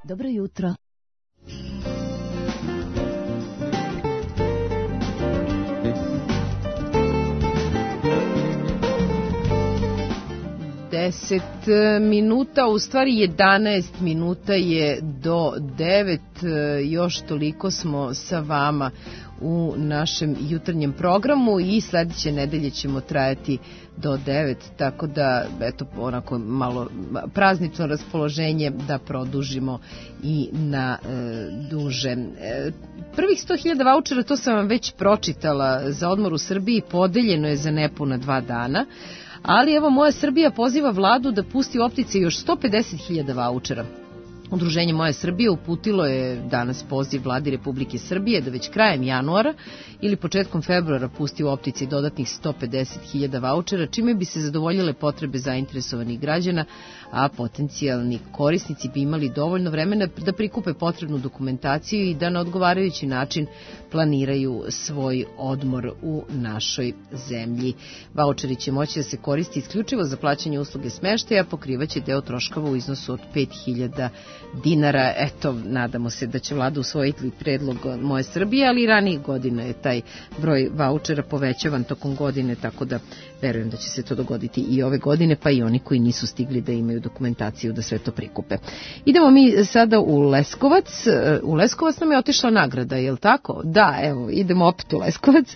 Speaker 3: Dobro jutro.
Speaker 2: Deset minuta, u stvari 11 minuta je do 9, još toliko smo sa vama u našem jutarnjem programu i sledeće nedelje ćemo trajati do 9, tako da eto onako malo praznično raspoloženje da produžimo i na duže. Prvih 100.000 vaučera, to sam vam već pročitala, za odmor u Srbiji podeljeno je za nepuna 2 dana. Ali evo, Moja Srbija poziva vladu da pusti u opticaj još 150.000 vaučera. Udruženje Moja Srbija uputilo je danas poziv vladi Republike Srbije da već krajem januara ili početkom februara pusti u opticaj dodatnih 150.000 vaučera, čime bi se zadovoljile potrebe zainteresovanih građana, a potencijalni korisnici bi imali dovoljno vremena da prikupe potrebnu dokumentaciju i da na odgovarajući način planiraju svoj odmor u našoj zemlji. Vaučeri će moći da se koristi isključivo za plaćanje usluge smeštaja, pokrivaće deo troškova u iznosu od 5.000 dinara. Eto, nadamo se da će vlada usvojiti predlog Moje Srbije, ali i ranijih godina je taj broj vaučera povećavan tokom godine, tako da verujem da će se to dogoditi i ove godine, pa i oni koji nisu stigli da imaju dokumentaciju da sve to prikupe. Idemo mi sada u Leskovac. U Leskovac nam je otišla nagrada, je li tako? Da, evo, idemo opet u Leskovac.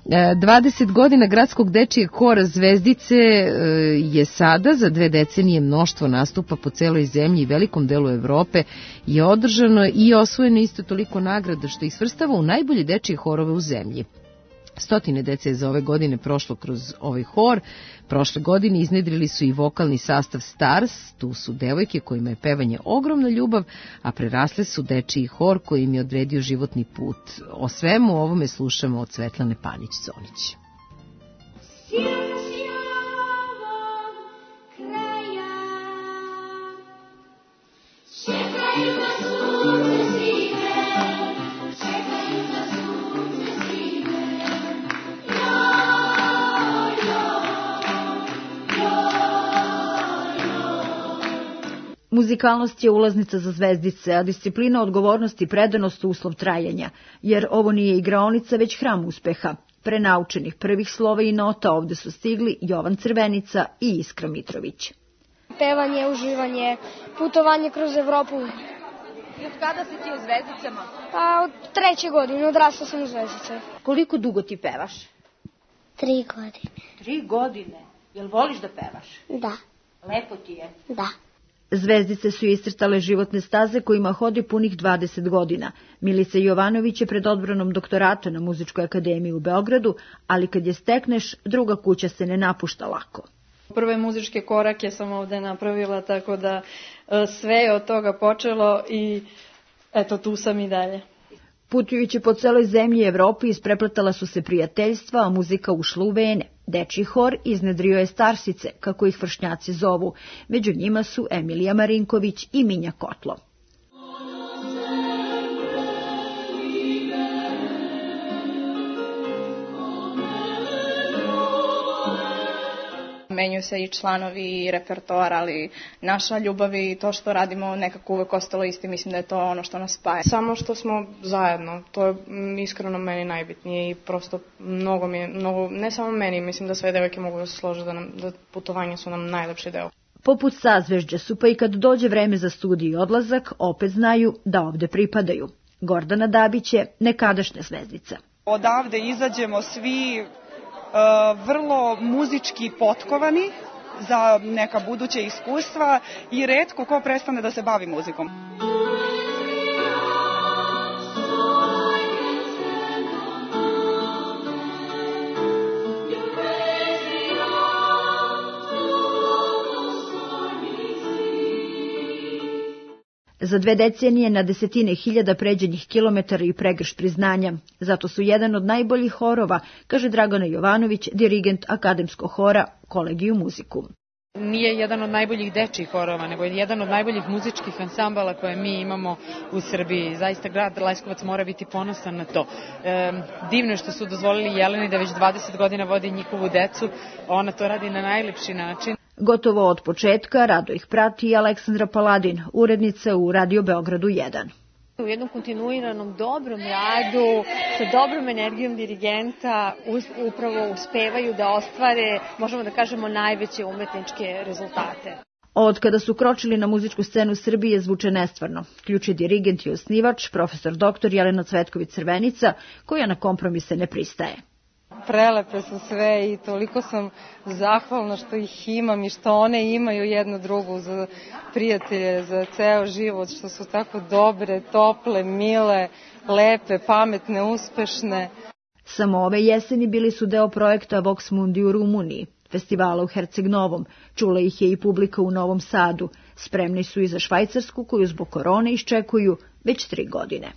Speaker 2: 20 godina gradskog dečijeg hora Zvezdice je sada za 2 decenije mnoštvo nastupa po celoj zemlji i velikom delu Evrope je održano i osvojeno isto toliko nagrada, što ih svrstava u najbolje dečije horove u zemlji. Stotine dece je za ove godine prošlo kroz ovaj hor. Prošle godine iznedrili su i vokalni sastav Stars, tu su devojke kojima je pevanje ogromna ljubav, a prerasle su dečiji hor koji im je odredio životni put. O svemu ovome slušamo od Svetlane Panić-Zonić.
Speaker 4: Muzikalnost je ulaznica za Zvezdice, a disciplina, odgovornost i predanost uslov trajanja, jer ovo nije igraonica, već hram uspeha. Prenaučenih prvih slova i nota ovde su stigli Jovan Crvenica i Iskra Mitrović.
Speaker 18: Pevanje, uživanje, putovanje kroz Evropu.
Speaker 4: I od kada si ti u Zvezdicama?
Speaker 18: Pa od 3. godine, odrasla sam u Zvezdice.
Speaker 4: Koliko dugo ti pevaš?
Speaker 18: 3 godine.
Speaker 4: 3 godine? Jel voliš da pevaš?
Speaker 18: Da.
Speaker 4: Lepo ti je?
Speaker 18: Da.
Speaker 4: Zvezdice su iscrtale životne staze kojima hodi punih 20 godina. Milica Jovanović je pred odbranom doktorata na Muzičkoj akademiji u Beogradu, ali kad je stekneš, druga kuća se ne napušta lako.
Speaker 20: Prve muzičke korake sam ovde napravila, tako da sve je od toga počelo i eto, tu sam i dalje.
Speaker 4: Putujući po celoj zemlji i Evropi isprepletala su se prijateljstva, a muzika ušla u vene. Dečiji hor iznedrio je Starsice, kako ih vršnjaci zovu. Među njima su Emilija Marinković i Minja Kotlo.
Speaker 21: Menjaju se i članovi i repertoar, ali naša ljubav i to što radimo nekako uvek ostalo isti. Mislim da je to ono što nas spaja.
Speaker 20: Samo što smo zajedno, to je iskreno meni najbitnije i prosto mnogo, ne samo meni, mislim da sve devojke mogu da se slože da putovanja su nam najlepši deo.
Speaker 4: Poput sazvežđa su, pa i kad dođe vreme za studij i odlazak, opet znaju da ovde pripadaju. Gordana Dabić je nekadašnja Zvezdica.
Speaker 22: Odavde izađemo svi vrlo muzički potkovani za neka buduća iskustva i retko ko prestane da se bavi muzikom.
Speaker 4: Za 2 decenije na desetine hiljada pređenih kilometara i pregrš priznanja. Zato su jedan od najboljih horova, kaže Dragana Jovanović, dirigent akademskog hora Kolegijum muziku.
Speaker 26: Nije jedan od najboljih dečjih horova, nego je jedan od najboljih muzičkih ansambala koje mi imamo u Srbiji. Zaista grad Leskovac mora biti ponosan na to. Divno je što su dozvolili Jeleni da već 20 godina vodi njihovu decu. Ona to radi na najlepši način.
Speaker 4: Gotovo od početka rado ih prati Aleksandra Paladin, urednica u Radio Beogradu 1.
Speaker 5: U jednom kontinuiranom dobrom radu, sa dobrom energijom dirigenta, upravo uspevaju da ostvare, možemo da kažemo, najveće umetničke rezultate.
Speaker 4: Od kada su kročili na muzičku scenu Srbije zvuče nestvarno. Ključni dirigent i osnivač, profesor dr. Jelena Cvetković-Crvenica, koja na kompromise ne pristaje.
Speaker 6: Prelepe su sve i toliko sam zahvalna što ih imam i što one imaju jednu drugu za prijatelje, za ceo život, što su tako dobre, tople, mile, lepe, pametne, uspešne.
Speaker 4: Samo ove jeseni bili su deo projekta Vox Mundi u Rumuniji, festivala u Herceg Novom. Čula ih je i publika u Novom Sadu. Spremni su i za Švajcarsku, koju zbog korone iščekuju već 3 godine.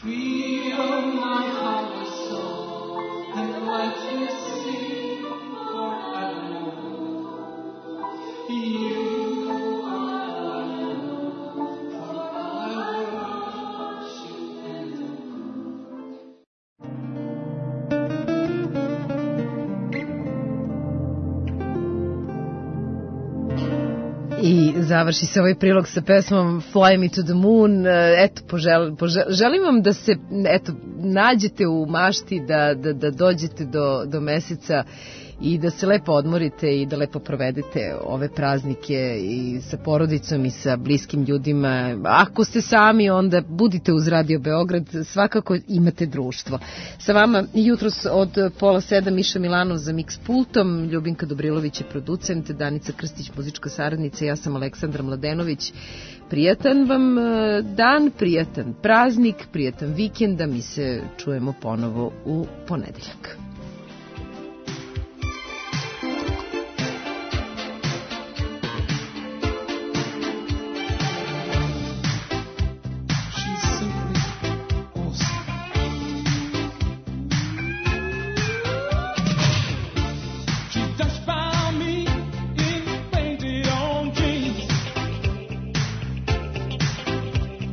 Speaker 2: I završi se ovaj prilog sa pesmom Fly Me to the Moon. Eto, želim vam da se nađete u mašti, da dođete do meseca i da se lepo odmorite i da lepo provedete ove praznike i sa porodicom i sa bliskim ljudima. Ako ste sami, onda budite uz Radio Beograd, svakako imate društvo. Sa vama jutros od 6:30 Miša Milanov za Mix pultom, Ljubinka Dobrilović je producent, Danica Krstić muzička saradnica, ja sam Aleksandra Mladenović. Prijatan vam dan, prijatan praznik, prijatan vikend, a mi se čujemo ponovo u ponedeljak.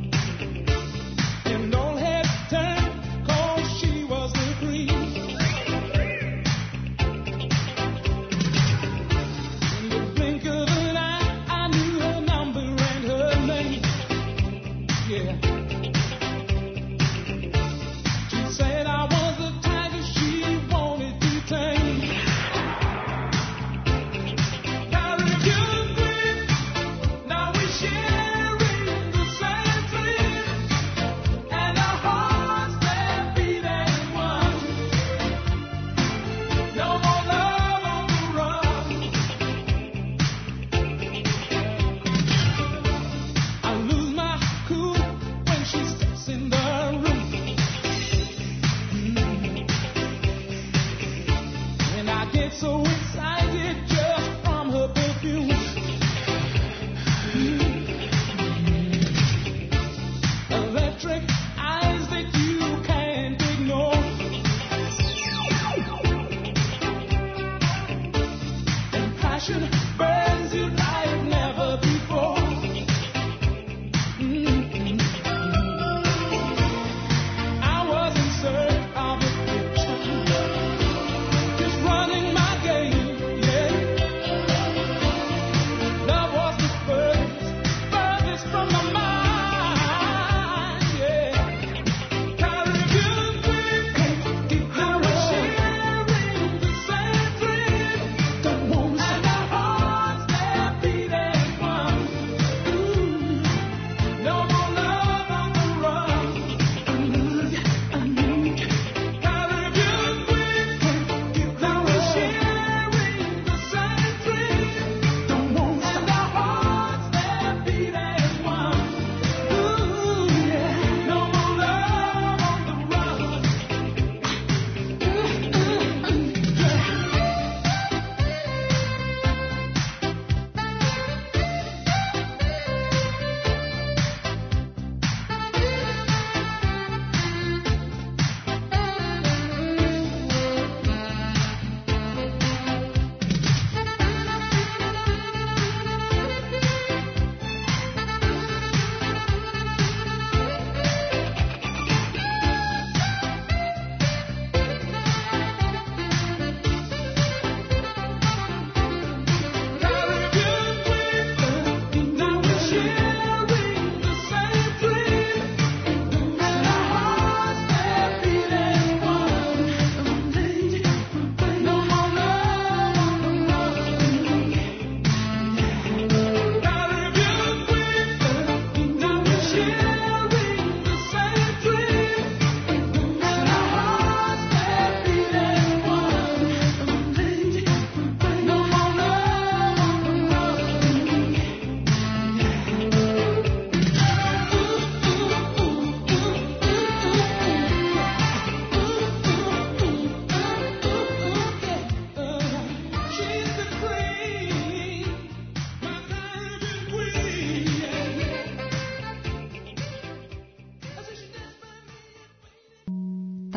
Speaker 8: Don't hesitate, 'cause she was the queen.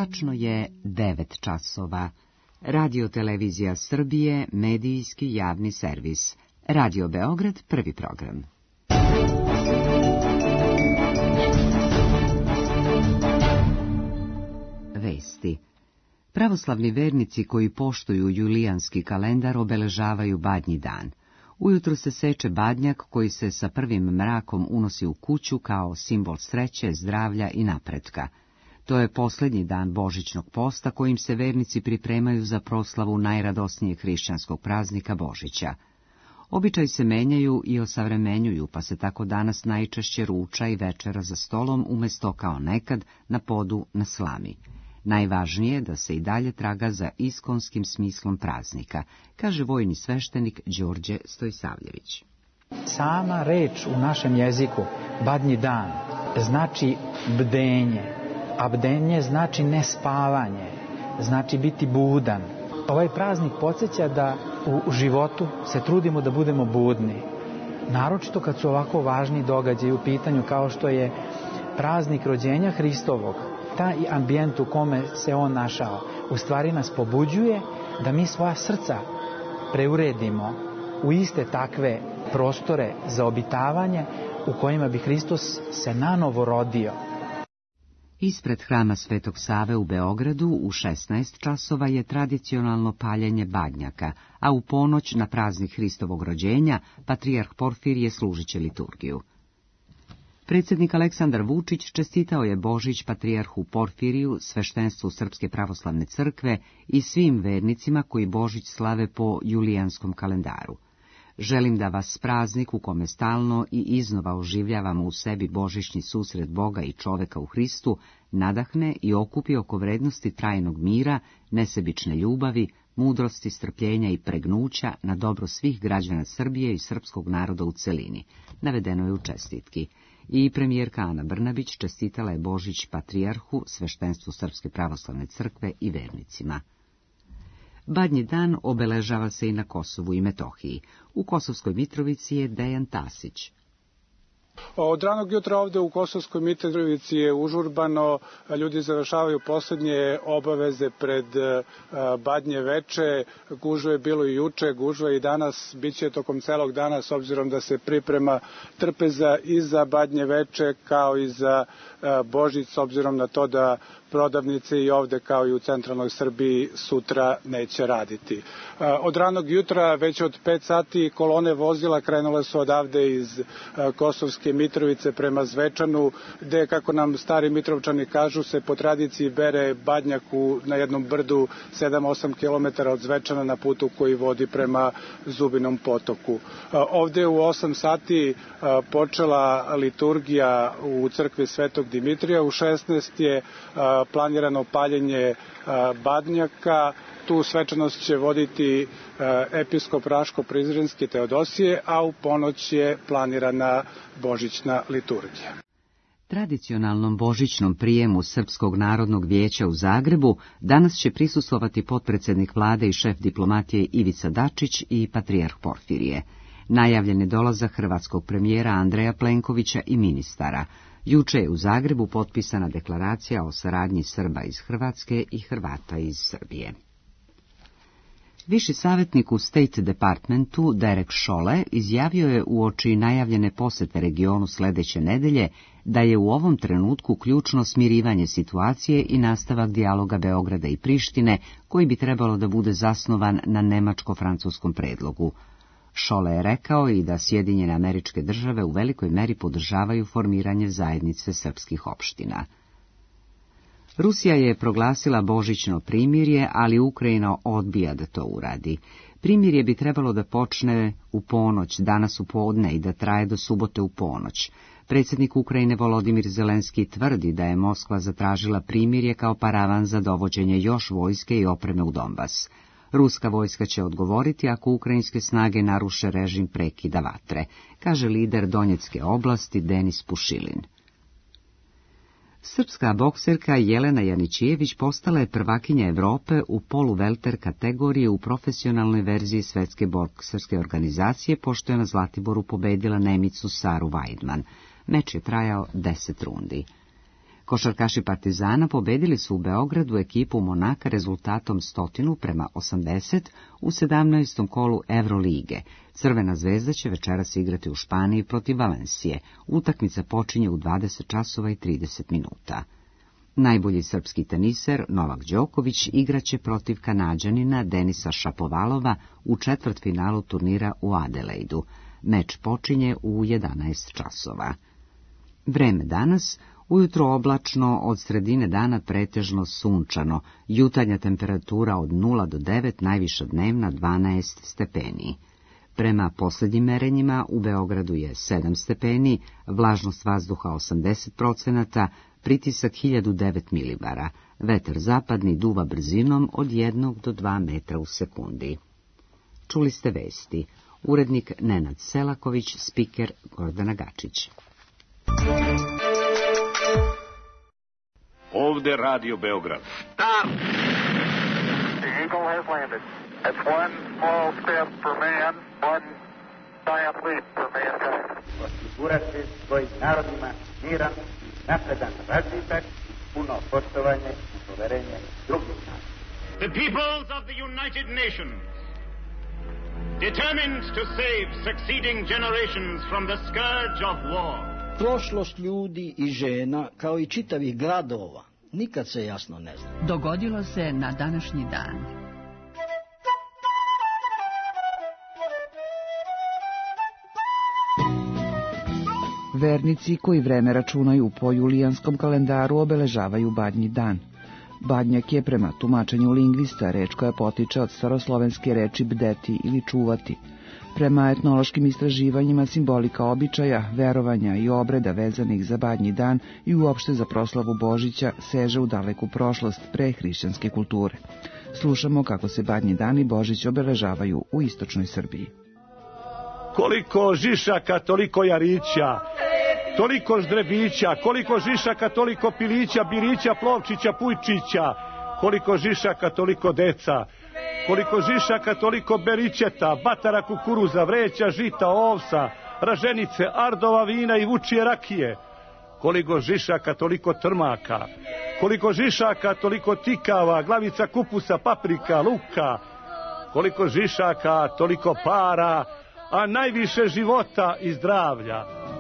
Speaker 7: Tačno je 9 časova. Radio Televizija Srbije, medijski javni servis. Radio Beograd, prvi program. Vesti. Pravoslavni vernici koji poštuju julijanski kalendar obeležavaju Badnji dan. Ujutro se seče badnjak koji se sa prvim mrakom unosi u kuću kao simbol sreće, zdravlja i napretka. To je posljednji dan božićnog posta kojim se vernici pripremaju za proslavu najradosnijeg hrišćanskog praznika Božića. Običaji se menjaju i osavremenjuju, pa se tako danas najčešće ruča i večera za stolom umjesto kao nekad na podu na slami. Najvažnije je da se i dalje traga za iskonskim smislom praznika, kaže vojni sveštenik Đorđe Stojsavljević.
Speaker 10: Sama reč u našem jeziku, Badnji dan, znači bdenje, a bdenje znači nespavanje, znači biti budan. Ovaj praznik podsjeća da u životu se trudimo da budemo budni, naročito kad su ovako važni događaji u pitanju kao što je praznik rođenja Hristovog. Taj ambijent u kome se on našao u stvari nas pobuđuje da mi svoja srca preuredimo u iste takve prostore za obitavanje u kojima bi Hristos se nanovo rodio.
Speaker 7: Ispred hrama Svetog Save u Beogradu u 16 časova je tradicionalno paljenje badnjaka, a u ponoć na praznik Hristovog rođenja patrijarh Porfirije služit će liturgiju. Predsjednik Aleksandar Vučić čestitao je Božić patrijarhu Porfiriju, sveštenstvu Srpske pravoslavne crkve i svim vernicima koji Božić slave po julijanskom kalendaru. Želim da vas praznik u kome stalno i iznova oživljavamo u sebi božićni susret Boga i čoveka u Hristu, nadahne i okupi oko vrednosti trajnog mira, nesebične ljubavi, mudrosti, strpljenja i pregnuća na dobro svih građana Srbije i srpskog naroda u celini, navedeno je u čestitki. I premijerka Ana Brnabić čestitala je Božić patrijarhu, sveštenstvu Srpske pravoslavne crkve i vernicima. Badnji dan obeležava se i na Kosovu i Metohiji. U Kosovskoj Mitrovici je Dejan Tasić.
Speaker 12: Od ranog jutra ovde u Kosovskoj Mitrovici je užurbano, ljudi završavaju posljednje obaveze pred Badnje veče, gužve je bilo i juče, gužve i danas, bit će tokom celog dana s obzirom da se priprema trpeza i za Badnje veče kao i za Božić, s obzirom na to da prodavnice i ovde kao i u centralnoj Srbiji sutra neće raditi. Od ranog jutra, već od 5 sati, kolone vozila krenule su odavde iz Kosovske Mitrovice prema Zvečanu, gde, kako nam stari Mitrovčani kažu, se po tradiciji bere badnjak na jednom brdu 7-8 km od Zvečana na putu koji vodi prema Zubinom potoku. Ovde u 8 sati počela liturgija u crkvi Svetog Dimitrija, u 16 je planirano paljenje badnjaka. Tu svečanost će voditi episkop Raško-Prizrenski Teodosije, a u ponoć je planirana božićna liturgija.
Speaker 7: Tradicionalnom božićnom prijemu Srpskog narodnog vijeća u Zagrebu danas će prisustvovati potpredsjednik vlade i šef diplomatije Ivica Dačić i patrijarh Porfirije. Najavljen je dolazak hrvatskog premijera Andreja Plenkovića i ministara. Juče je u Zagrebu potpisana deklaracija o saradnji Srba iz Hrvatske i Hrvata iz Srbije. Viši savjetnik u State Departmentu Derek Chollet izjavio je uoči najavljene posete regionu sljedeće nedelje da je u ovom trenutku ključno smirivanje situacije i nastavak dijaloga Beograda i Prištine, koji bi trebalo da bude zasnovan na nemačko-francuskom predlogu. Chollet je rekao i da Sjedinjene Američke Države u velikoj meri podržavaju formiranje zajednice srpskih opština. Rusija je proglasila božićno primirje, ali Ukrajina odbija da to uradi. Primirje bi trebalo da počne u ponoć, danas u podne, i da traje do subote u ponoć. Predsjednik Ukrajine Volodimir Zelenski tvrdi da je Moskva zatražila primirje kao paravan za dovođenje još vojske i opreme u Donbas. Ruska vojska će odgovoriti ako ukrajinske snage naruše režim prekida vatre, kaže lider Donjecke oblasti Denis Pušilin. Srpska bokserka Jelena Janićijević postala je prvakinja Evrope u poluvelter kategoriji u profesionalnoj verziji Svetske bokserske organizacije, pošto je na Zlatiboru pobedila Nemicu Saru Weidman. Meč je trajao 10 rundi. Košarkaši Partizana pobedili su u Beogradu ekipu Monaka rezultatom 100:80 u 17. kolu Evrolige. Crvena zvezda će večeras igrati u Španiji protiv Valencije. Utakmica počinje u 20:30. Najbolji srpski teniser Novak Đoković igraće protiv Kanađanina Denisa Šapovalova u četvrtfinalu turnira u Adelaidu. Meč počinje u 11 časova. Vreme danas: ujutro oblačno, od sredine dana pretežno sunčano, jutarnja temperatura od 0 do 9, najviša dnevna 12 stepeni. Prema posljednjim merenjima u Beogradu je 7 stepeni, vlažnost vazduha 80%, pritisak 1009 milibara, vetar zapadni duva brzinom od 1 do 2 metra u sekundi. Čuli ste vesti. Urednik Nenad Selaković, spiker Gordana Gačić.
Speaker 11: Ovde Radio Beograd.
Speaker 13: Stop! The Eagle has landed. It's one small step for man, one giant leap for mankind.
Speaker 14: Osigurati svojim narodima miran i napredan razvitak, puno poštovanje i poverenje drugih naroda.
Speaker 11: The peoples of the United Nations, determined to save succeeding generations from the scourge of war.
Speaker 23: Prošlost ljudi i žena, kao i čitavih gradova, nikad se jasno ne zna.
Speaker 17: Dogodilo se na današnji dan.
Speaker 2: Vernici koji vreme računaju po julijanskom kalendaru obeležavaju Badnji dan. Badnjak je prema tumačenju lingvista reč koja potiče od staroslovenske reči bdeti ili čuvati. Prema etnološkim istraživanjima simbolika običaja, verovanja i obreda vezanih za Badnji dan i uopšte za proslavu Božića seže u daleku prošlost pre hrišćanske kulture. Slušamo kako se Badnji dan i Božić obeležavaju u istočnoj Srbiji.
Speaker 24: Koliko žišaka, toliko jarića, toliko ždrebića, koliko žišaka, toliko pilića, birića, plovčića, pujčića, koliko žišaka, toliko deca, koliko žišaka, toliko beričeta, batara kukuruza, vreća, žita, ovsa, raženice, ardova, vina i vučije rakije, koliko žišaka, toliko trmaka, koliko žišaka, toliko tikava, glavica kupusa, paprika, luka, koliko žišaka, toliko para, a najviše života i zdravlja.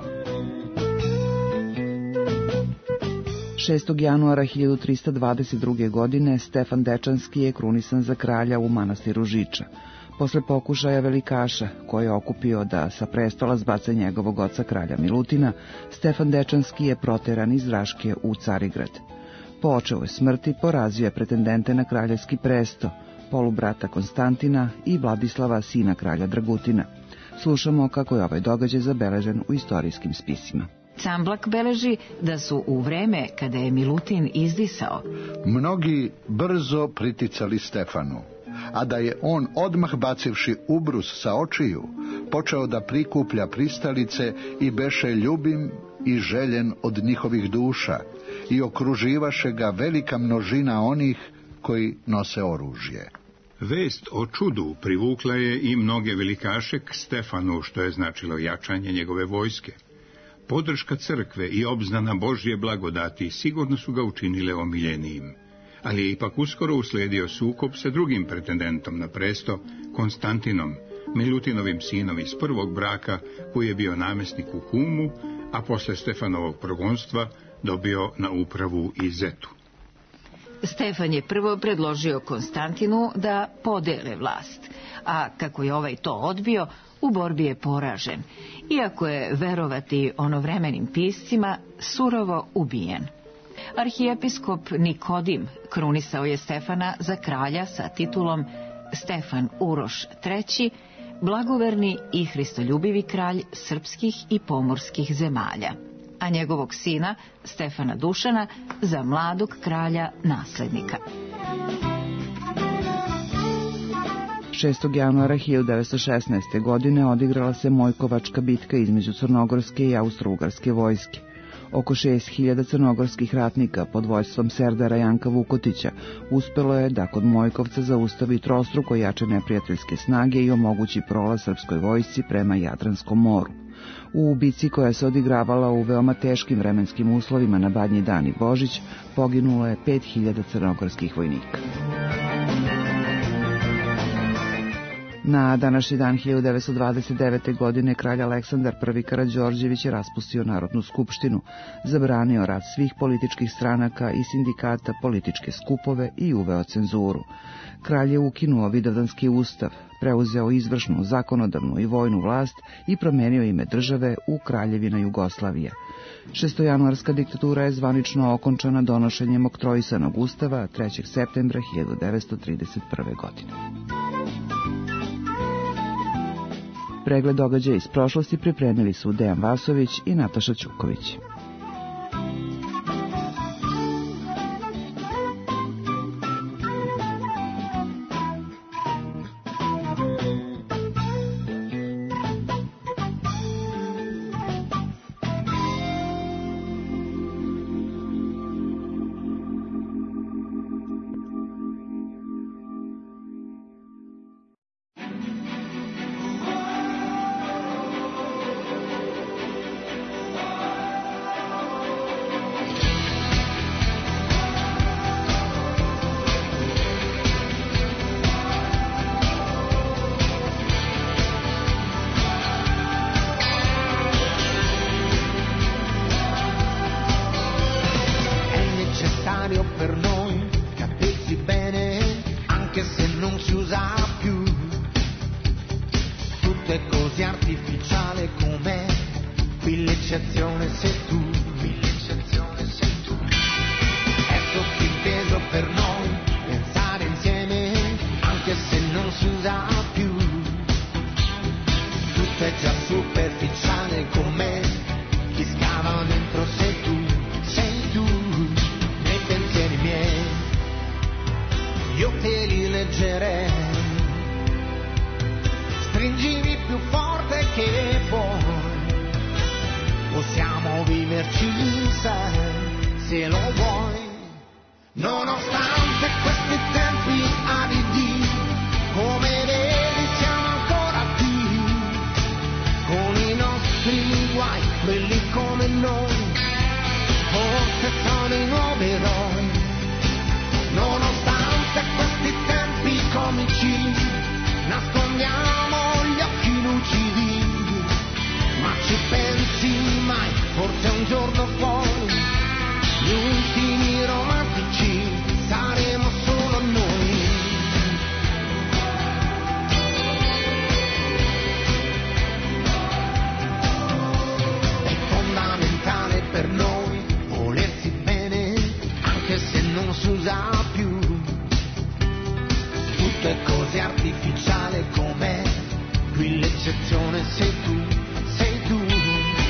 Speaker 2: 6. januara 1322. godine Stefan Dečanski je krunisan za kralja u manastiru Žiča. Posle pokušaja velikaša, koji je okupio da sa prestola zbace njegovog oca kralja Milutina, Stefan Dečanski je proteran iz Raške u Carigrad. Po očevoj smrti porazio je pretendente na kraljevski presto, polubrata Konstantina i Vladislava, sina kralja Dragutina. Slušamo kako je ovaj događaj zabeležen u istorijskim spisima.
Speaker 25: Camblak beleži da su u vreme kada je Milutin izdisao
Speaker 27: mnogi brzo priticali Stefanu, a da je on odmah bacivši ubrus sa očiju, počeo da prikuplja pristalice i beše ljubim i željen od njihovih duša i okruživaše ga velika množina onih koji nose oružje.
Speaker 28: Vest o čudu privukla je i mnoge velikaše k Stefanu, što je značilo jačanje njegove vojske. Podrška crkve i obznana Božje blagodati sigurno su ga učinile omiljenijim, ali je ipak uskoro usledio sukob sa drugim pretendentom na presto, Konstantinom, Milutinovim sinom iz prvog braka, koji je bio namjesnik u Humu, a posle Stefanovog progonstva dobio na upravu i Zetu.
Speaker 25: Stefan je prvo predložio Konstantinu da podele vlast, a kako je ovaj to odbio, u borbi je poražen, iako je, verovati onovremenim piscima, surovo ubijen. Arhijepiskop Nikodim krunisao je Stefana za kralja sa titulom Stefan Uroš III, blagoverni i hristoljubivi kralj srpskih i pomorskih zemalja, a njegovog sina, Stefana Dušana, za mladog kralja naslednika.
Speaker 2: 6. januara 1916. godine odigrala se Mojkovačka bitka između crnogorske i austrougarske vojske. Oko 6.000 crnogorskih ratnika pod vođstvom serdara Janka Vukotića uspelo je da kod Mojkovca zaustavi trostruko jače neprijateljske snage i omogući prolaz srpskoj vojsci prema Jadranskom moru.
Speaker 1: U bici koja se odigravala u veoma teškim vremenskim uslovima na Badnji dan i Božić poginulo je 5000 crnogorskih vojnika. Na današnji dan 1929. godine kralj Aleksandar I Karađorđević je raspustio Narodnu skupštinu, zabranio rad svih političkih stranaka i sindikata, političke skupove i uveo cenzuru. Kralj je ukinuo Vidovdanski ustav, preuzeo izvršnu, zakonodavnu i vojnu vlast i promenio ime države u Kraljevina Jugoslavija. Šestojanuarska diktatura je zvanično okončana donošenjem Oktroisanog ustava 3. septembra 1931. godine. Pregled događaja iz prošlosti pripremili su Dejan Vasović i Nataša Ćuković.
Speaker 8: Per noi capirsi bene, anche se non si usa più, tutto è così artificiale com'è, qui l'eccezione sei tu, è sottinteso per noi pensare insieme, anche se non si usa più, tutto è già superficiale com'è, chi scava dentro sei tu. Io te li leggerei, stringimi più forte che puoi, possiamo viverci sai, se lo vuoi, nonostante questi tempi aridi, come vedi siamo ancora qui, con i nostri guai, quelli come noi, forse sono i nuovi eroi, nonostante questi tempi comici, nascondiamo gli occhi lucidi, ma ci pensi mai, forse un giorno poi, gli ultimi romantici, saremo solo noi. È fondamentale per noi volersi bene, anche se non si usa più, tutto è così artificiale com'è, qui l'eccezione sei tu,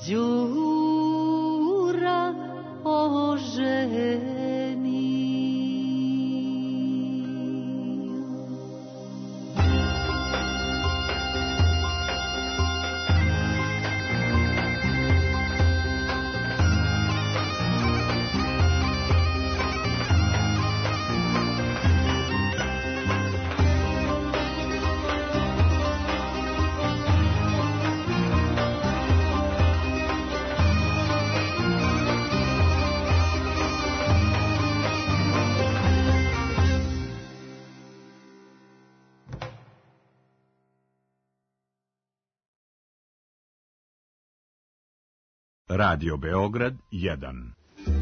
Speaker 3: Đura oženi.
Speaker 9: Radio Beograd 1.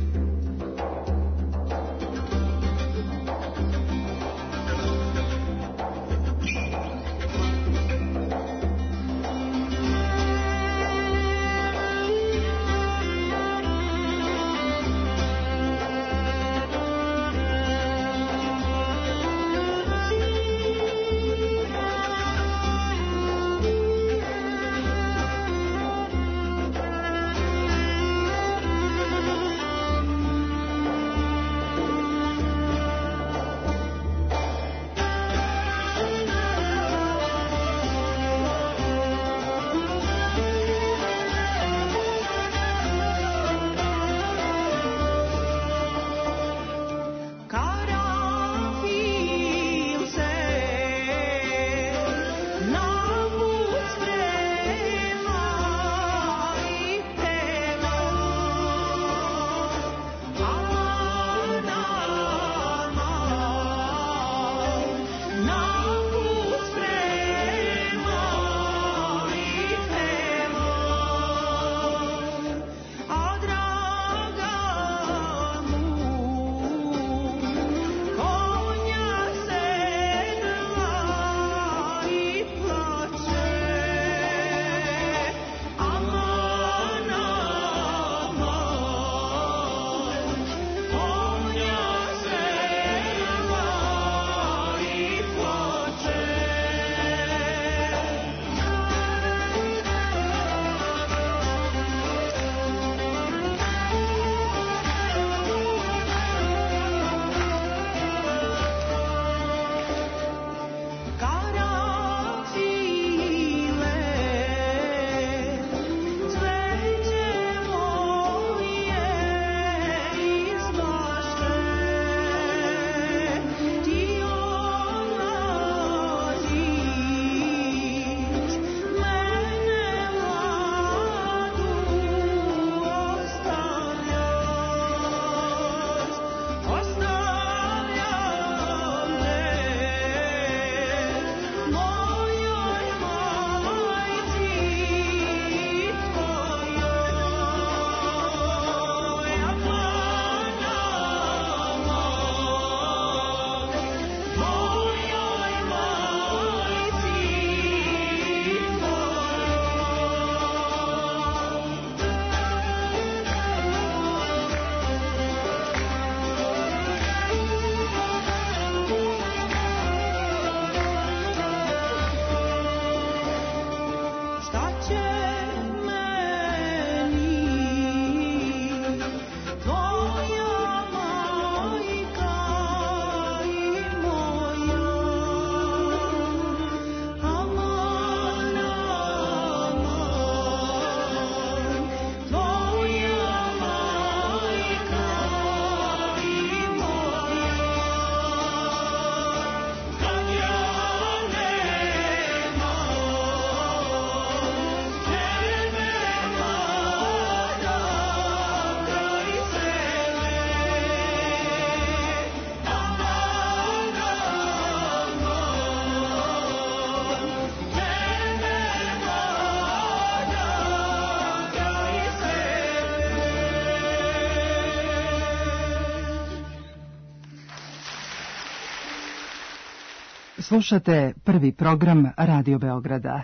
Speaker 1: Slušate prvi program Radio Beograda.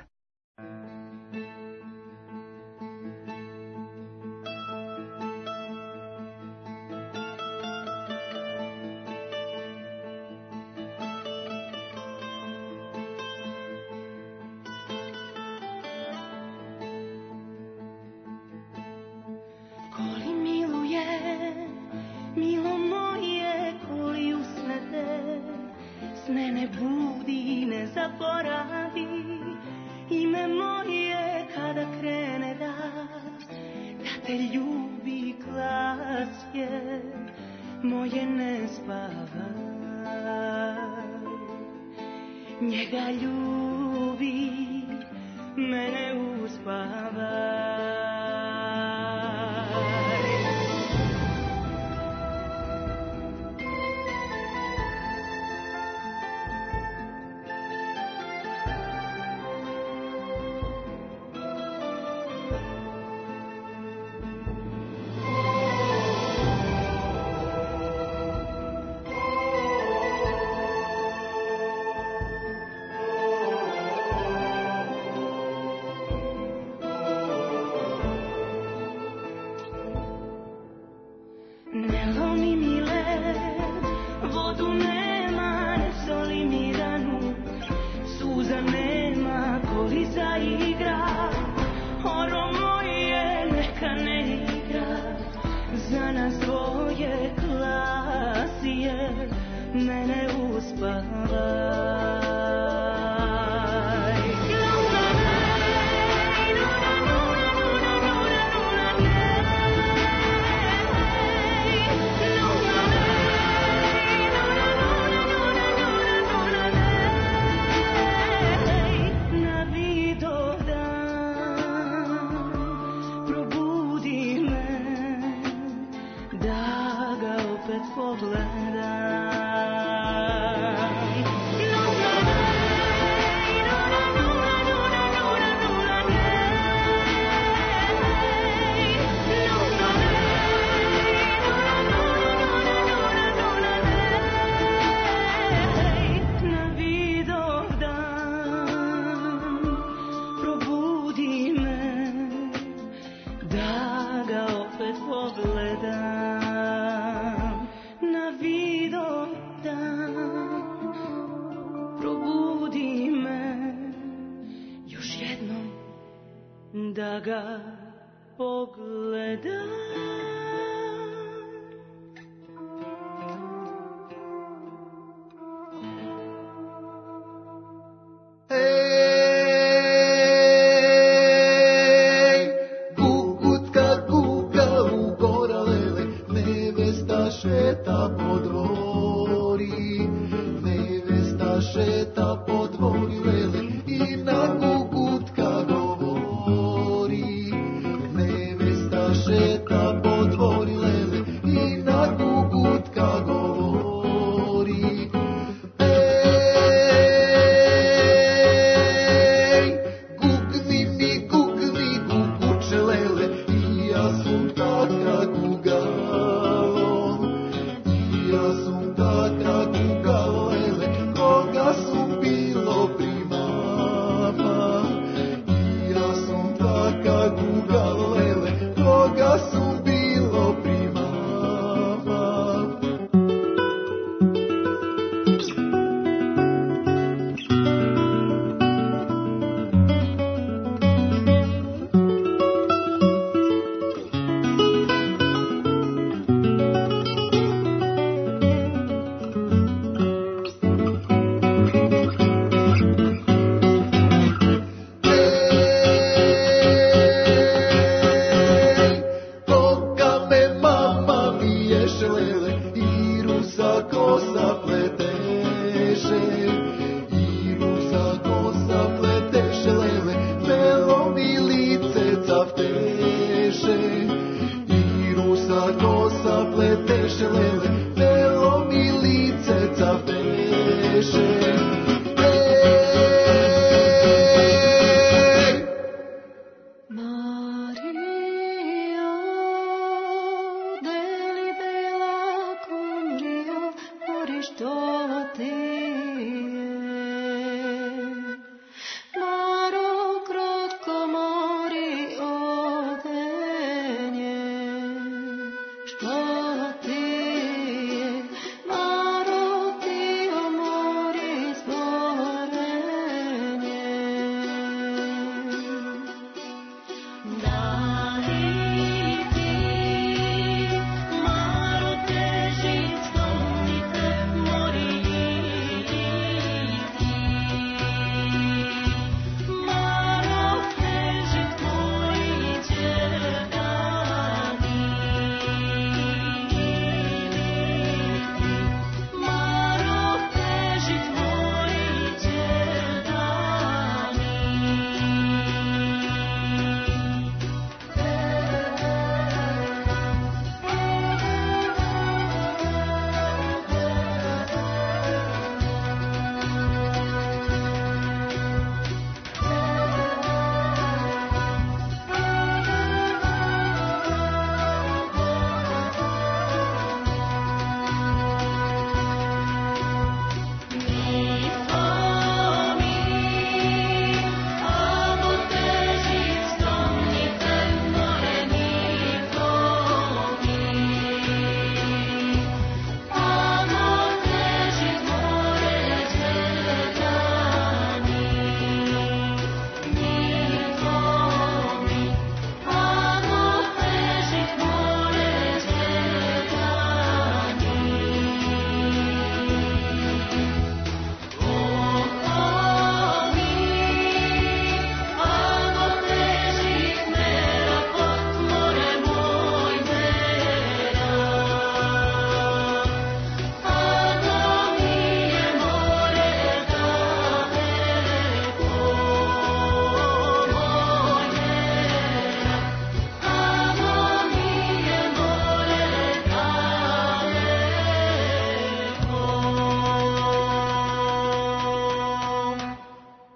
Speaker 3: zaboravi ime moje kada krene da te ljubi glas je moje ne spava. Njega ljubi, mene uspava. Da ga pogledam.
Speaker 15: Ej, gugutka guga u gora lele, nevesta šeta po dvori, nevesta šeta po dvori lele i na gugutka šeta po dvori lele i na gugutka govori. Ej, gugni mi, guguče lele, i ja sam taka gugalo, i ja sam taka gugalo lele, koga su bilo prima.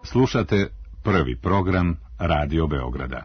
Speaker 9: Slušate prvi program Radio Beograda.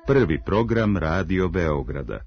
Speaker 9: Prvi program Radio Beograda.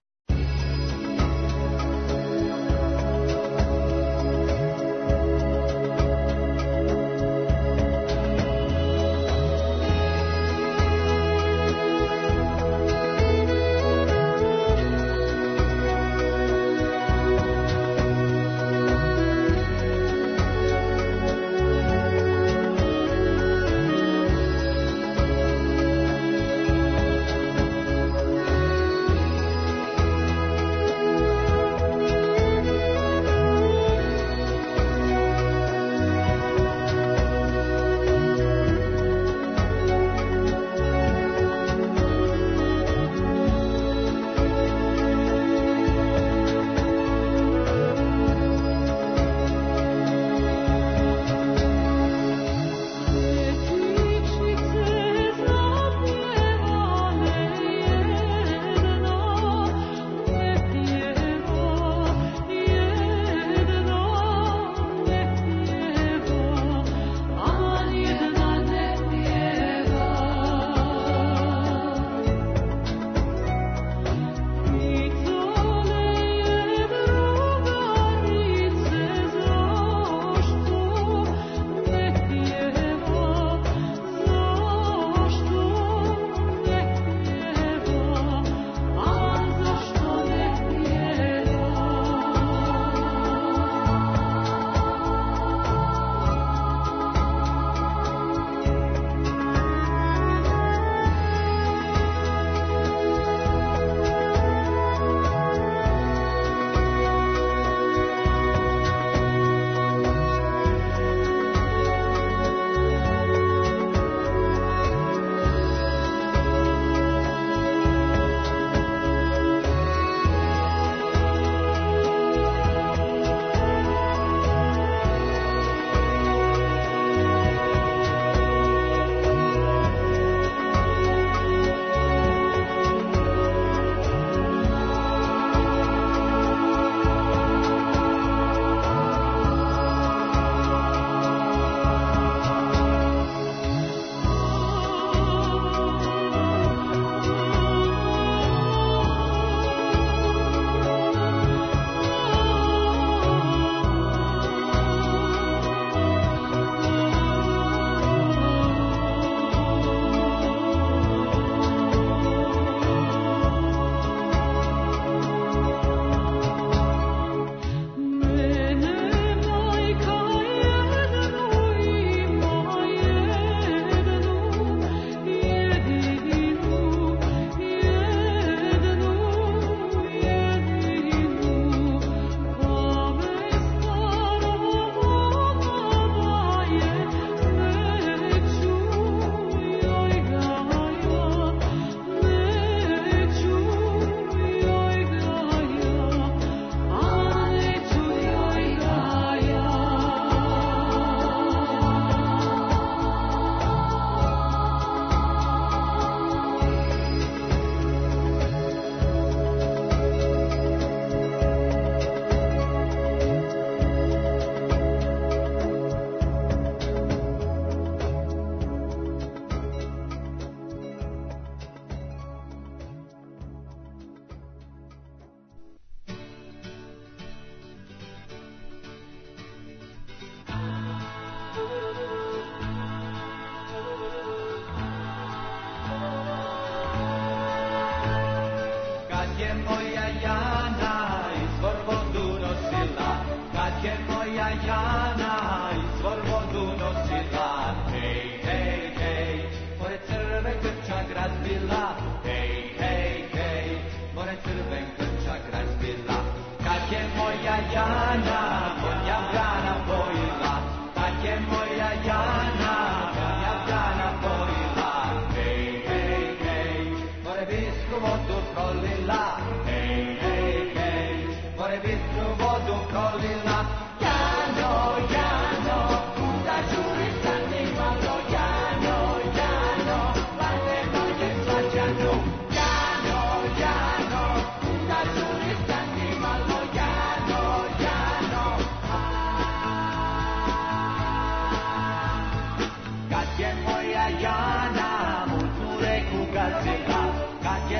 Speaker 15: Kad je moja Jana u cure kugazila, kad je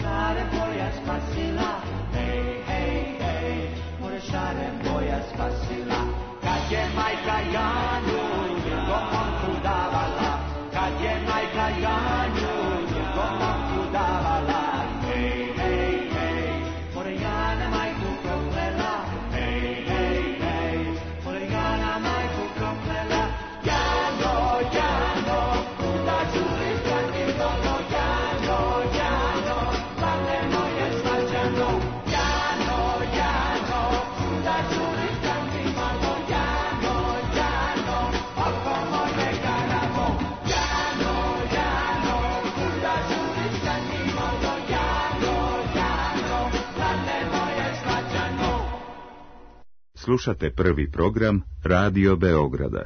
Speaker 3: šare moja spasila, hej, hej, hej, more šare moja spasila. Kad je majka Janju drugom momku davala, kad je majka Janju drugom momku davala, hej, hej, hej, more Jana majku proklela, hej, hej, hej, more Jana majku proklela. Jano, Jano, kuda curiš kad mi dono, Jano, Jano, pane moje svađano, Jano, Jano, kuda curiš kad mi malo, Jano, Jano, oko moje garamo, Jano, Jano, kuda curiš kad mi malo, Jano, Jano, pane moje svađano.
Speaker 9: Slušate prvi program Radio Beograda.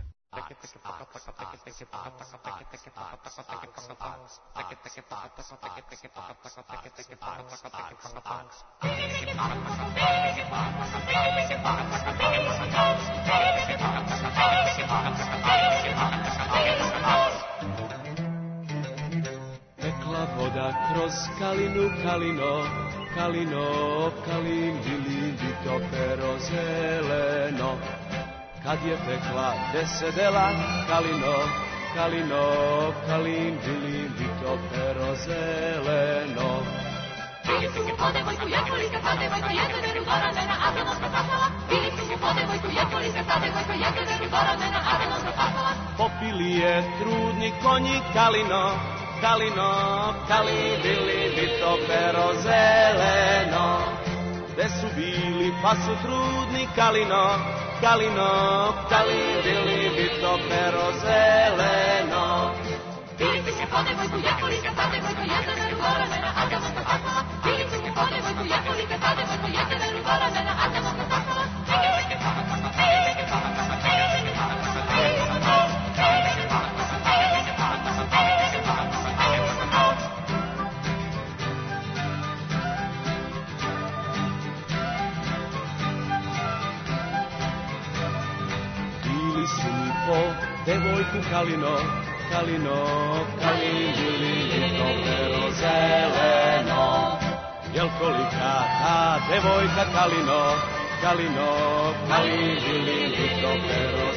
Speaker 3: Tekla voda kroz kalinu, kalino, kalino, kalin, dilindi, to pero zeleno. Kad je tekla, gde se dela, kalino, kalino, kalin, dilindi, to pero zeleno.
Speaker 5: Bili su se po devojku, jekolika, ta devojka, jedna veru do ramena, Abramovska pasala. Bili su se po devojku, jekolika, ta devojka, jedna veru do ramena, Abramovska pasala.
Speaker 3: Popili je trudni konji, kalino, kalino, kalin, dilindi, to pero zeleno. Gde su bili, pa su trudni, kalino, kalino, kalin, dilindi, to pero zeleno.
Speaker 5: Bili su se po devojku, jekolika, ta devojka, jedna veru do ramena, Abramovska pasala. Bili su se po devojku, jekolika, ta devojka, jedna veru do ramena, Abramovska pasala.
Speaker 3: Bili su mi po devojku, kalino, kalino, kalin, dilindi, to pero zeleno. Jel kolika ta devojka, kalino, kalino, kalin, dilindi, to pero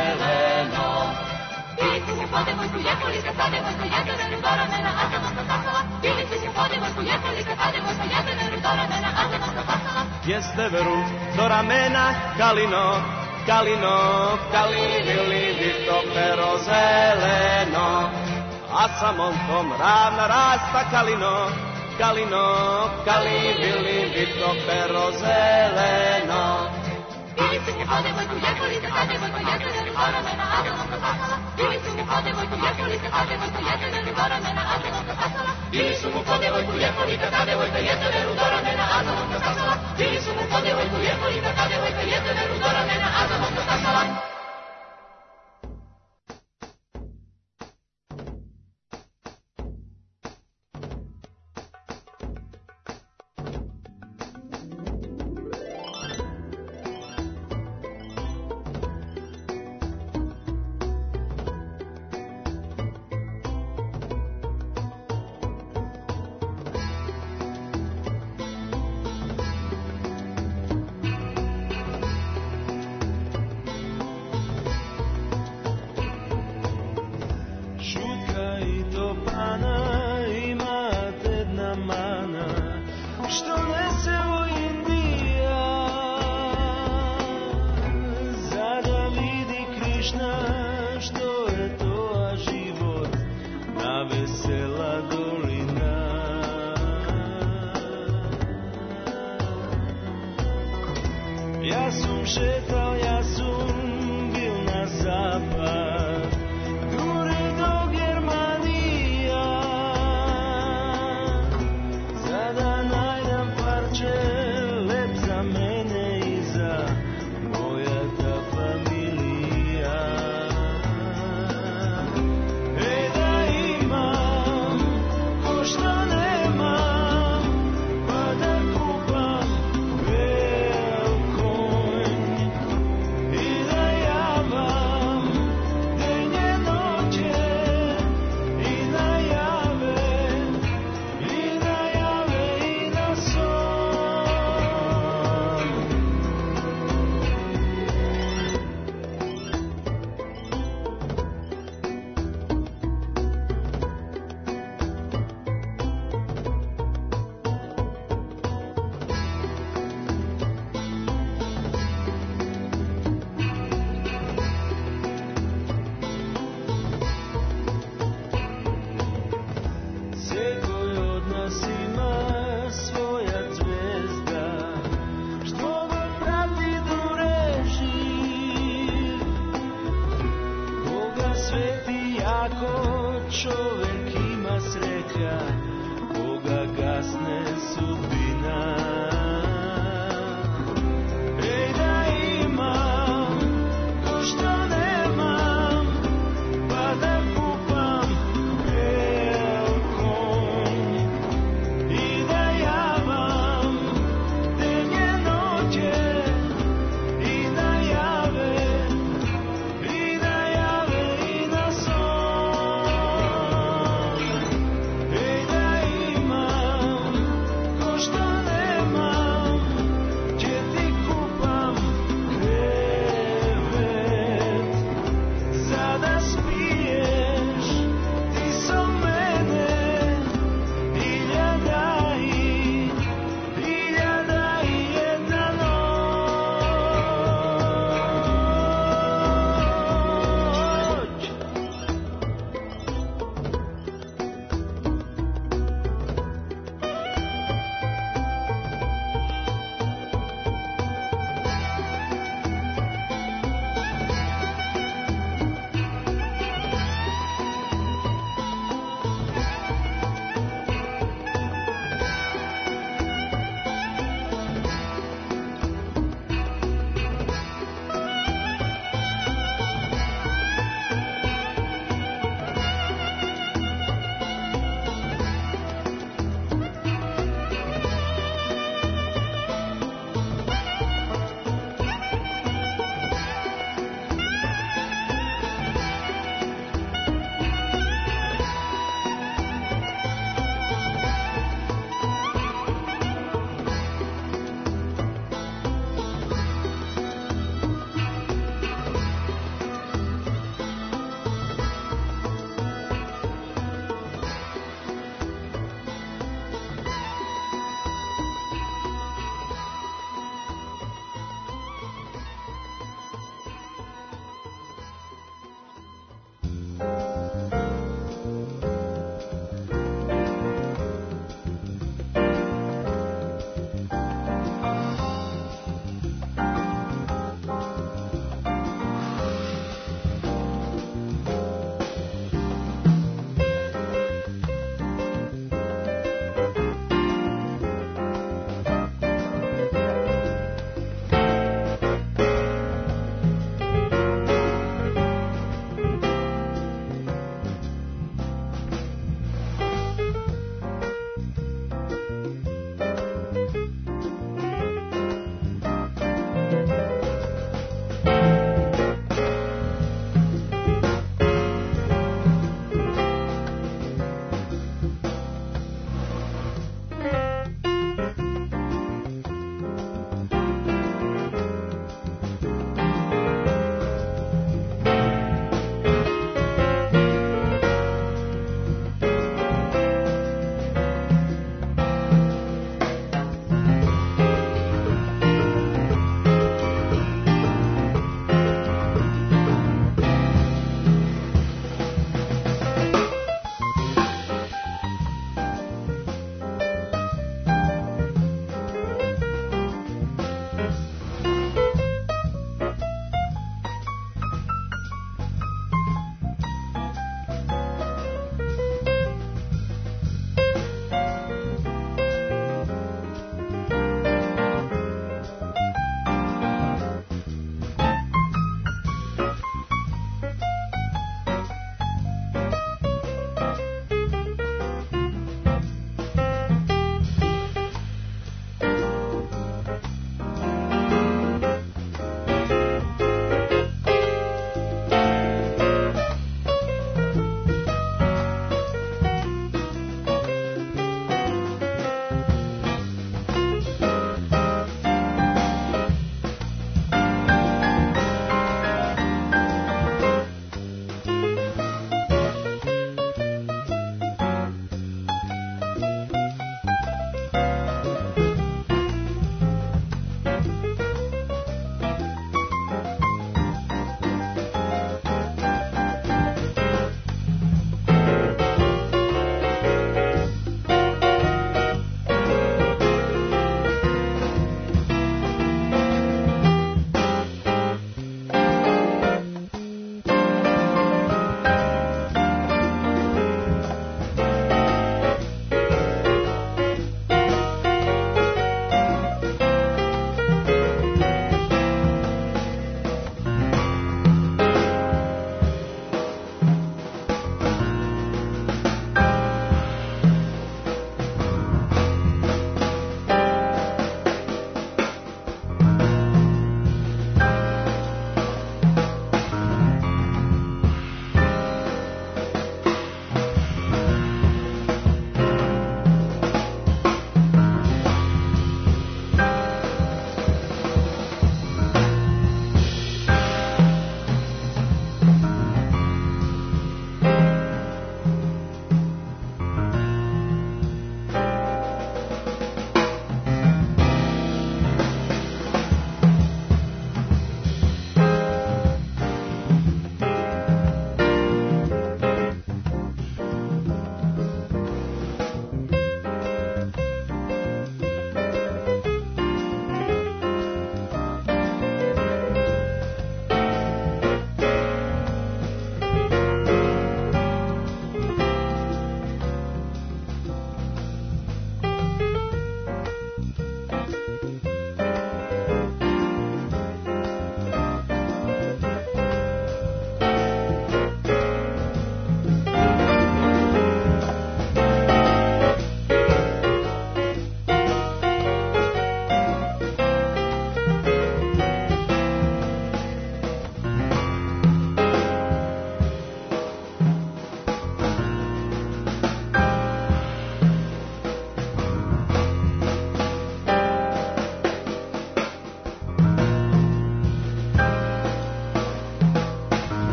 Speaker 3: zeleno.
Speaker 5: Bili su se po devojku, jekolika, ta devojka, jedna veru do ramena, Abramovska pasala. Bili su se po devojku, jekolika, ta devojka, jedna veru do ramena, Abramovska pasala.
Speaker 3: Jeste veru do ramena, kalino, kalino, kalin, dilindi, to pero zeleno. A sa momkom ravna rasta, kalino, kalino, kalin, dilindi, to pero zeleno.
Speaker 5: Bili su se po devojku, jekolika, ta devojka, jedna veru do ramena, Abramovska pasala. Bili su se po devojku, jekolika, ta devojka, jedna veru do ramena, Abramovska pasala. Bili su mu po devojku, jekolika, ta devojka, jedna veru do ramena, Abramovska pasala. Bili su mu po devojku, jekolika, ta devojka, jedna veru do ramena, Abramovska pasala.
Speaker 3: Ja sam šetao, ja sam bil na zapad.